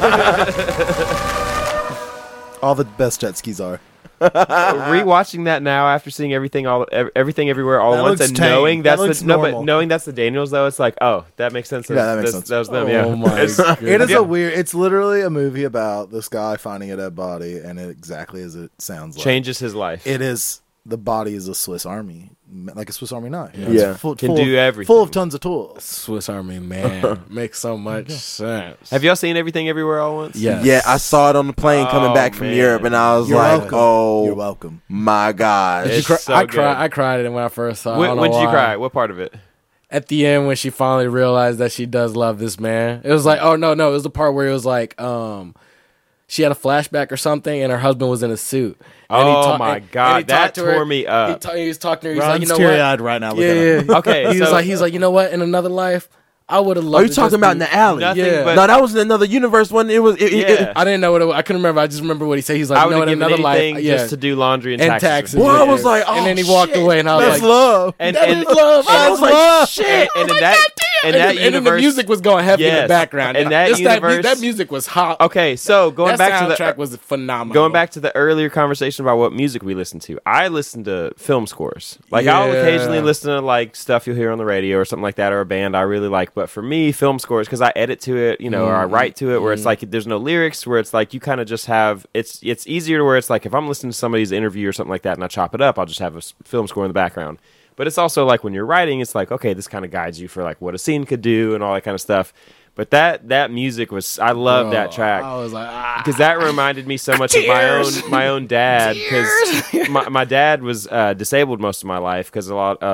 Speaker 2: All the best jet skis are.
Speaker 1: Rewatching that now after seeing everything everywhere all
Speaker 2: That
Speaker 1: at once
Speaker 2: looks
Speaker 1: and
Speaker 2: tame.
Speaker 1: knowing
Speaker 2: That
Speaker 1: that's
Speaker 2: looks
Speaker 1: but
Speaker 2: normal.
Speaker 1: knowing that's the Daniels though, it's like, oh, that makes sense.
Speaker 2: Yeah, that makes sense.
Speaker 1: That was them.
Speaker 3: Oh
Speaker 1: Yeah.
Speaker 3: my
Speaker 1: It's-
Speaker 3: God.
Speaker 2: It is
Speaker 1: Yeah.
Speaker 2: a weird. It's literally a movie about this guy finding a dead body, and it exactly as it sounds like.
Speaker 1: changes his life.
Speaker 2: It is. The body is a Swiss Army, like a Swiss Army knife.
Speaker 4: Yeah.
Speaker 2: It's full,
Speaker 1: Can
Speaker 2: full
Speaker 1: do
Speaker 2: of,
Speaker 1: everything.
Speaker 2: Full of tons of tools.
Speaker 3: Swiss Army Man. Makes so much sense.
Speaker 1: Have y'all seen Everything Everywhere All at Once?
Speaker 3: Yes.
Speaker 4: Yeah, I saw it on the plane coming
Speaker 1: Oh,
Speaker 4: back from
Speaker 1: man.
Speaker 4: Europe, and I was
Speaker 2: You're
Speaker 4: like,
Speaker 2: welcome.
Speaker 4: "Oh,
Speaker 2: You're welcome.
Speaker 4: my gosh!"
Speaker 1: It's so
Speaker 3: I
Speaker 1: good.
Speaker 3: cried when I first saw it. I don't
Speaker 1: When
Speaker 3: know
Speaker 1: did you
Speaker 3: why.
Speaker 1: cry? What part of it?
Speaker 3: At the end when she finally realized that she does love this man. It was like, oh no, it was the part where it was like, she had a flashback or something, and her husband was in a suit. And
Speaker 1: Oh, my God.
Speaker 3: and he talked
Speaker 1: That
Speaker 3: to her.
Speaker 1: tore me up.
Speaker 3: He was talking to her. He's like,
Speaker 2: Ron's
Speaker 3: you know
Speaker 2: teary-eyed
Speaker 3: what?
Speaker 2: right now. Looking
Speaker 3: Yeah,
Speaker 2: at him.
Speaker 3: yeah.
Speaker 1: Okay,
Speaker 3: He's like, you know what? In another life, I would have loved.
Speaker 4: Are you
Speaker 3: to
Speaker 4: talking
Speaker 3: just
Speaker 4: about
Speaker 3: be-
Speaker 4: in the alley?
Speaker 1: Nothing
Speaker 3: Yeah.
Speaker 1: but
Speaker 4: No, that was in another universe. When it was,
Speaker 1: Yeah.
Speaker 3: I didn't know what it was. I couldn't remember. I just remember what he said. He's like,
Speaker 1: I
Speaker 3: you know,
Speaker 1: would
Speaker 3: in
Speaker 1: have given
Speaker 3: another
Speaker 1: anything
Speaker 3: life, yeah,
Speaker 1: just to do laundry and,
Speaker 3: and
Speaker 1: taxes.
Speaker 3: taxes.
Speaker 4: Well, I
Speaker 3: yeah.
Speaker 4: was like,
Speaker 3: and then he
Speaker 4: oh,
Speaker 3: walked
Speaker 4: shit.
Speaker 3: away, and I was
Speaker 2: That's
Speaker 3: like,
Speaker 2: love.
Speaker 1: And
Speaker 3: that
Speaker 1: and
Speaker 3: is love.
Speaker 4: I was like, shit.
Speaker 1: and in that in that
Speaker 3: and then the
Speaker 1: universe,
Speaker 3: music was going heavy in
Speaker 1: Yes.
Speaker 3: the background.
Speaker 1: And that
Speaker 3: Just
Speaker 1: universe-
Speaker 3: that music was hot.
Speaker 1: Okay, so going
Speaker 3: that
Speaker 1: back to the
Speaker 3: soundtrack was phenomenal.
Speaker 1: Going back to the earlier conversation about what music we listen to, I listen to film scores. Like I'll
Speaker 3: Yeah.
Speaker 1: occasionally listen to like stuff you'll hear on the radio or something like that, or a band I really like. But for me, film scores, because I edit to it, you know, or I write to it, where it's like there's no lyrics, where it's like you kind of just have it's easier to where it's like if I'm listening to somebody's interview or something like that and I chop it up, I'll just have a film score in the background. But it's also like when you're writing, it's like, okay, this kind of guides you for like what a scene could do and all that kind of stuff. But that music was, I love that track.
Speaker 3: I was like,
Speaker 1: Because that reminded me so much of my own dad. Because my dad was disabled most of my life because a lot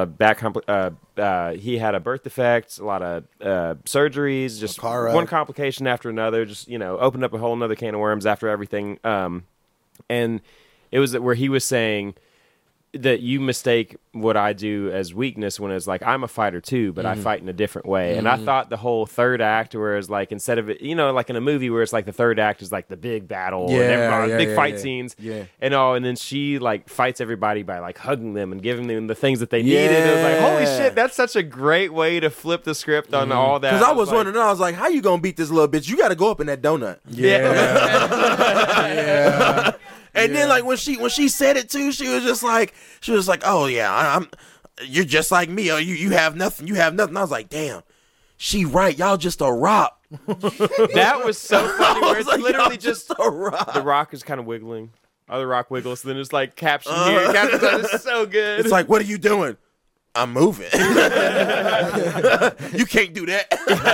Speaker 1: he had a birth defect, a lot of surgeries, just
Speaker 2: car wreck.
Speaker 1: one complication after another. Just opened up a whole another can of worms after everything. And it was where he was saying, that you mistake what I do as weakness when it's like I'm a fighter too, but I fight in a different way. And I thought the whole third act, where it's like instead of it, like in a movie where it's like the third act is like the big battle and everybody, big fight scenes, and then she like fights everybody by like hugging them and giving them the things that they needed. It was like, holy shit, that's such a great way to flip the script on all that.
Speaker 4: Because I was wondering, I was like, how you gonna beat this little bitch? You got to go up in that donut.
Speaker 3: Yeah.
Speaker 4: And then like when she said it too, she was like, oh yeah, you're just like me. Oh, you have nothing. You have nothing. I was like, damn, she right. Y'all just a rock.
Speaker 1: That was so funny. Where it's
Speaker 4: like,
Speaker 1: literally just
Speaker 4: a rock.
Speaker 1: The Rock is kind of wiggling. Other Rock wiggles. Then it's like caption here. Caption there. It's so good.
Speaker 4: It's like, what are you doing? I'm moving. You can't do that.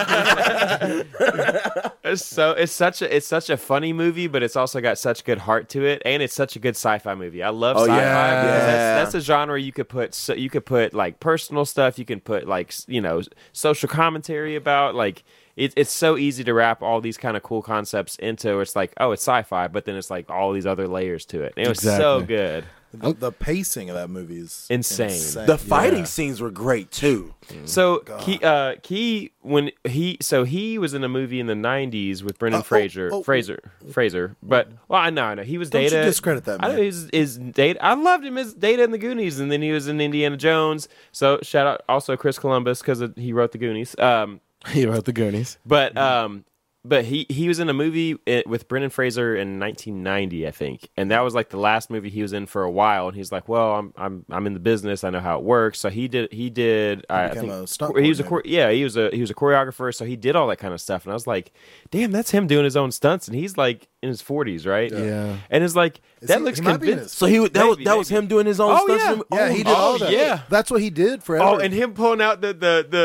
Speaker 1: It's such a funny movie, but it's also got such good heart to it, and it's such a good sci-fi movie. I love sci-fi because that's a genre you could put like personal stuff, you can put like social commentary about like. It's so easy to wrap all these kind of cool concepts into. It's like, oh, it's sci-fi, but then it's like all these other layers to it. And it was so good.
Speaker 2: The pacing of that movie is
Speaker 1: insane.
Speaker 4: The fighting scenes were great too.
Speaker 1: So he was in a movie in the 90s with Brendan Fraser. But I know he was Data.
Speaker 2: Don't you discredit that man.
Speaker 1: I know his Data. I loved him as Data in the Goonies, and then he was in Indiana Jones. So shout out also Chris Columbus because he wrote the Goonies.
Speaker 3: He wrote the Goonies.
Speaker 1: But he was in a movie with Brendan Fraser in 1990, I think, and that was like the last movie he was in for a while. And he's like, "Well, I'm in the business. I know how it works." So he did. I think he was a choreographer. So he did all that kind of stuff. And I was like, "Damn, that's him doing his own stunts." And he's like in his 40s, right?
Speaker 3: Yeah.
Speaker 1: And it's like looks convincing.
Speaker 4: So that was him doing his own stunts.
Speaker 2: Yeah, he did all that.
Speaker 1: Yeah,
Speaker 2: that's what he did forever.
Speaker 1: Oh, and him pulling out the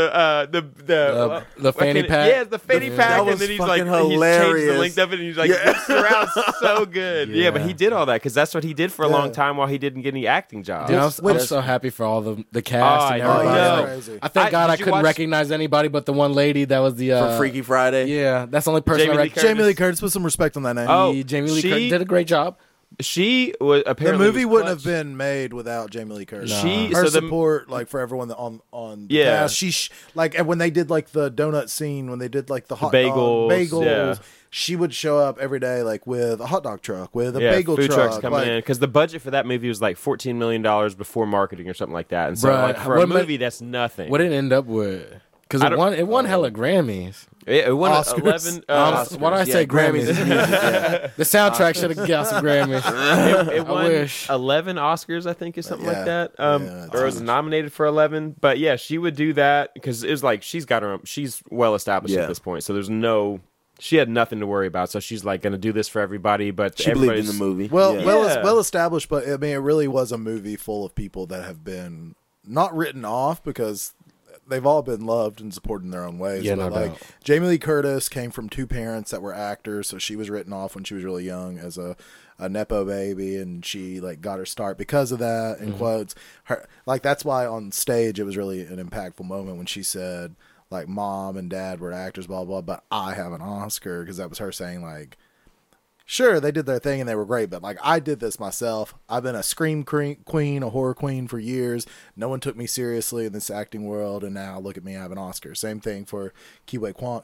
Speaker 3: fanny pack.
Speaker 1: Yeah, the fanny pack, and then he's like,
Speaker 4: hilarious.
Speaker 1: He's changed the length of it, and he's like, flips around so good. Yeah, but he did all that because that's what he did for a long time while he didn't get any acting jobs.
Speaker 3: Dude, I'm so happy for all the cast and everybody. I thank God I couldn't recognize anybody but the one lady that was the
Speaker 4: from Freaky Friday.
Speaker 3: Yeah, that's the only person I recognized.
Speaker 2: Jamie Lee Curtis. Put some respect on that name.
Speaker 1: Oh,
Speaker 3: Jamie Lee Curtis did a great job.
Speaker 1: She was apparently
Speaker 2: the movie wouldn't have been made without Jamie Lee Curtis. Her support, like for everyone on the cast. She like and when they did like the donut scene, when they did like the hot bagels. Yeah. She would show up every day, like with a hot dog truck, with a bagel
Speaker 1: food
Speaker 2: truck,
Speaker 1: trucks coming in because the budget for that movie was like $14 million before marketing or something like that. And so, like for a movie, that's nothing.
Speaker 3: What did it end up with? Because it won hella Grammys.
Speaker 1: It won
Speaker 2: Oscars.
Speaker 1: 11.
Speaker 3: Why do I say Grammys? The soundtrack should have got some Grammys.
Speaker 1: It won 11 Oscars, I think, or something like that. Or was nominated for 11. But yeah, she would do that because it was like she's well established at this point. So she had nothing to worry about. So she's like going to do this for everybody. But
Speaker 4: she believed in the movie.
Speaker 2: Well established. But I mean, it really was a movie full of people that have been not written off because they've all been loved and supported in their own ways.
Speaker 3: Yeah,
Speaker 2: but like Jamie Lee Curtis came from two parents that were actors, so she was written off when she was really young as a nepo baby, and she like got her start because of that. In quotes, her like that's why on stage it was really an impactful moment when she said like mom and dad were actors, blah blah, but I have an Oscar, because that was her saying like, sure, they did their thing and they were great, but like I did this myself. I've been a scream queen, a horror queen for years. No one took me seriously in this acting world, and now look at me, I have an Oscar. Same thing for Ke Huy Quan.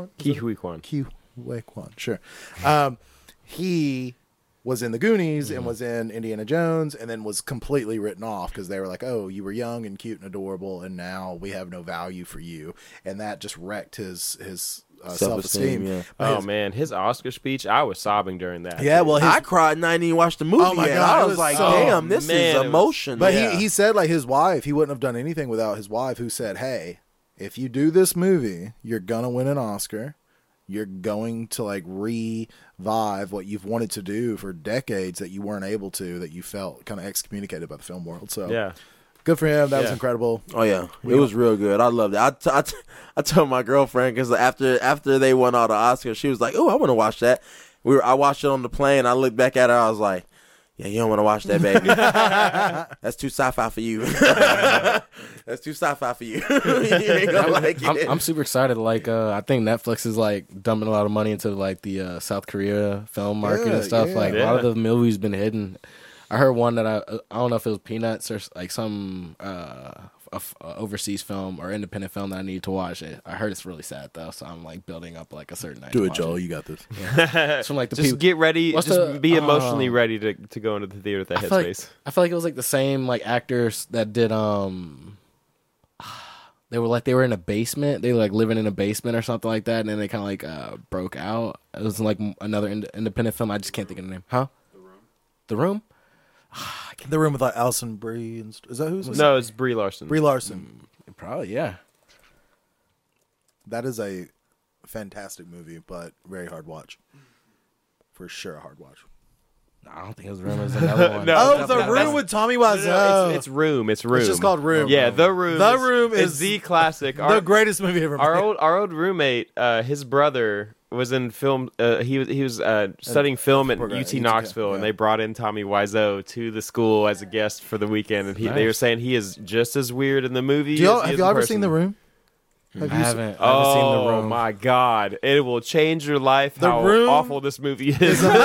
Speaker 2: Sure. He was in the Goonies and was in Indiana Jones, and then was completely written off because they were like, oh, you were young and cute and adorable, and now we have no value for you. And that just wrecked his self-esteem.
Speaker 4: Yeah.
Speaker 1: Oh man, his Oscar speech, I was sobbing during that.
Speaker 2: Yeah, well,
Speaker 4: I cried and I didn't even watch the movie.
Speaker 2: Oh my
Speaker 4: yet.
Speaker 2: God,
Speaker 4: I was like, damn, this is emotion.
Speaker 2: But he said like his wife, he wouldn't have done anything without his wife, who said, hey, if you do this movie, you're gonna win an Oscar. You're going to like revive what you've wanted to do for decades that you weren't able to, that you felt kind of excommunicated by the film world. So
Speaker 1: yeah.
Speaker 2: Good for him. That was incredible.
Speaker 4: Oh yeah, it was real good. I loved it. I told my girlfriend because after they won all the Oscars, she was like, "Oh, I want to watch that." I watched it on the plane. I looked back at her. I was like, "Yeah, you don't want to watch that, baby. That's too sci-fi for you. That's too sci-fi for you. You ain't gonna like it."
Speaker 3: I'm super excited. Like, I think Netflix is like dumping a lot of money into like the South Korea film market and stuff. A lot of the movies been hidden. I heard one that I don't know if it was Peanuts or like some overseas film or independent film that I need to watch. I heard it's really sad though, so I'm like building up like a certain night.
Speaker 2: Do
Speaker 3: to
Speaker 2: it,
Speaker 3: watch
Speaker 2: Joel. You got this.
Speaker 3: It's from like the
Speaker 1: Just
Speaker 3: people.
Speaker 1: get ready.
Speaker 3: What's
Speaker 1: Just
Speaker 3: the-
Speaker 1: be emotionally ready to go into the theater with that
Speaker 3: I feel, like,
Speaker 1: headspace.
Speaker 3: I feel like it was like the same like actors that did they were in a basement. They were like living in a basement or something like that, and then they kind of like broke out. It was like another independent film. I just can't think of the name. Huh? The Room.
Speaker 2: The Room with like Alison Brie. Is that who's
Speaker 1: No, it's Brie Larson.
Speaker 2: Brie Larson?
Speaker 3: Probably yeah.
Speaker 2: That is a fantastic movie, but very hard watch. For sure, a hard watch.
Speaker 3: No, I don't think it was The Room. It was another one.
Speaker 1: No.
Speaker 2: Oh,
Speaker 1: that's
Speaker 2: The
Speaker 1: not-
Speaker 2: Room
Speaker 1: that's-
Speaker 2: with Tommy
Speaker 1: No,
Speaker 2: Wiseau.
Speaker 1: it's Room. It's Room.
Speaker 2: It's just called Room.
Speaker 1: Yeah, The Room.
Speaker 2: The Room is
Speaker 1: the classic.
Speaker 2: the greatest movie ever made.
Speaker 1: Our old roommate, his brother was in film. He was studying film at
Speaker 2: program,
Speaker 1: UT
Speaker 2: UT,
Speaker 1: Knoxville, and
Speaker 2: yeah.
Speaker 1: they brought in Tommy Wiseau to the school as a guest for the weekend. And they were saying he is just as weird in the movie.
Speaker 2: Have y'all ever seen The Room?
Speaker 3: I haven't seen The
Speaker 1: Oh
Speaker 3: Room.
Speaker 1: my God! It will change your life.
Speaker 2: The
Speaker 1: how
Speaker 2: Room
Speaker 1: awful this movie is.
Speaker 2: So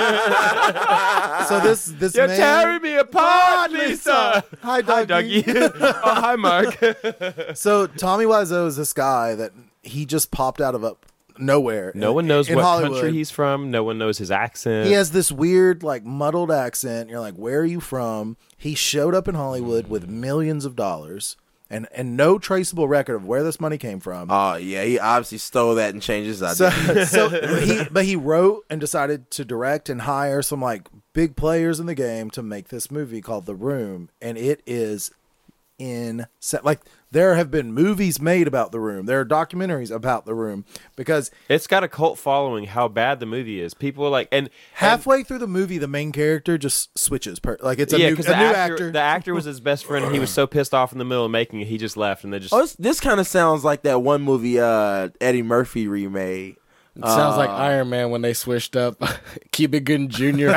Speaker 2: this
Speaker 1: You're
Speaker 2: man.
Speaker 1: tearing me apart, Lisa.
Speaker 2: Hi,
Speaker 1: Hi,
Speaker 2: Dougie.
Speaker 1: Dougie. Oh, hi, Mark.
Speaker 2: So Tommy Wiseau is this guy that he just popped out of nowhere.
Speaker 1: No one knows
Speaker 2: in
Speaker 1: what
Speaker 2: Hollywood.
Speaker 1: country he's from. No one knows his accent.
Speaker 2: He has this weird, like, muddled accent. You're like, where are you from? He showed up in Hollywood with millions of dollars and no traceable record of where this money came from.
Speaker 4: Oh yeah, he obviously stole that and changed his identity.
Speaker 2: But he wrote and decided to direct and hire some like big players in the game to make this movie called The Room, and it is like there have been movies made about The Room. There are documentaries about The Room because
Speaker 1: It's got a cult following. How bad the movie is. People are like, and
Speaker 2: halfway through the movie, the main character just switches. Like it's a new
Speaker 1: because the
Speaker 2: actor.
Speaker 1: the actor was his best friend, and he was so pissed off in the middle of making it, he just left, and they just.
Speaker 4: Oh, this kind of sounds like that one movie Eddie Murphy remade.
Speaker 3: It sounds like Iron Man when they switched up Cuba Gooding Jr.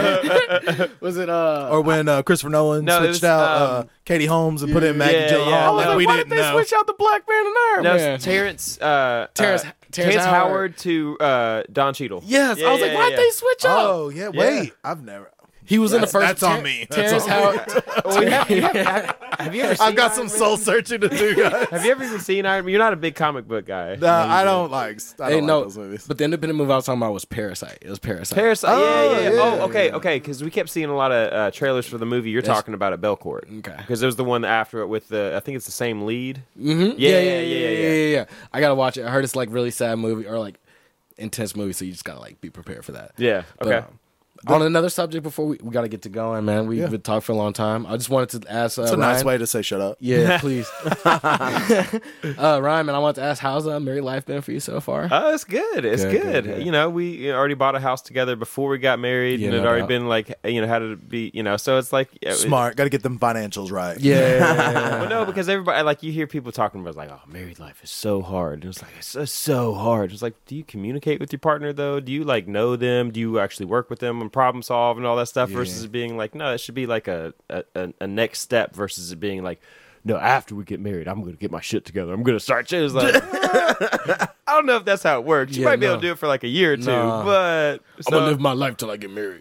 Speaker 3: Was it
Speaker 2: or when Christopher Nolan
Speaker 1: No, it
Speaker 2: switched
Speaker 1: was,
Speaker 2: out Katie Holmes and put in Maggie
Speaker 1: yeah,
Speaker 2: Gyllenhaal.
Speaker 1: yeah. I was
Speaker 2: like, we
Speaker 3: why
Speaker 2: didn't
Speaker 3: did they
Speaker 2: know.
Speaker 3: switch out the black man and Iron
Speaker 1: No,
Speaker 3: Man?
Speaker 1: it's Terrence
Speaker 3: Terrence
Speaker 1: Howard to Don Cheadle.
Speaker 3: Yes, I was like, why'd they switch up?
Speaker 2: Oh yeah, wait, I've never.
Speaker 3: He was in the first.
Speaker 2: That's on me.
Speaker 3: Terrence
Speaker 2: That's on
Speaker 3: Howard.
Speaker 1: Well, have you ever seen
Speaker 2: I've got
Speaker 1: Iron
Speaker 2: some
Speaker 1: Man?
Speaker 2: soul searching to do, guys.
Speaker 1: Have you ever even seen Iron Man? You're not a big comic book guy.
Speaker 2: I don't like. I don't like
Speaker 3: no,
Speaker 2: those movies.
Speaker 3: but the independent movie I was talking about was Parasite. It was Parasite.
Speaker 1: Parasite. Yeah.
Speaker 2: yeah,
Speaker 1: Oh, okay. Because we kept seeing a lot of trailers for the movie you're talking about at Belcourt.
Speaker 3: Okay.
Speaker 1: Because it was the one after it with the. I think it's the same lead.
Speaker 3: Mm-hmm.
Speaker 1: Yeah.
Speaker 3: I gotta watch it. I heard it's like really sad movie or like intense movie, so you just gotta like be prepared for that.
Speaker 1: Yeah.
Speaker 3: But,
Speaker 1: Okay.
Speaker 3: on another subject before we got to get to going, man. We've been talking for a long time. I just wanted to ask
Speaker 2: It's a nice way to say shut up.
Speaker 3: Yeah, please. Ryan, man, I wanted to ask, how's married life been for you so far?
Speaker 1: Oh, it's good. It's
Speaker 3: Good.
Speaker 1: good. You know, we already bought a house together before we got married,
Speaker 3: Yeah,
Speaker 1: and it
Speaker 3: no
Speaker 1: already
Speaker 3: doubt.
Speaker 1: been like, had to be, so it's like
Speaker 2: Smart. Got to get them financials right.
Speaker 3: Yeah.
Speaker 1: Well, no, because everybody, like, you hear people talking about, like, oh, married life is so hard. And it's like, it's so hard. It's like, do you communicate with your partner, though? Do you, like, know them? Do you actually work with them and problem solve and all that stuff versus it being like, no, it should be like a next step versus it being like, no, after we get married, I'm going to get my shit together. I'm going to start shit. It's like, I don't know if that's how it works. You
Speaker 3: Yeah,
Speaker 1: might be able
Speaker 3: no.
Speaker 1: to do it for like a year or two,
Speaker 3: Nah.
Speaker 1: but
Speaker 3: I'm gonna live my life till I get married.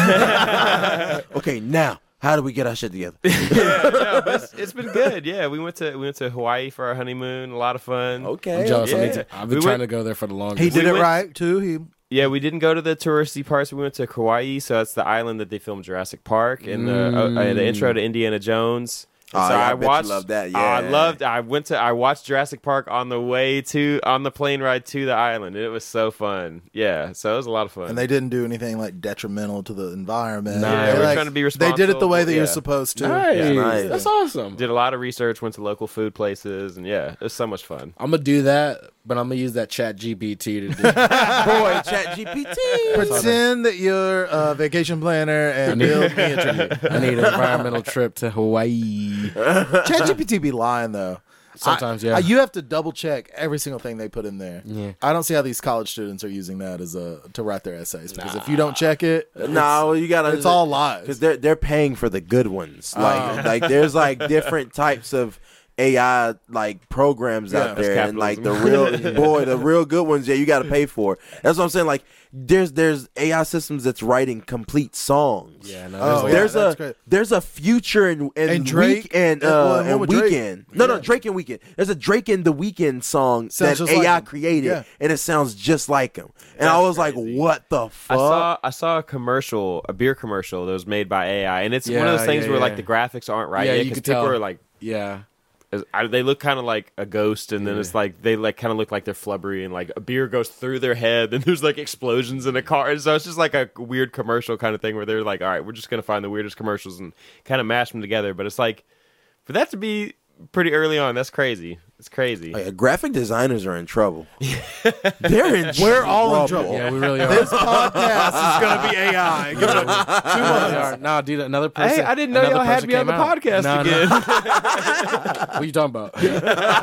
Speaker 4: Okay, now how do we get our shit together?
Speaker 1: no, but it's been good. Yeah, we went to Hawaii for our honeymoon. A lot of fun.
Speaker 4: Okay,
Speaker 3: I'm jealous.
Speaker 1: Yeah.
Speaker 3: I've been
Speaker 1: We
Speaker 3: trying
Speaker 1: went-
Speaker 3: to go there for the longest.
Speaker 2: He did
Speaker 1: We
Speaker 2: it
Speaker 1: went-
Speaker 2: right too.
Speaker 1: Yeah, we didn't go to the touristy parts. We went to Kauai, so that's the island that they filmed Jurassic Park and the intro to Indiana Jones. And
Speaker 4: Oh,
Speaker 1: so
Speaker 4: yeah, I
Speaker 1: I
Speaker 4: bet you
Speaker 1: watched.
Speaker 4: love that,
Speaker 1: I watched Jurassic Park on the plane ride to the island. It was so fun. Yeah, so it was a lot of fun.
Speaker 2: And they didn't do anything like detrimental to the environment.
Speaker 3: Nah,
Speaker 1: Yeah,
Speaker 3: they
Speaker 1: we're
Speaker 2: like,
Speaker 1: trying to be
Speaker 2: They did it the way that
Speaker 1: responsible.
Speaker 2: you're
Speaker 1: Yeah.
Speaker 2: supposed to.
Speaker 3: Nice.
Speaker 1: Yeah.
Speaker 4: Nice.
Speaker 3: That's awesome.
Speaker 1: did a lot of research. Went to local food places, and yeah, it was so much fun.
Speaker 3: I'm gonna do that, but I'm gonna use that Chat GPT to do.
Speaker 4: Boy, Chat GPT.
Speaker 2: Pretend that you're a vacation planner and build me a trip.
Speaker 3: I need an environmental trip to Hawaii.
Speaker 2: ChatGPT be lying though.
Speaker 3: Sometimes, yeah.
Speaker 2: You have to double check every single thing they put in there.
Speaker 3: Yeah.
Speaker 2: I don't see how these college students are using that as to write their essays because if you don't check it,
Speaker 4: No, you gotta.
Speaker 2: it's all lies.
Speaker 4: because they're paying for the good ones. Like there's like different types of AI like programs out
Speaker 1: That's
Speaker 4: there, and like the
Speaker 1: capitalism.
Speaker 4: real the real good ones, you got to pay for. That's what I'm saying. Like there's AI systems that's writing complete songs.
Speaker 3: Yeah, no,
Speaker 2: Oh,
Speaker 3: there's
Speaker 2: yeah, that's great.
Speaker 4: There's a Future and
Speaker 2: Drake
Speaker 4: Week and
Speaker 2: and what with Drake?
Speaker 4: Weekend. No, Drake and Weekend. There's a Drake and the Weekend song
Speaker 2: Sounds
Speaker 4: that
Speaker 2: just like
Speaker 4: AI
Speaker 2: him.
Speaker 4: created,
Speaker 2: Yeah.
Speaker 4: and it sounds just like him. And I was like, what the fuck?
Speaker 1: I saw a commercial, a beer commercial that was made by AI, and it's one of
Speaker 3: Yeah,
Speaker 1: those things
Speaker 3: yeah,
Speaker 1: where
Speaker 3: yeah.
Speaker 1: like the graphics aren't right
Speaker 3: Yeah,
Speaker 1: yet
Speaker 3: you
Speaker 1: because
Speaker 3: could
Speaker 1: people
Speaker 3: tell.
Speaker 1: are like,
Speaker 3: yeah.
Speaker 1: they look kind of like a ghost, and then it's like they like kind of look like they're flubbery, and like a beer goes through their head, and there's like explosions in a car, and so it's just like a weird commercial kind of thing where they're like, all right, we're just gonna find the weirdest commercials and kind of mash them together. But it's like for that to be pretty early on, that's crazy. It's crazy.
Speaker 4: Graphic designers are in trouble. They're in
Speaker 2: We're all in trouble.
Speaker 3: Yeah, we really are.
Speaker 2: This podcast is going to be AI. Give it 2 months.
Speaker 3: No, dude, another person.
Speaker 1: Hey, I didn't know
Speaker 3: another
Speaker 1: y'all had
Speaker 3: person
Speaker 1: me on the
Speaker 3: came out.
Speaker 1: podcast
Speaker 3: No,
Speaker 1: again.
Speaker 3: No. What are you talking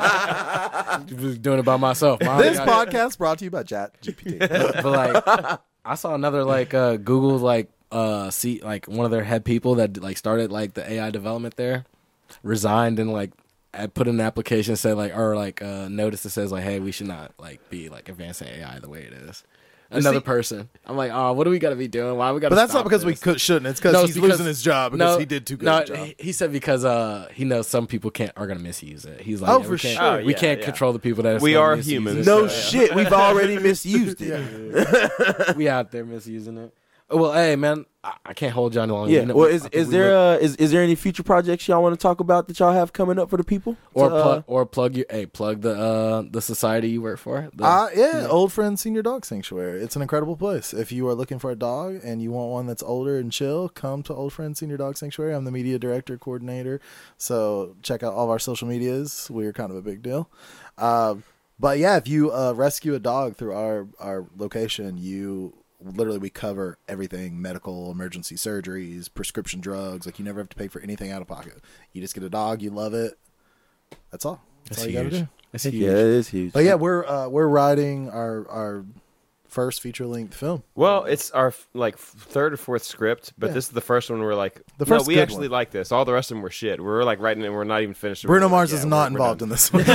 Speaker 3: about? Just doing it by myself.
Speaker 2: This podcast brought to you by ChatGPT.
Speaker 3: But like, I saw another like Google like see like one of their head people that like started like the AI development there resigned and like I put in an application said like or like notice that says like hey we should not like be like advancing AI the way it is. Another person. I'm like, oh, what do we got to be doing? Why we got?
Speaker 2: But that's not because we shouldn't. It's because he's losing his job because he did too good a job.
Speaker 3: He said because he knows some people are gonna misuse it. He's like,
Speaker 2: Oh,
Speaker 3: yeah,
Speaker 2: for
Speaker 3: we can't,
Speaker 2: sure.
Speaker 3: we
Speaker 1: Yeah,
Speaker 3: can't
Speaker 1: yeah.
Speaker 3: control the people that
Speaker 1: We
Speaker 3: gonna
Speaker 1: are
Speaker 3: misuse
Speaker 1: humans.
Speaker 3: it.
Speaker 4: no shit. We've already misused it.
Speaker 3: We out there misusing it. Well, hey man, I can't hold y'all long.
Speaker 4: Yeah.
Speaker 3: You know,
Speaker 4: Well,
Speaker 3: I
Speaker 4: is
Speaker 3: think we
Speaker 4: is there any future projects y'all want to talk about that y'all have coming up for the people?
Speaker 3: plug the society you work for?
Speaker 2: Old Friend Senior Dog Sanctuary. It's an incredible place. If you are looking for a dog and you want one that's older and chill, come to Old Friend Senior Dog Sanctuary. I'm the media director, coordinator. So check out all of our social medias. We're kind of a big deal. But yeah, if you rescue a dog through our location, we cover everything: medical, emergency surgeries, prescription drugs. Like you never have to pay for anything out of pocket. You just get a dog, you love it. That's all. That's all you gotta do.
Speaker 3: That's
Speaker 4: Yeah,
Speaker 3: huge.
Speaker 4: it is huge.
Speaker 2: But yeah, we're writing our first feature length film.
Speaker 1: Well, it's our like third or fourth script, but this is the first one we're like,
Speaker 2: The first
Speaker 1: we
Speaker 2: good
Speaker 1: actually
Speaker 2: one.
Speaker 1: like this. All the rest of them were shit. We're like writing it, and we're not even finished.
Speaker 2: Bruno
Speaker 1: We're
Speaker 2: Mars
Speaker 1: like,
Speaker 2: is
Speaker 1: yeah,
Speaker 2: not
Speaker 1: we're
Speaker 2: involved
Speaker 1: done.
Speaker 2: in this one.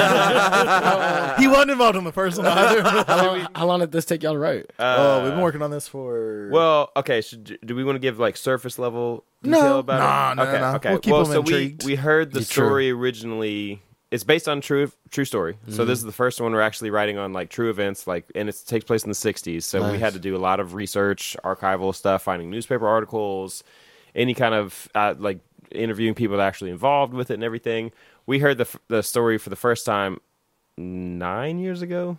Speaker 2: He wasn't involved in the first one either.
Speaker 3: How long did this take y'all to write?
Speaker 2: We've been working on this for.
Speaker 1: Well, okay. So do we want to give like surface level detail about it?
Speaker 2: No,
Speaker 1: okay,
Speaker 2: no.
Speaker 1: okay.
Speaker 2: We'll keep
Speaker 1: well,
Speaker 2: them
Speaker 1: so
Speaker 2: intrigued.
Speaker 1: we heard the
Speaker 3: It's true.
Speaker 1: story originally. It's based on true story. So this is the first one we're actually writing on like true events, like, and it takes place in the '60s. So we
Speaker 3: Nice.
Speaker 1: had to do a lot of research, archival stuff, finding newspaper articles, any kind of like interviewing people that are actually involved with it and everything. We heard the story for the first time 9 years ago.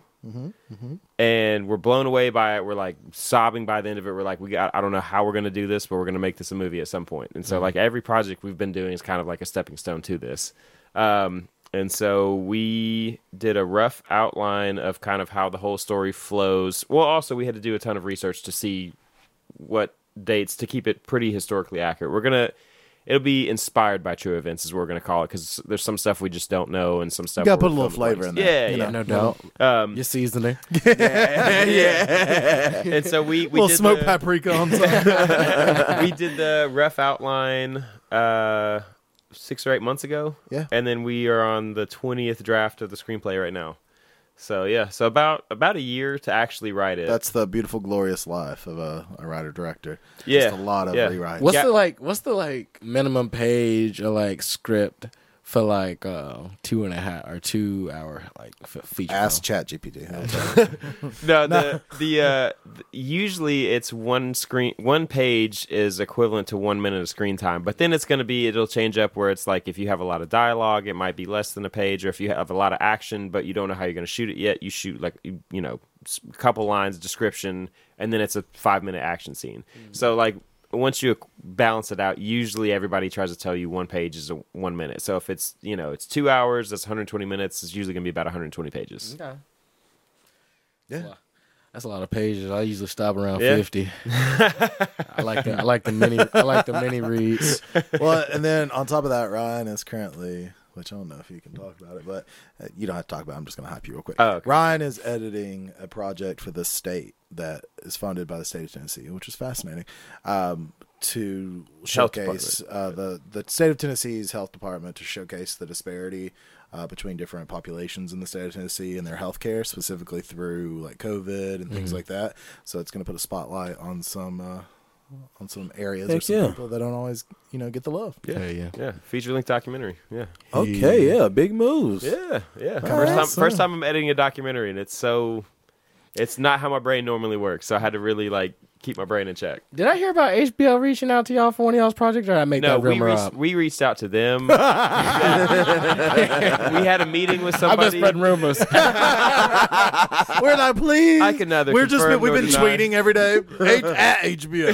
Speaker 1: And we're blown away by it. We're like sobbing by the end of it. We're like, I don't know how we're going to do this, but we're going to make this a movie at some point. And so like every project we've been doing is kind of like a stepping stone to this. And so we did a rough outline of kind of how the whole story flows. Well, also we had to do a ton of research to see what dates to keep it pretty historically accurate. It'll be inspired by true events is what we're going to call it, because there's some stuff we just don't know and some stuff.
Speaker 2: You gotta
Speaker 1: we're
Speaker 2: put a little
Speaker 1: filming
Speaker 2: flavor in
Speaker 1: blanks.
Speaker 2: there.
Speaker 1: Yeah,
Speaker 2: you
Speaker 1: yeah.
Speaker 2: know?
Speaker 3: No doubt. Your seasoning.
Speaker 1: And so we
Speaker 2: little
Speaker 1: did
Speaker 2: smoked
Speaker 1: the,
Speaker 2: paprika on top.
Speaker 1: we did the rough outline 6 or 8 months ago.
Speaker 2: Yeah.
Speaker 1: And then we are on the 20th draft of the screenplay right now. So yeah, so about a year to actually write it.
Speaker 2: That's the beautiful, glorious life of a writer director.
Speaker 1: Yeah,
Speaker 2: Just a lot of
Speaker 1: yeah.
Speaker 2: rewrites.
Speaker 3: What's the minimum page or like script for like 2.5 or 2 hour like feature?
Speaker 2: Ask
Speaker 3: film?
Speaker 2: ChatGPT.
Speaker 1: No, usually it's one page is equivalent to 1 minute of screen time, but then it'll change up where it's like if you have a lot of dialogue, it might be less than a page, or if you have a lot of action but you don't know how you're going to shoot it yet, you shoot like a couple lines description, and then it's a 5-minute action scene. So like once you balance it out, usually everybody tries to tell you one page is 1 minute. So if it's it's 2 hours, that's 120 minutes. It's usually going to be about 120 pages.
Speaker 3: Okay.
Speaker 2: Yeah.
Speaker 3: That's a lot of pages. I usually stop around
Speaker 1: Yeah.
Speaker 3: 50. I like the mini reads.
Speaker 2: Well, and then on top of that, Ryan is currently, which I don't know if you can talk about it, but you don't have to talk about it. I'm just going to hype you real quick.
Speaker 1: Oh, okay.
Speaker 2: Ryan is editing a project for the state that is funded by the state of Tennessee, which is fascinating, to showcase the state of Tennessee's health department, to showcase the disparity between different populations in the state of Tennessee and their healthcare, specifically through like COVID and things like that. So it's going to put a spotlight on some areas or some people that don't always, get the love.
Speaker 1: Yeah. Feature length documentary. Yeah.
Speaker 4: Okay, yeah, big moves.
Speaker 1: Yeah. First time I'm editing a documentary, and it's not how my brain normally works. So I had to really keep my brain in check.
Speaker 3: Did I hear about HBO reaching out to y'all for one of y'all's projects, or did I make that rumor up?
Speaker 1: We reached out to them. We had a meeting with somebody.
Speaker 3: I've been spreading rumors.
Speaker 2: We're like, please.
Speaker 1: I can neither.
Speaker 2: We've been tweeting every day at HBO.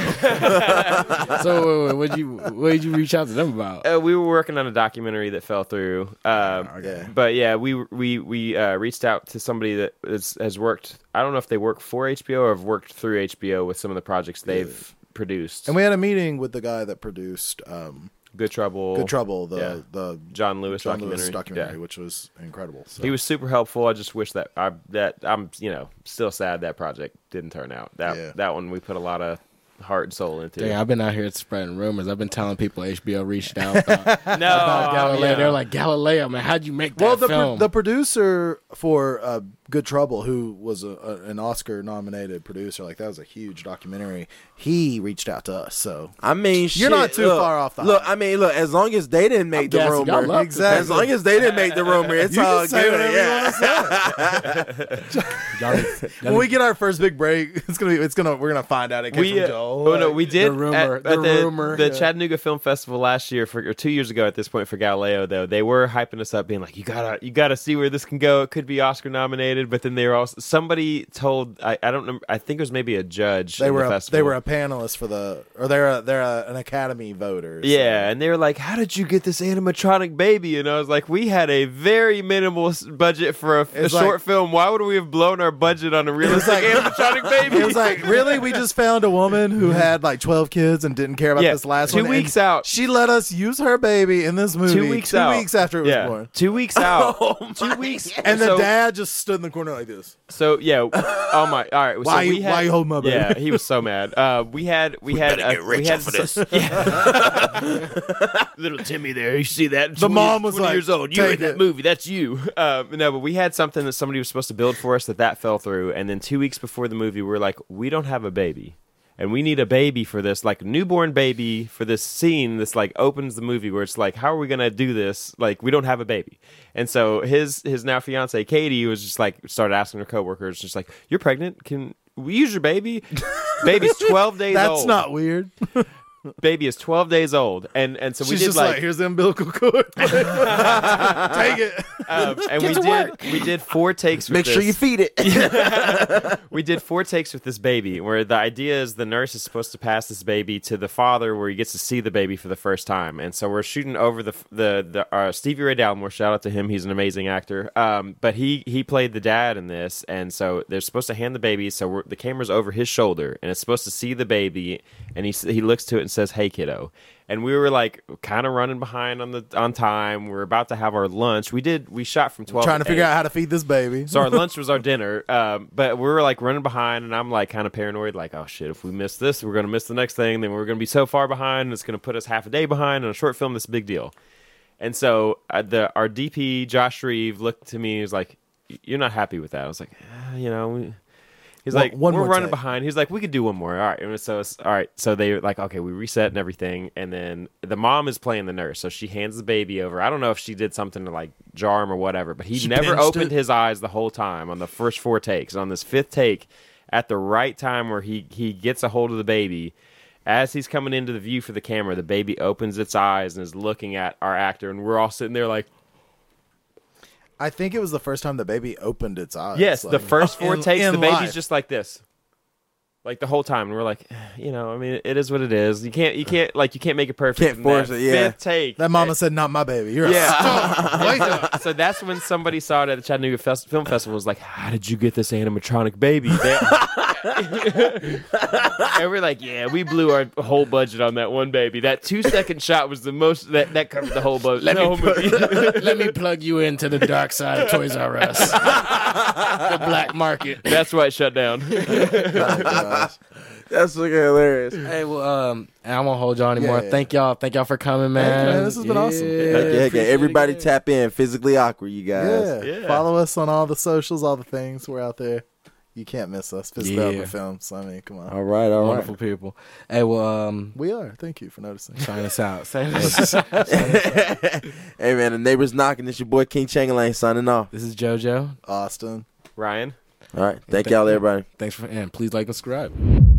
Speaker 3: So what did you reach out to them about?
Speaker 1: We were working on a documentary that fell through. But yeah, we reached out to somebody that has worked. I don't know if they work for HBO or have worked through HBO with some of the projects they've produced.
Speaker 2: And we had a meeting with the guy that produced
Speaker 1: Good Trouble,
Speaker 2: the
Speaker 1: John Lewis documentary,
Speaker 2: which was incredible. So.
Speaker 1: He was super helpful. I just wish that I'm still sad that project didn't turn out. That one we put a lot of heart and soul into.
Speaker 3: Yeah, I've been out here spreading rumors. I've been telling people HBO reached out about Galileo. They're like, Galileo, man, how'd you make that film?
Speaker 2: The producer for Good Trouble, who was an Oscar-nominated producer, that was a huge documentary. He reached out to us, so
Speaker 4: I mean,
Speaker 2: you're not too far off the
Speaker 4: look. I mean, look, as long as they didn't make the rumor,
Speaker 2: exactly.
Speaker 4: As long as they didn't make the rumor, it's all good.
Speaker 2: When we get our first big break, we're gonna find out. It came from Joel.
Speaker 1: We did
Speaker 3: the
Speaker 1: Chattanooga Film Festival last year, or 2 years ago at this point for Galileo. Though they were hyping us up, being like, you gotta see where this can go. It could be Oscar nominated. But then they were also somebody told I don't remember. I think it was maybe a judge. They were
Speaker 2: a panelist for they're an Academy voter. So.
Speaker 1: Yeah, and they were like, "How did you get this animatronic baby?" And I was like, "We had a very minimal budget for a short film. Why would we have blown our budget on a realistic animatronic baby?"
Speaker 2: It was like, really, we just found a woman who had 12 kids and didn't care about this last one.
Speaker 1: 2 weeks out,
Speaker 2: she let us use her baby in this movie.
Speaker 1: 2 weeks out.
Speaker 2: 2 weeks after it was born.
Speaker 1: 2 weeks out. 2 weeks,
Speaker 2: and the dad just stood in the corner like this.
Speaker 1: So yeah, oh my! All right,
Speaker 2: why you hold my baby?
Speaker 1: Yeah, he was so mad. We had
Speaker 4: get rich off of this.
Speaker 1: Little Timmy there, you see that?
Speaker 2: The mom was
Speaker 1: 20 years old. You're in that movie. That's you. No, but we had something that somebody was supposed to build for us that fell through, and then 2 weeks before the movie, we were like, we don't have a baby. And we need a baby for this, newborn baby for this scene. This opens the movie where it's how are we gonna do this? We don't have a baby. And so his now fiance Katie was just started asking her coworkers, just you're pregnant? Can we use your baby? Baby's 12 days old.
Speaker 2: That's not weird.
Speaker 1: Baby is 12 days old, and so we
Speaker 2: She's
Speaker 1: did
Speaker 2: just here's the umbilical cord. Take it.
Speaker 1: And we did 4 takes.
Speaker 4: Make sure you feed it.
Speaker 1: We did 4 takes with this baby, where the idea is the nurse is supposed to pass this baby to the father, where he gets to see the baby for the first time. And so we're shooting over the Stevie Ray Dalmore. Shout out to him; he's an amazing actor. But he played the dad in this, and so they're supposed to hand the baby. So the camera's over his shoulder, and it's supposed to see the baby, and he looks to it and says, "Hey, kiddo." And we were kind of running behind on time. We were about to have our lunch. We shot from 12
Speaker 2: trying to figure out how to feed this baby.
Speaker 1: So our lunch was our dinner. But we were running behind, and I'm kind of paranoid, oh shit, if we miss this, we're going to miss the next thing. Then we're going to be so far behind, and it's going to put us half a day behind on a short film. That's a big deal. And so our DP, Josh Shreve, looked to me and was like, "You're not happy with that?" I was like, He's we're running behind. He's like, we could do one more. All right. And so all right. So they were okay, we reset and everything. And then the mom is playing the nurse. So she hands the baby over. I don't know if she did something to jar him or whatever, but he never opened his eyes the whole time on the first 4 takes. On this 5th take, at the right time where he gets a hold of the baby, as he's coming into the view for the camera, the baby opens its eyes and is looking at our actor. And we're all sitting there
Speaker 2: I think it was the first time the baby opened its eyes.
Speaker 1: Yes, the first 4 takes, the baby's just like this, the whole time, and we're I mean, it is what it is. You can't make it perfect.
Speaker 4: Can't force it. Yeah.
Speaker 1: 5th take.
Speaker 2: That mama said, "Not my baby." You're
Speaker 1: So that's when somebody saw it at the Chattanooga Film Festival. Was like, "How did you get this animatronic baby?" And we're like, yeah, we blew our whole budget on that one baby. That 2-second shot was the most that covered the whole budget.
Speaker 3: Let me plug you into the dark side of Toys R Us, the black market.
Speaker 1: That's why it shut down.
Speaker 2: Oh, gosh.
Speaker 4: That's fucking hilarious.
Speaker 3: Hey, well, I won't hold y'all anymore.
Speaker 2: Yeah.
Speaker 3: Thank y'all for coming, man.
Speaker 2: man, this has been awesome.
Speaker 4: Heck yeah. Everybody tap in. Physically Awkward, you guys.
Speaker 1: Yeah.
Speaker 2: Follow us on all the socials, all the things. We're out there. You can't miss us. Physically
Speaker 3: Yeah.
Speaker 2: Awkward Films. I mean, come on.
Speaker 4: All right, all right.
Speaker 3: Wonderful people. Hey, well,
Speaker 2: We are. Thank you for noticing.
Speaker 3: sign us out. Sign
Speaker 2: us
Speaker 4: Hey, man, the neighbor's knocking. It's your boy King Changeling signing off.
Speaker 3: This is JoJo.
Speaker 2: Austin.
Speaker 1: Ryan.
Speaker 4: All right. Thank y'all, everybody.
Speaker 3: Thanks and please like and subscribe.